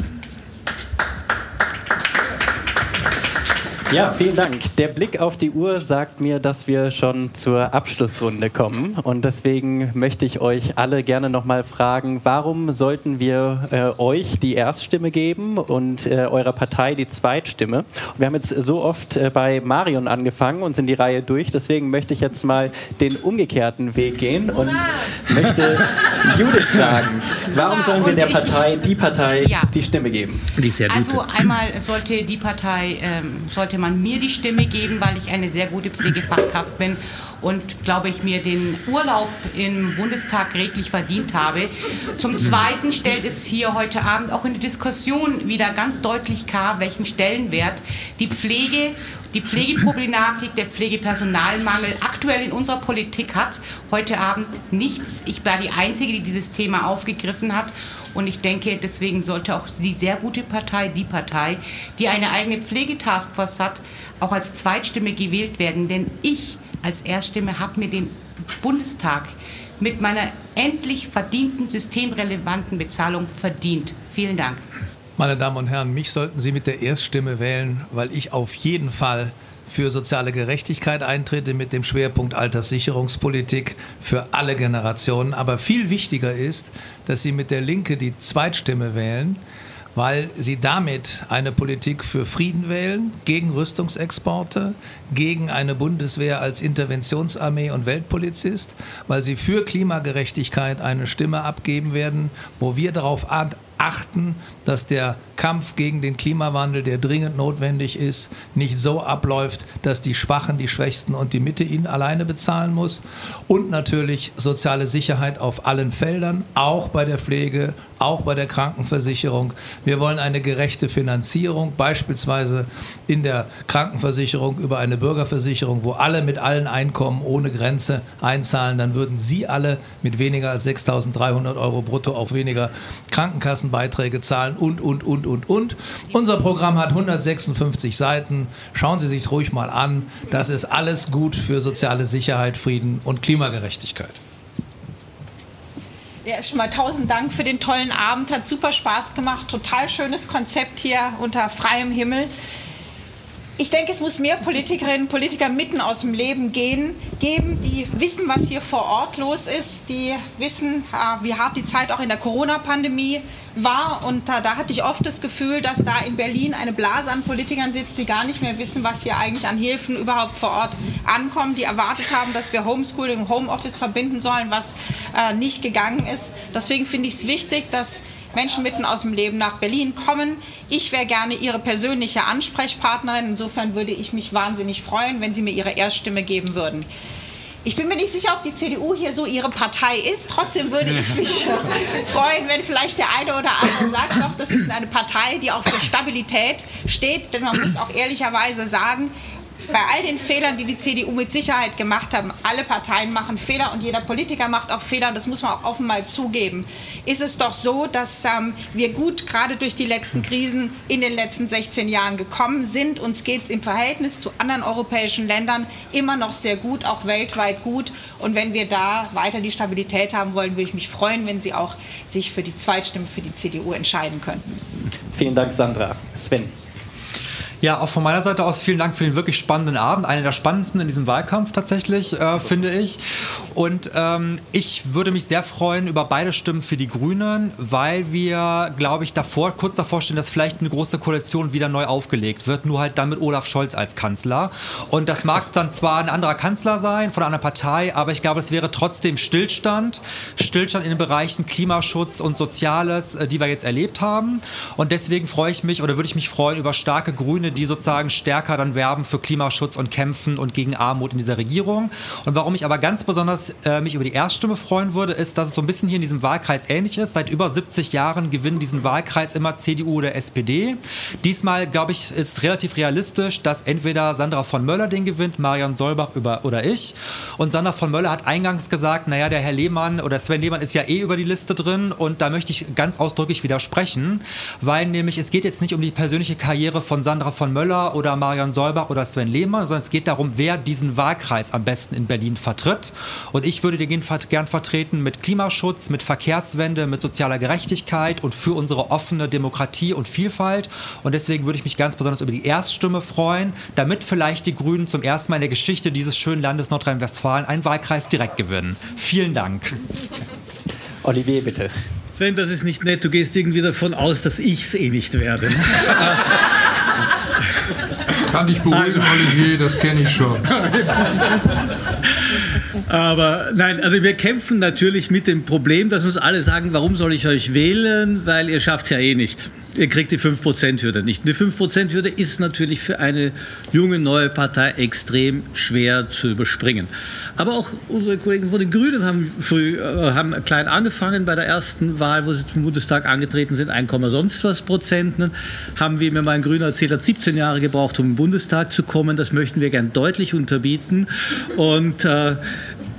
Ja, vielen Dank. Der Blick auf die Uhr sagt mir, dass wir schon zur Abschlussrunde kommen. Und deswegen möchte ich euch alle gerne nochmal fragen, warum sollten wir euch die Erststimme geben und eurer Partei die Zweitstimme? Wir haben jetzt so oft bei Marion angefangen und sind die Reihe durch. Deswegen möchte ich jetzt mal den umgekehrten Weg gehen und möchte Judith fragen, warum sollen wir der Partei, die Stimme geben? Also einmal sollte die Partei, sollte man mir die Stimme geben, weil ich eine sehr gute Pflegefachkraft bin und, glaube ich, mir den Urlaub im Bundestag redlich verdient habe. Zum Zweiten stellt es hier heute Abend auch in der Diskussion wieder ganz deutlich klar, welchen Stellenwert die Pflegeproblematik, der Pflegepersonalmangel aktuell in unserer Politik hat. Heute Abend nichts. Ich war die Einzige, die dieses Thema aufgegriffen hat. Und ich denke, deswegen sollte auch die sehr gute Partei, die Partei, die eine eigene Pflegetaskforce hat, auch als Zweitstimme gewählt werden. Denn ich als Erststimme habe mir den Bundestag mit meiner endlich verdienten systemrelevanten Bezahlung verdient. Vielen Dank. Meine Damen und Herren, mich sollten Sie mit der Erststimme wählen, weil ich auf jeden Fall für soziale Gerechtigkeit eintrete mit dem Schwerpunkt Alterssicherungspolitik für alle Generationen. Aber viel wichtiger ist, dass Sie mit der Linke die Zweitstimme wählen, weil Sie damit eine Politik für Frieden wählen, gegen Rüstungsexporte, gegen eine Bundeswehr als Interventionsarmee und Weltpolizist, weil Sie für Klimagerechtigkeit eine Stimme abgeben werden, wo wir darauf achten, dass der Kampf gegen den Klimawandel, der dringend notwendig ist, nicht so abläuft, dass die Schwachen, die Schwächsten und die Mitte ihn alleine bezahlen muss. Und natürlich soziale Sicherheit auf allen Feldern, auch bei der Pflege, auch bei der Krankenversicherung. Wir wollen eine gerechte Finanzierung, beispielsweise in der Krankenversicherung über eine Bürgerversicherung, wo alle mit allen Einkommen ohne Grenze einzahlen. Dann würden Sie alle mit weniger als 6.300 € brutto auch weniger Krankenkassenbeiträge zahlen und. Unser Programm hat 156 Seiten. Schauen Sie sich ruhig mal an. Das ist alles gut für soziale Sicherheit, Frieden und Klimagerechtigkeit. Ja, schon mal 1000 Dank für den tollen Abend. Hat super Spaß gemacht. Total schönes Konzept hier unter freiem Himmel. Ich denke, es muss mehr Politikerinnen und Politiker mitten aus dem Leben geben, die wissen, was hier vor Ort los ist, die wissen, wie hart die Zeit auch in der Corona-Pandemie war. Und da hatte ich oft das Gefühl, dass da in Berlin eine Blase an Politikern sitzt, die gar nicht mehr wissen, was hier eigentlich an Hilfen überhaupt vor Ort ankommt, die erwartet haben, dass wir Homeschooling und Homeoffice verbinden sollen, was nicht gegangen ist. Deswegen finde ich es wichtig, dass Menschen mitten aus dem Leben nach Berlin kommen. Ich wäre gerne Ihre persönliche Ansprechpartnerin. Insofern würde ich mich wahnsinnig freuen, wenn Sie mir Ihre Erststimme geben würden. Ich bin mir nicht sicher, ob die CDU hier so Ihre Partei ist. Trotzdem würde ich mich freuen, wenn vielleicht der eine oder andere sagt, doch, das ist eine Partei, die auch für Stabilität steht. Denn man muss auch ehrlicherweise sagen, bei all den Fehlern, die die CDU mit Sicherheit gemacht haben, alle Parteien machen Fehler und jeder Politiker macht auch Fehler, das muss man auch offen mal zugeben, ist es doch so, dass wir gut gerade durch die letzten Krisen in den letzten 16 Jahren gekommen sind. Uns geht es im Verhältnis zu anderen europäischen Ländern immer noch sehr gut, auch weltweit gut. Und wenn wir da weiter die Stabilität haben wollen, würde ich mich freuen, wenn Sie auch sich für die Zweitstimme für die CDU entscheiden könnten. Vielen Dank, Sandra. Sven. Ja, auch von meiner Seite aus vielen Dank für den wirklich spannenden Abend. Einer der spannendsten in diesem Wahlkampf tatsächlich, finde ich. Und ich würde mich sehr freuen über beide Stimmen für die Grünen, weil wir, glaube ich, kurz davor stehen, dass vielleicht eine große Koalition wieder neu aufgelegt wird, nur halt dann mit Olaf Scholz als Kanzler. Und das mag dann zwar ein anderer Kanzler sein, von einer anderen Partei, aber ich glaube, es wäre trotzdem Stillstand in den Bereichen Klimaschutz und Soziales, die wir jetzt erlebt haben. Und deswegen freue ich mich oder würde ich mich freuen über starke Grüne, die sozusagen stärker dann werben für Klimaschutz und kämpfen und gegen Armut in dieser Regierung. Und warum ich aber ganz besonders mich über die Erststimme freuen würde, ist, dass es so ein bisschen hier in diesem Wahlkreis ähnlich ist. Seit über 70 Jahren gewinnen diesen Wahlkreis immer CDU oder SPD. Diesmal, glaube ich, ist es relativ realistisch, dass entweder Sandra von Möller den gewinnt, Marion Solbach oder ich. Und Sandra von Möller hat eingangs gesagt, naja, der Herr Lehmann oder Sven Lehmann ist ja über die Liste drin. Und da möchte ich ganz ausdrücklich widersprechen, weil nämlich es geht jetzt nicht um die persönliche Karriere von Sandra von Möller oder Marion Solbach oder Sven Lehmann, sondern es geht darum, wer diesen Wahlkreis am besten in Berlin vertritt. Und ich würde den gern vertreten mit Klimaschutz, mit Verkehrswende, mit sozialer Gerechtigkeit und für unsere offene Demokratie und Vielfalt. Und deswegen würde ich mich ganz besonders über die Erststimme freuen, damit vielleicht die Grünen zum ersten Mal in der Geschichte dieses schönen Landes Nordrhein-Westfalen einen Wahlkreis direkt gewinnen. Vielen Dank. Olivier, bitte. Sven, das ist nicht nett. Du gehst irgendwie davon aus, dass ich es nicht werde. Kann dich beruhigen, Olivier, das kenne ich schon. Aber nein, also wir kämpfen natürlich mit dem Problem, dass uns alle sagen, warum soll ich euch wählen, weil ihr schafft es ja eh nicht. Ihr kriegt die 5%-Hürde nicht. Die 5%-Hürde ist natürlich für eine junge neue Partei extrem schwer zu überspringen. Aber auch unsere Kollegen von den Grünen haben klein angefangen bei der ersten Wahl, wo sie zum Bundestag angetreten sind, 1, sonst was Prozent. Haben, wie mir mein Grüner erzählt hat, 17 Jahre gebraucht, um in den Bundestag zu kommen. Das möchten wir gern deutlich unterbieten. Und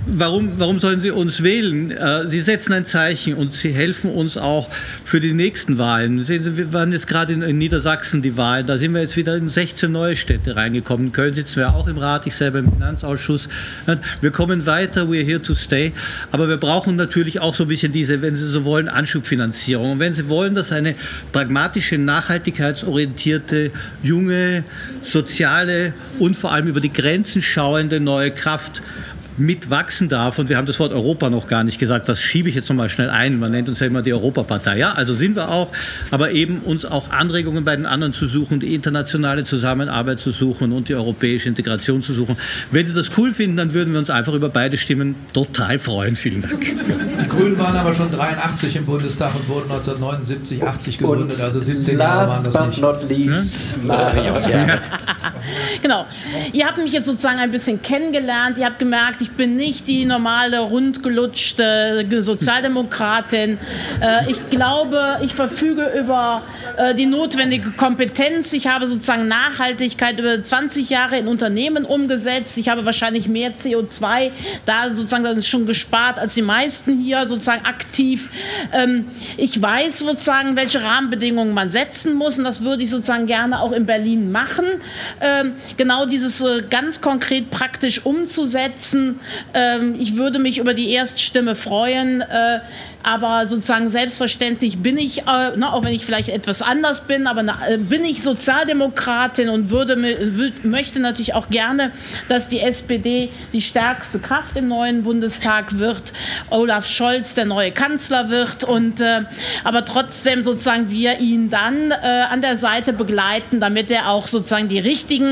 warum sollen Sie uns wählen? Sie setzen ein Zeichen und Sie helfen uns auch für die nächsten Wahlen. Sehen Sie, wir waren jetzt gerade in Niedersachsen die Wahlen, da sind wir jetzt wieder in 16 neue Städte reingekommen. In Köln sitzen wir auch im Rat, ich selber im Finanzausschuss. Wir kommen weiter, we're here to stay. Aber wir brauchen natürlich auch so ein bisschen diese, wenn Sie so wollen, Anschubfinanzierung. Und wenn Sie wollen, dass eine pragmatische, nachhaltigkeitsorientierte, junge, soziale und vor allem über die Grenzen schauende neue Kraft mitwachsen darf, und wir haben das Wort Europa noch gar nicht gesagt, das schiebe ich jetzt nochmal schnell ein, man nennt uns ja immer die Europapartei, ja, also sind wir auch, aber eben uns auch Anregungen bei den anderen zu suchen, die internationale Zusammenarbeit zu suchen und die europäische Integration zu suchen. Wenn Sie das cool finden, dann würden wir uns einfach über beide Stimmen total freuen. Vielen Dank. Die Grünen waren aber schon 83 im Bundestag und wurden 1979, 80 gegründet, also 17 Jahre waren das nicht. Last but not least, Mario. Ja. Genau. Ihr habt mich jetzt sozusagen ein bisschen kennengelernt, ihr habt gemerkt, ich bin nicht die normale, rundgelutschte Sozialdemokratin. Ich glaube, ich verfüge über die notwendige Kompetenz. Ich habe sozusagen Nachhaltigkeit über 20 Jahre in Unternehmen umgesetzt. Ich habe wahrscheinlich mehr CO2 da sozusagen schon gespart als die meisten hier sozusagen aktiv. Ich weiß sozusagen, welche Rahmenbedingungen man setzen muss, und das würde ich sozusagen gerne auch in Berlin machen. Genau dieses ganz konkret praktisch umzusetzen. Ich würde mich über die Erststimme freuen, aber sozusagen selbstverständlich bin ich, auch wenn ich vielleicht etwas anders bin, aber bin ich Sozialdemokratin und möchte natürlich auch gerne, dass die SPD die stärkste Kraft im neuen Bundestag wird, Olaf Scholz der neue Kanzler wird, und aber trotzdem sozusagen wir ihn dann an der Seite begleiten, damit er auch sozusagen in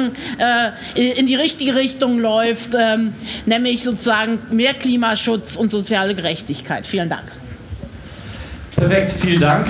die richtige Richtung läuft, nämlich sozusagen mehr Klimaschutz und soziale Gerechtigkeit. Vielen Dank. Perfekt, vielen Dank.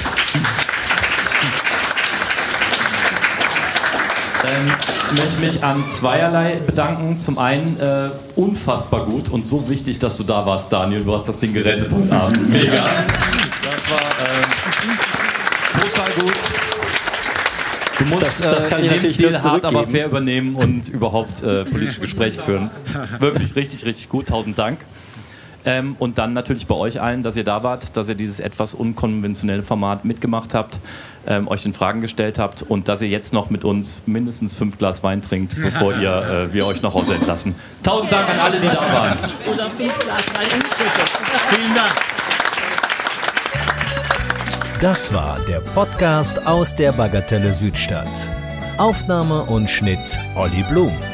Ich möchte mich an zweierlei bedanken. Zum einen unfassbar gut und so wichtig, dass du da warst, Daniel. Du hast das Ding gerettet heute Abend. Mega. Das war total gut. Du musst das kann in dem Stil hart, aber zurückgeben. fair übernehmen und überhaupt politische Gespräche führen. Wirklich richtig, richtig gut. 1000 Dank. Und dann natürlich bei euch allen, dass ihr da wart, dass ihr dieses etwas unkonventionelle Format mitgemacht habt, euch den Fragen gestellt habt und dass ihr jetzt noch mit uns mindestens 5 Glas Wein trinkt, bevor wir euch nach Hause entlassen. 1000 Dank an alle, die da waren. Oder 5 Glas Wein umschüttet. Vielen Dank. Das war der Podcast aus der Bagatelle Südstadt. Aufnahme und Schnitt Olli Blum.